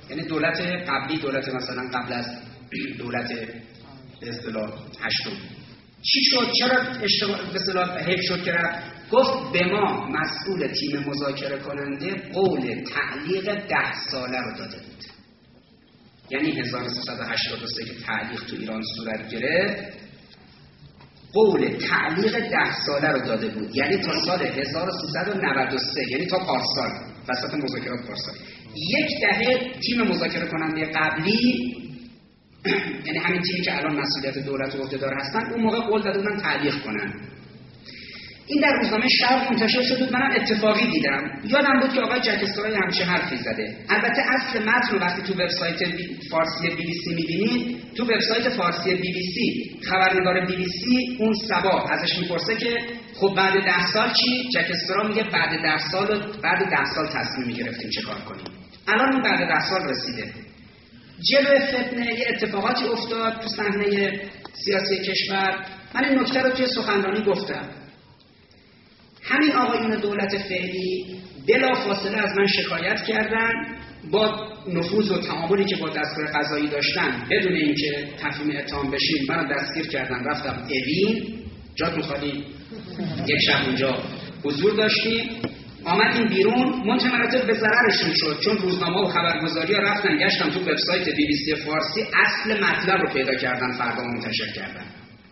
یعنی دولت قبلی، دولت مثلا قبل از دولت به اصطلاح هشتم چی شد؟ چرا به اصطلاح حیف شد که رفت؟ گفت به ما مسئول تیم مذاکره کننده قول تعلیق 10 ساله رو داده بود. یعنی 1383 که تعلیق تو ایران صورت گرفت قول تعلیق 10 ساله رو داده بود، یعنی تا سال 1393، یعنی تا پارسال، وسط مذاکرات پارسال. 10 دهه تیم مذاکره کننده قبلی، یعنی همین تیمی که الان مسئولیت دولت و عهدهدار هستن، اون موقع قول داده بودن تعلیق کنن. این در روزنامه شرق منتشر شد بود، منم اتفاقی دیدم. یادم بود که آقای جک استرا همچین حرفی زده. البته اصل متن رو وقتی تو وبسایت فارسی BBC می‌بینید، تو وبسایت فارسی BBC خبرنگار BBC اون صبا ازش میپرسه که خب بعد 10 سال چی؟ جک استرا میگه بعد 10 سال تصمیم می‌گرفتیم چه کار کنیم. الان اون بعد 10 سال رسیده. جلوی فتنه یه اتفاقاتی افتاد تو صحنه سیاسی کشور. من این نکته رو توی سخنرانی گفتم. همین آقایون دولت فعلی بلافاصله از من شکایت کردن، با نفوذ و تعاملی که با دستگاه قضایی داشتن، بدون اینکه تفهیم اتهام بشیم منو دستگیر کردن. رفتم اوین، جاتون خالی، یک شب اونجا حضور داشتیم. آمدیم بیرون، متمرتب به ضررشون شد، چون روزنامه و خبرگزاری‌ها رفتن گشتن تو وبسایت BBC فارسی، اصل مطلب رو پیدا کردن، فردا منتشر کردن.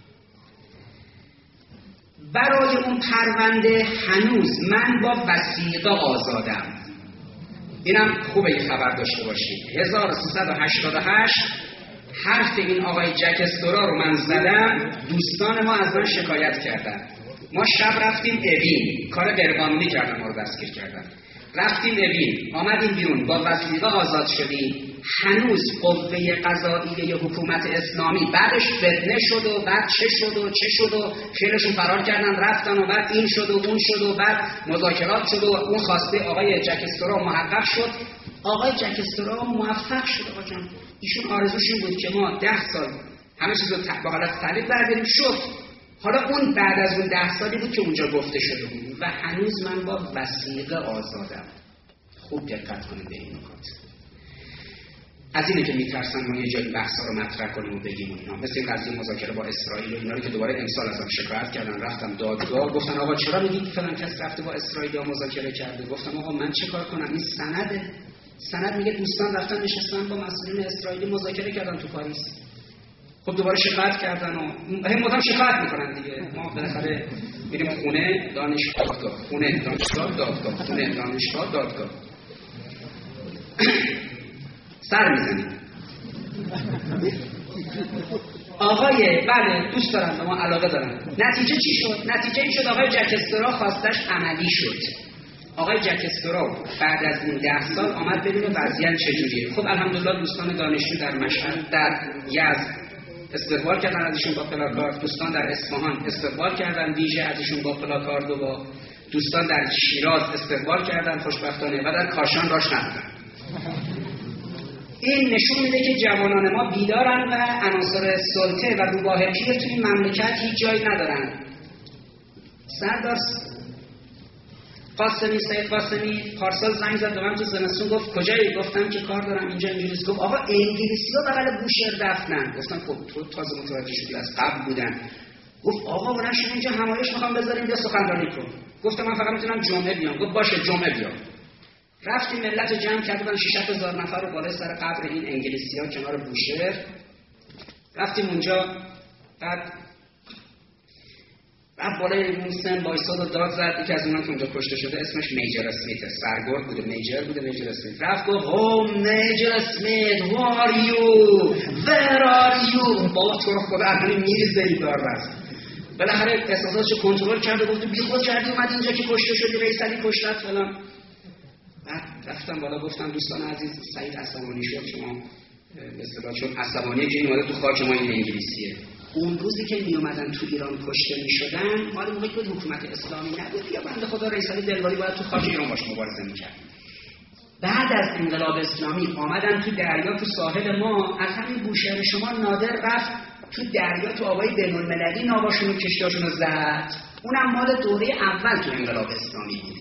برای اون پرونده هنوز من با وثیقه آزادم. اینم خوبه یه خبر داشته باشید. 1388 حرف این آقای جک استرا رو من زدم، دوستان ما از من شکایت کردن. ما شب رفتیم اوین، کار غیرقانونی کردن، ما رو دستگیر کردن. رفتیم اوین، آمدیم بیرون، با وثیقه آزاد شدیم. هنوز قوه قضاییه حکومت اسلامی بعدش فتنه شد و بعد چه شد و خیلیشون فرار کردن رفتن و بعد این شد و اون شد و بعد مذاکرات شد و اون خواسته آقای جک استرا محقق شد. آقای جک استرا موفق شد. آقا جان ایشون آرزوش این بود که ما 10 سال همه چیز رو به حالت تعلیق برداریم، شد. حالا اون بعد از اون 10 سالی بود که اونجا گفته شده بود و هنوز من با وثیقه آزادم. خوب دقت کنید به این نکات. از اینه که میترسن ما یه جایی بحثا رو مطرح کنیم و بگیم و اینا. مثل این قضیه مذاکره با اسرائیل و اینا رو که دوباره امسال ازم شکایت کردن، رفتم دادگاه، گفتن آقا چرا میگی فلان کس رفته با اسرائیل مذاکره کرده؟ گفتم آقا من چه کار کنم؟ این سند میگه دوستان رفتن نشستن با مسئولین اسرائیلی مذاکره کردن تو پاریس. خب دوباره شکایت کردن و هم مدام شکایت میکنن دیگه. ما بالاخره میریم خونه دانشگاه، خونه دانشگاه، دادگاه، خونه دانشگاه، دادگاه. سر میزنیم. آقای بله دوست دارن، به ما علاقه دارن. نتیجه چی شد؟ نتیجه این شد آقای جک استرا خواستش عملی شد. آقای جک استرا بعد از این 10 سال آمد ببینه وضعیت چجوریه. خب الحمدلله دوستان دانشجو در مشهد، در یزد استقبال کردن ازشون با پلاکارد، دوستان در اصفهان استقبال کردن ویژه ازشون با پلاکارد و با دوستان در شیراز استقبال کردن خوشبختانه و در کاشان راش ندادن. این نشون میده که جوانان ما بیدارن و عناصر سلطه و روباه پیر توی این مملکت هیچ جایی ندارن. سردار قاسمی، سید قاسمی پارسال زنگ زد به من تو زمستون، گفت کجایی؟ گفتم که کار دارم اینجا انگلیس. گفت آقا انگلیسی‌ها بغل بوشهر دفنن. گفتم خب تو تازه متوجه شدی، از قبل بودن. گفت آقا بلند شو اینجا همایش میخوام بذاریم بیا سخنرانی کن. گفتم من فقط میتونم جمعه بیام. گفت باشه جمعه بیا. رفتیم ملت جمع کردن 6,000 نفر رو بالای سر قبر این انگلیسی‌ها کنار بوشهر. رفتیم اونجا، بعد بالای اون سن وایساد و داد زد. یکی از اونها که اونجا کشته شده اسمش میجر اسمیت، سرگرد بوده، میجر اسمیت. رفت گفت میجر اسمیت who are you where are you. بابا تو رو خدا الان میریزه این دار راست. بالاخره احساساتشو کنترل کرد و گفت بیخود کردی اومد اینجا که کشته شدی، رئیس علی کشتت فلان. بعد رفتم بالا گفتم دوستان عزیز سعید عصبانی شد، شما به اصطلاح چون عصبانیه که این اومده تو خاک ما این انگلیسیه. اون روزی که می اومدن تو ایران کشته میشدن مال موقعی که حکومت اسلامی نبود یا بنده خدا رئیس علی دلواری باید تو خاک ایران باش مبارزه میکرد. بعد از انقلاب اسلامی آمدن تو دریا، تو ساحل ما، از همین بوشهر شما نادر رفت تو دریا، تو آبای بین‌المللی ناواشون و کشتیاشون رو زد. اونم مال دوره اول تو انقلاب اسلامی بود.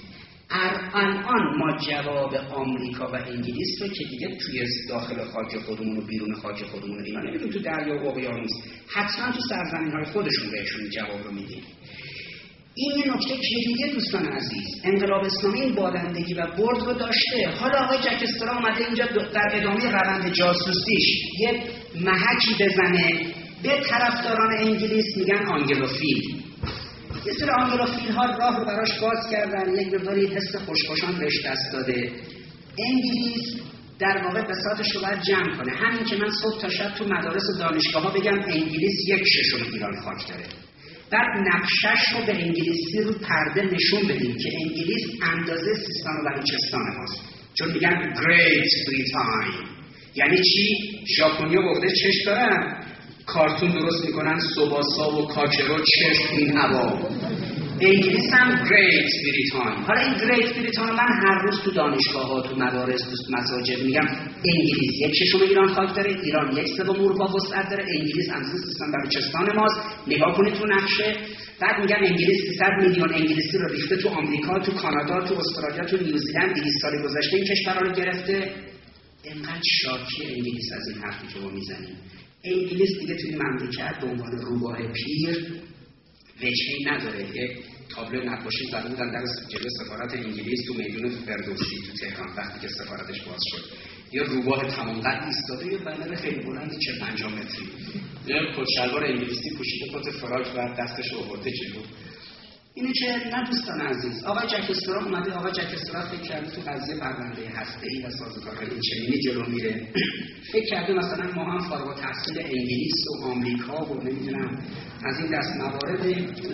الان ما جواب آمریکا و انگلیس رو که دیگه توی داخل خاک خودمون و بیرون خاک خودمون رو اینا نمیدونیم، تو دریا و اقیانوس، حتما تو سرزمین‌های خودشون بهشون جواب رو میدیم. این یه نکته کلیدی دوستان عزیز. انقلاب اسلامی این بالندگی و برد رو داشته. حالا آقای جک استرا اومده اینجا در ادامه روند جاسوسیش یه محکی بزنه به طرفداران انگلیس، میگن آنگلوفیل. یه سری آنگلوفیل ها راه رو براش باز کردن، یک مقداری حس خوشخوشان بهش دست داده. انگلیس در واقع بساطش رو باید جمع کنه. همین که من صبح تا شب تو مدارس و دانشگاه ها بگم انگلیس 1/6 ایران خاک داره، بعد نقشش رو به انگلیسی رو پرده نشون بدیم که انگلیس اندازه سیستان و بلوچستان ماست. چون میگن Great Britain یعنی چی؟ ژاپنیا گفته چشم دارن، کارتون درست میکنن، سوباسا و کاکرو چشم این هوا. انگلیس هم Great Britain. حالا این Great Britain من هر روز تو دانشگاه ها، تو مدارس، تو مساجد میگم انگلیس 1/6 ایران خاک داره، ایران 1/3 اروپا وسعت داره، انگلیس اندازه سیستان بلوچستان ماست. نگاه کنید تو نقشه. بعد میگن انگلیس 300 میلیون انگلیسی رو ریخته تو آمریکا، تو کانادا، تو استرالیا، تو نیوزیلند. 200 سال گذشته این کشورها رو گرفته. اینقدر شاکی انگلیس از این حرفی که ما میزنیم. انگلیس دیگه توی مملکت به عنوان روباه پیر وجهی نداره. یک تابلو نقاشی زده بودن در جلوی سفارت انگلیس تو میدون فردوسی تو تهران وقتی که سفارتش باز شد. یه روباه تمام قد ایستاده، یه بنر خیلی بلند 40-50 متری، یه کت شلوار انگلیسی پوشیده، کت فراک و دستش آورده جلو. اینه که نه دوستان عزیز، آقای جک استرا اومده. آقای جک استرا فکر کرده تو قضیه پرونده هسته‌ای و سازوکارهای اینچنینی جلو میره. فکر کرده مثلا ما هم فارغ التحصیل انگلیس و آمریکا و نمیدونم از این دست موارد.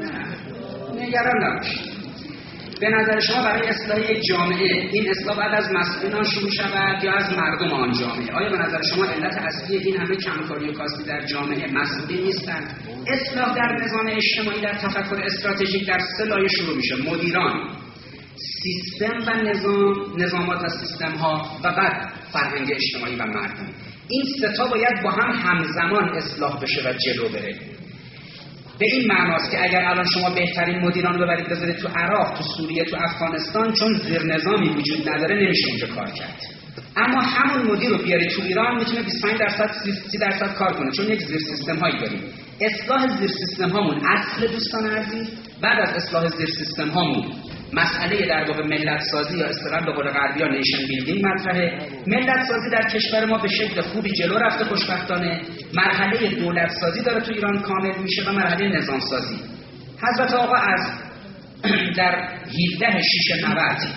نه نگران نباشید. به نظر شما برای اصلاح یک جامعه این اصلاح بعد از مسئولان شروع شود یا از مردم آن جامعه؟ آیا به نظر شما علت اصلی این همه کمکاری و کاستی در جامعه مسئولین نیستند؟ اصلاح در نظام اجتماعی در تفکر استراتژیک در 3 لایه شروع میشه: مدیران، سیستم و نظامات و سیستم ها و بعد فرهنگ اجتماعی و مردم. این 3 تا باید با هم همزمان اصلاح بشه و جلو بره. به این معناست که اگر الان شما بهترین مدیران رو ببرید بذارید تو عراق، تو سوریه، تو افغانستان، چون زیر نظامی وجود نداره نمیشه اونجا کار کرد. اما همون مدیر رو بیاری تو ایران میتونه 25% 30% کار کنه، چون یک زیر سیستم هایی داریم. اصلاح زیر سیستم هامون اصل دوستان عزیز. بعد از اصلاح زیر سیستم هامون مسئله در واقع ملت سازی یا اصطلاحاً به قول غربی‌ها نیشن بیلدینگ مطرحه. ملت سازی در کشور ما به شکل خوبی جلو رفته خوشبختانه. مرحله دولت سازی داره تو ایران کامل میشه و مرحله نظام سازی. حضرت آقا از در 17/6/90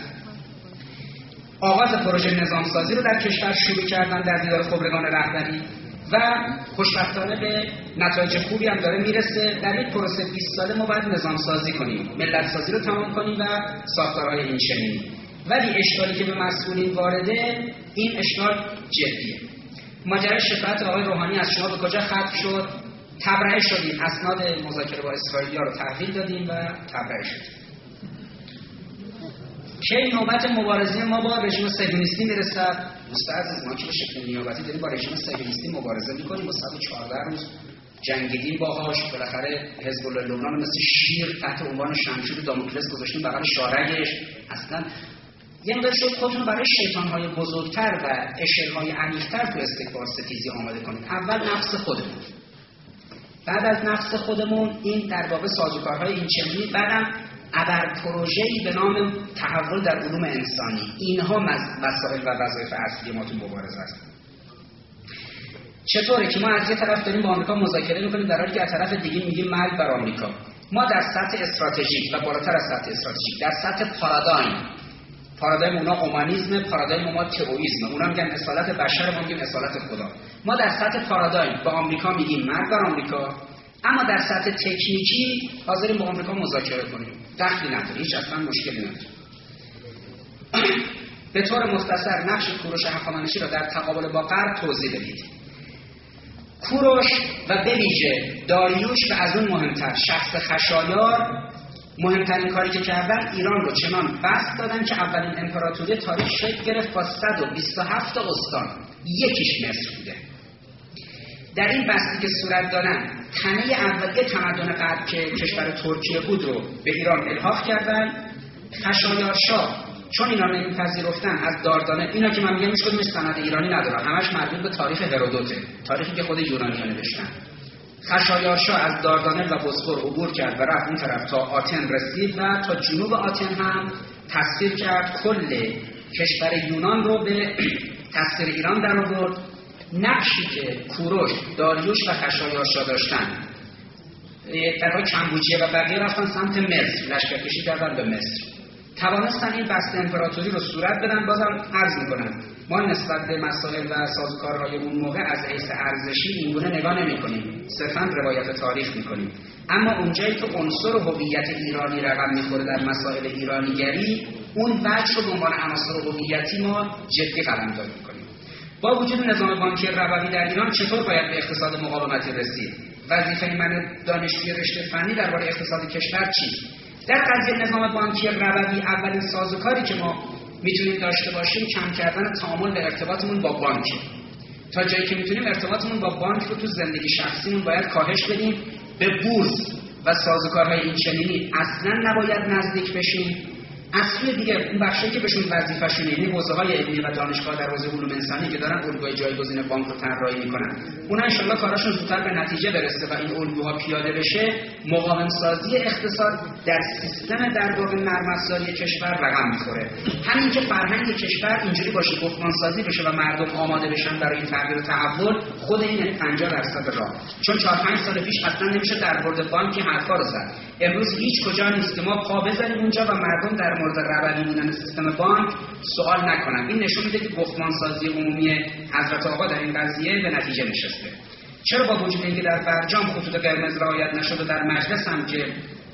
آغاز پروژه نظام سازی رو در کشور شروع کردن در دیدار خبرگان رهبری و خوشبختانه به نتایج خوبی هم داره میرسه. در یک پروسه 20 ساله ما باید نظام سازی کنیم، ملت سازی رو تمام کنیم و ساختارهای این چنینی. ولی اشکالی که به مسئولین وارده، این اشکال جدیه. ماجرای شفاعت آقای روحانی از شما به کجا ختم شد؟ تبرئه شدیم، اسناد مذاکره با اسرائیلیا رو تحویل دادیم و تبرئه شدیم. کی نوبت مبارزه ما با رژیم صهیونیستی میرسد؟ مستعد ما که به شکل نیابتی داریم با رژیم صهیونیستی مبارزه میکنیم و 114 روز جنگیدیم باهاش. بالاخره حزب الله لبنان مثل شیر تحت عنوان شمشیر داموکلس گذاشتیم بغل شارگش. اصلا یه مقدار شد خودتون برای شیطان‌های بزرگتر و اشل‌های عمیق‌تر تو استکبار ستیزی آماده کنید. اول نفس خودمون، بعد از نفس خودمون این در واقع سازوکارهای این چنینی، بعدم ابر پروژه‌ای به نام تحول در علوم انسانی. اینها مسائل و وظایف اصلی ما تو مبارزه است. چطوره که ما از یه طرف داریم با آمریکا مذاکره می‌کنیم در حالی که از طرف دیگه میگیم مرگ بر آمریکا؟ ما در سطح استراتژیک و بالاتر از سطح استراتژیک در سطح پارادایم اونا اومانیسم، پارادایم ما تئوئیسم، اونا میگن اصالت بشر، ما میگیم اصالت خدا. ما در سطح پارادایم با آمریکا میگیم مرگ بر آمریکا، اما در سطح تکنیکی حاضریم با آمریکا مذاکره کنیم. دخلی نداره، هیچ اصلا مشکلی نداره. به طور مختصر نقش کوروش هخامنشی را در تقابل با غرب توضیح بدید. کوروش و به ویژه داریوش و از اون مهمتر شخص خشایار مهمترین کاری که کردن ایران رو چنان بسط دادن که اولین امپراتوری تاریخ شکل گرفت با 127 استان، یکیش مصر بوده. در این بسطی که صورت دادن تنه اولیه تمدن غرب که کشور ترکیه بود رو به ایران الحاق کردن خشایارشا چون اینا نمیپذیرفتن از داردانه، اینا که من میگم هیچ کدومش سند ایرانی نداره، همش مربوط به تاریخ هرودوته، تاریخی که خود یونانی‌ها نوشتن. خشایارشا از داردانل و بوسفور عبور کرد و رفت اون طرف تا آتن رسید و تا جنوب آتن هم تصویر کرد، کل کشور یونان رو به تصویر ایران در آورد. نقشی که کوروش، داریوش و خشایارشا داشتن، در واقع کمبوجیه و بقیه رفتن سمت مصر، لشکرکشی کردن به مصر، توانستن این بسط امپراتوری رو صورت بدن. بازم عرض میکنم ما نسبت به مسائل و سازوکارهای اون موقع از حیث ارزشی اینگونه نگاه نمی‌کنیم، صرفاً روایت تاریخ می‌کنیم. اما اونجایی که عنصر هویت ایرانی رقم می‌خوره در مسائل ایرانیگری، اون وجه رو به عنوان عناصر هویتی ما جدی قلمداد می‌کنیم. با وجود نظام بانکی ربوی در ایران چطور باید به اقتصاد مقاومتی رسید؟ وظیفه من دانشجوی رشته فنی درباره اقتصاد کشور چیست؟ در قضیه نظام بانکی ربوی اولین سازوکاری که ما میتونیم داشته باشیم کم کردن تعامل به ارتباطمون با بانک. تا جایی که میتونیم ارتباطمون با بانک رو تو زندگی شخصیمون باید کاهش بدیم. به بورس و سازوکارهای این چنینی اصلا نباید نزدیک بشیم. از سوی دیگه اون بخشی که بهشون وظیفه‌شونه، یعنی حوزه‌های علمی و دانشگاه در حوزه علوم انسانی که دارن الگوی جایگزین بانک رو طراحی میکنن، اونها ان شاءالله کاراشون زودتر به نتیجه برسه و این الگوها پیاده بشه. مقاوم سازی اقتصاد در سیستم در واقع نرم افزاری کشور رقم میخوره. همین که فرهنگ کشور اینجوری باشه، گفتمان سازی بشه و مردم آماده بشن برای این تغییر و تحول، خود این یعنی 50% راه. چون 4-5 سال پیش اصلا نمیشه در مورد بانک حرفا رو زد. امروز هیچ کجا نیست که ما پا بزنیم اونجا و مردم در مورد ربوی بودن سیستم بانک سوال نکنن. این نشون میده که گفتمان سازی عمومی حضرت آقا در این قضیه به نتیجه نشسته. چرا با وجود اینکه در برجام خطوط قرمز رعایت نشد و در مجلس هم که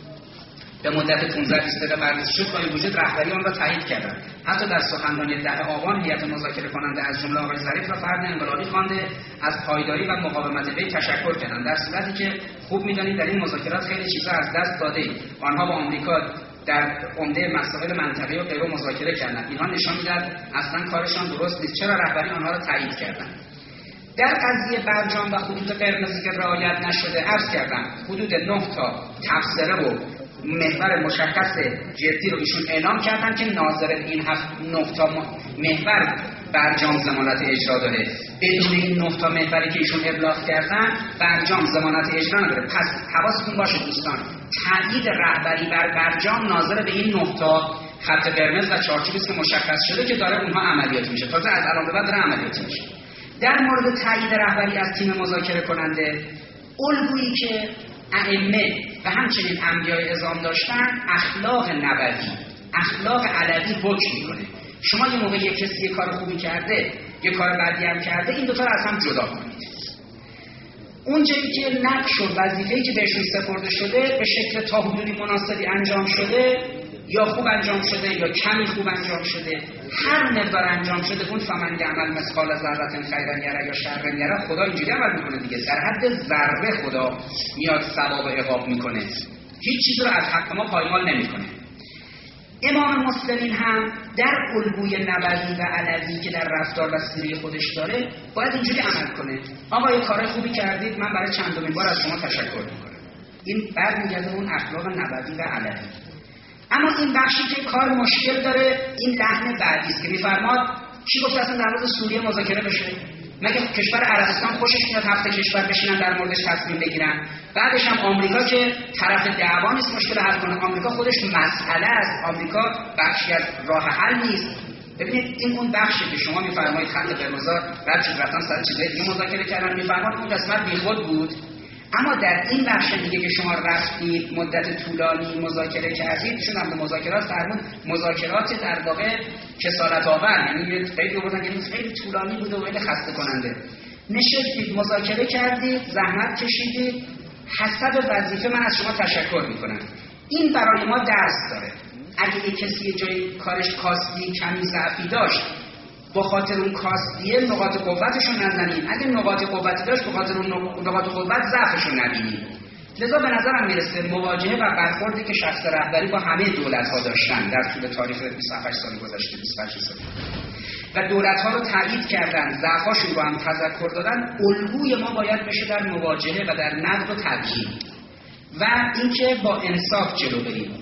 به مدت 15-20 دقیقه بررسی شد، با این وجود رهبری آن را تایید کردند. حتی در سخنرانی 10 آبان هیئت مذاکره کننده از جمله آقای ظریف را فرد انقلابی خوانده، از پایداری و مقاومت وی تشکر کردند، در صورتی که خوب می‌دانید در این مذاکرات خیلی چیزا از دست داده اید. آنها با آمریکا در عمده مسائل منطقه‌ای و غیره مذاکره کردند. اینها نشان می‌دهد اصلا کارشان درست نیست. چرا رهبری آنها را تایید کردند؟ در قضیه برجام و خطوط قرمزی که رعایت نشده، عرض کردم حدود 9 تا تفسیره و محور مشخص جدی رو ایشون اعلام کردن که ناظر این 9 تا محور برجام ضمانت اجرا داره. بدون این 9 تا محوری که ایشون ابلاغ کردن، برجام ضمانت اجرا نداره. پس حواستون باشه دوستان، تایید رهبری بر برجام ناظر به این 9 تا خط قرمز و چارچوبی که مشخص شده که داره اونها عملیاتی میشه. تازه از الان به بعد داره عملیاتی میشه. در مورد تایید رهبری از تیم مذاکره کننده، الگویی که ائمه و همچنین انبیاء اعظام داشتن، اخلاق نبوی، اخلاق علوی حکم میکنه. شما یه موقع یک کسی یه کار خوبی کرده، یه کار بدی هم کرده، این دوتا رو از هم جدا کنید. اونجایی که نقش و وظیفه‌ای که بهشون سپرده شده به شکل تا حدودی مناسبی انجام شده، یا خوب انجام شده یا کمی خوب انجام شده، هر مقدار انجام شده، اون فمن یعمل مثقال ذره خیرا یره یا شرا یره، خدا اینجوری عمل میکنه دیگه، در حد ذره خدا میاد ثواب و عقاب میکنه، هیچ چیز رو از حق ما پایمال نمیکنه. امام مسلمین هم در الگوی نبوی و علوی که در رفتار و سیره خودش داره باید اینجوری عمل کنه. آقا یه کار خوبی کردید، من برای چندمین بار از شما تشکر میکنم. این برمیگرده اون اخلاق نبوی و علوی. اما این بخشی که کار مشکل داره، این لحن بعدی است که میفرماد کی گفت اصلا در مورد سوریه مذاکره بشه؟ مگه کشور عربستان خوشش میاد 7 کشور بشینن در موردش تصمیم بگیرن؟ بعدش هم آمریکا که طرف دعوا نیست مشکل حل کنه، آمریکا خودش مسئله است، آمریکا بخشی از راه حل نیست. ببینید این اون بخشی که شما میفرمایید خط قرمز رفتن سر چیزای دیگه مذاکره کردن، میفرماد اون قسمت بیخود بود. اما در این بخش دیگه که شما رفتید مدت طولانی مذاکره کردید، چون هم مذاکرات فرمود مذاکرات در واقع کسالت آور، یعنی خیلی بودن که خیلی طولانی بوده و خیلی خسته کننده. نشستید مذاکره کردید، زحمت کشیدید، حسب وظیفه من از شما تشکر میکنم. این برای ما درس داره. اگه یک کسی جای کارش کاستی کمی ضعفی داشت، با خاطر اون کاستیه نقاط قوتشون نزنیم، اگه نقاط قوتی داشت با خاطر اون نقاط قوت ضعفشون نبینیم. لذا به نظرم میرسه مواجهه و برخوردی که شخص رهبری با همه دولت‌ها داشتن در طول تاریخ 28 سال گذشته، 28 سال و دولت‌ها رو تایید کردن، ضعفاشون رو هم تذکر دادن، الگوی ما باید بشه در مواجهه و در نقد و تبیین و اینکه با انصاف جلو بریم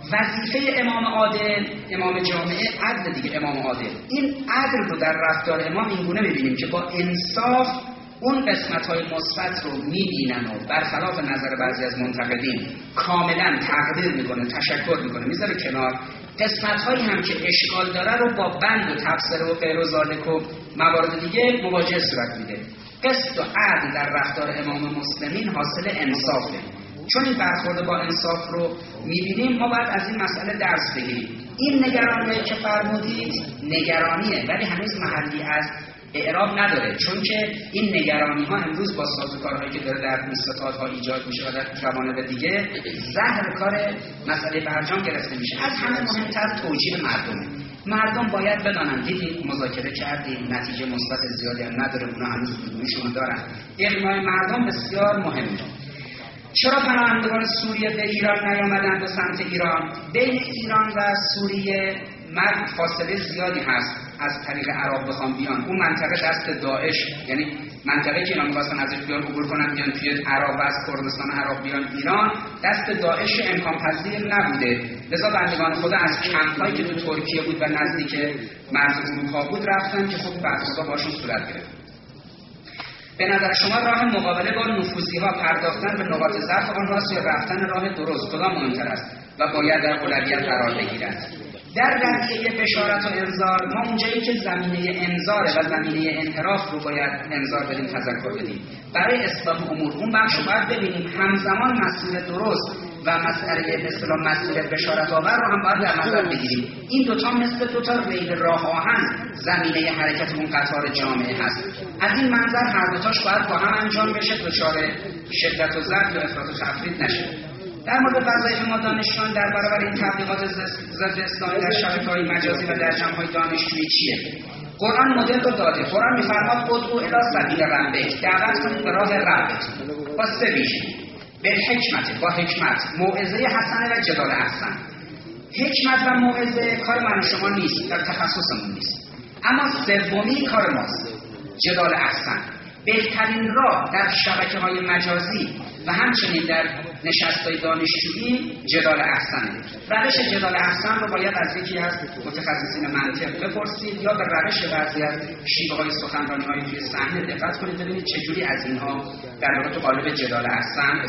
وظیفه امام عادل، امام جامعه عدل دیگه، امام عادل این عدل رو در رفتار امام اینگونه می‌بینیم که با انصاف اون قسمت‌های مثبت رو می‌بینن و برخلاف نظر بعضی از منتقدین کاملا تقدیر می‌کنه، تشکر می‌کنه، میذاره کنار. قسمت‌هایی هم که اشکال داره رو با بند و تفسیر و غیر و ذالک و موارد دیگه مواجه صورت میده. قسط و عدل در رفتار امام مسلمین حاصل انصافه. چون این برخورد با انصاف رو می‌بینیم، ما باید از این مسئله درس بگیریم. این نگرانی که فرمودید نگرانیه، ولی هنوز محلی از اعراب نداره، چون که این نگرانی ها امروز با سازوکارهایی که داره در استادها ایجاد میشه و در جوانب دیگه زهر کار مسئله برجام گرفته میشه. از همه مهمتر توجیه مردمه. مردم باید بدانن، دیدیم مذاکره کردیم نتیجه مثبت زیادی هم نداره، اونا هنوز بدونشون دارن. اقناع مردم بسیار مهمه. چرا پناهندگان سوریه به ایران نیامدن به سمت ایران؟ بین ایران و سوریه فاصله زیادی هست. از طریق عراق بخوام بیان اون منطقه دست داعش، یعنی منطقه که اینا می‌خواستن ازش بیان عبور کنن بیان توی عراق و از کردستان عراق بیان ایران، دست داعش امکان پذیر نبوده. لذا بندگان خدا از کمپایی که تو ترکیه بود و نزدیک مرز اروپا بود رفتن که خب بعد خدا باشون صورت گرفت. به نظر شما راه مقابله با نفوذی‌ها پرداختن به نقاط ضعف آنهاست یا رفتن راه درست؟ کدام مهمتر است و باید در اولویت قرار بگیرد؟ در قضیه بشارت و انذار ما اونجایی که زمینه انذاره و زمینه انحراف رو باید انذار بدیم، تذکر بدیم. برای اصلاح امور اون بخش رو باید ببینیم همزمان مسیر درست و مسئله مثلا مسیر بشارت آور رو هم باید در نظر بگیریم. این دوتا مثل دوتا ریل راه آهن زمینه حرکت اون قطار جامعه هست. از این منظر هر دوتاش باید با هم انجام بشه، دچار شدت و ضعف یا افراط و تفرید نشه. در مورد وظایف ما دانشجویان در برابر این تبلیغات ضد اسلامی در شبکه‌های مجازی و در جمع‌های دانشجویی چیه؟ قرآن مدل رو داده. قرآن می‌فرماد ادعو الی سبیل ربک، دعوت کنید به راه ربتون با سه ویژگی: بالحکمت، با حکمت، موعظه حسنه و جدال احسن. حکمت و موعظه کار من و شما نیست، در تخصصمون نیست، اما سومی کار ماست، جدال احسن. بهترین راه در شبکه‌های مجازی و همچنین در نشست‌های دانشجویی جدال احسنه. روش جدال احسن رو باید از یکی از متخصصین منطق بپرسید یا به روش بعضی از شیوه‌های سخنرانی‌های توی صحنه دقت کنید ببینید چجوری از اینها در واقع تو قالب جدال احسن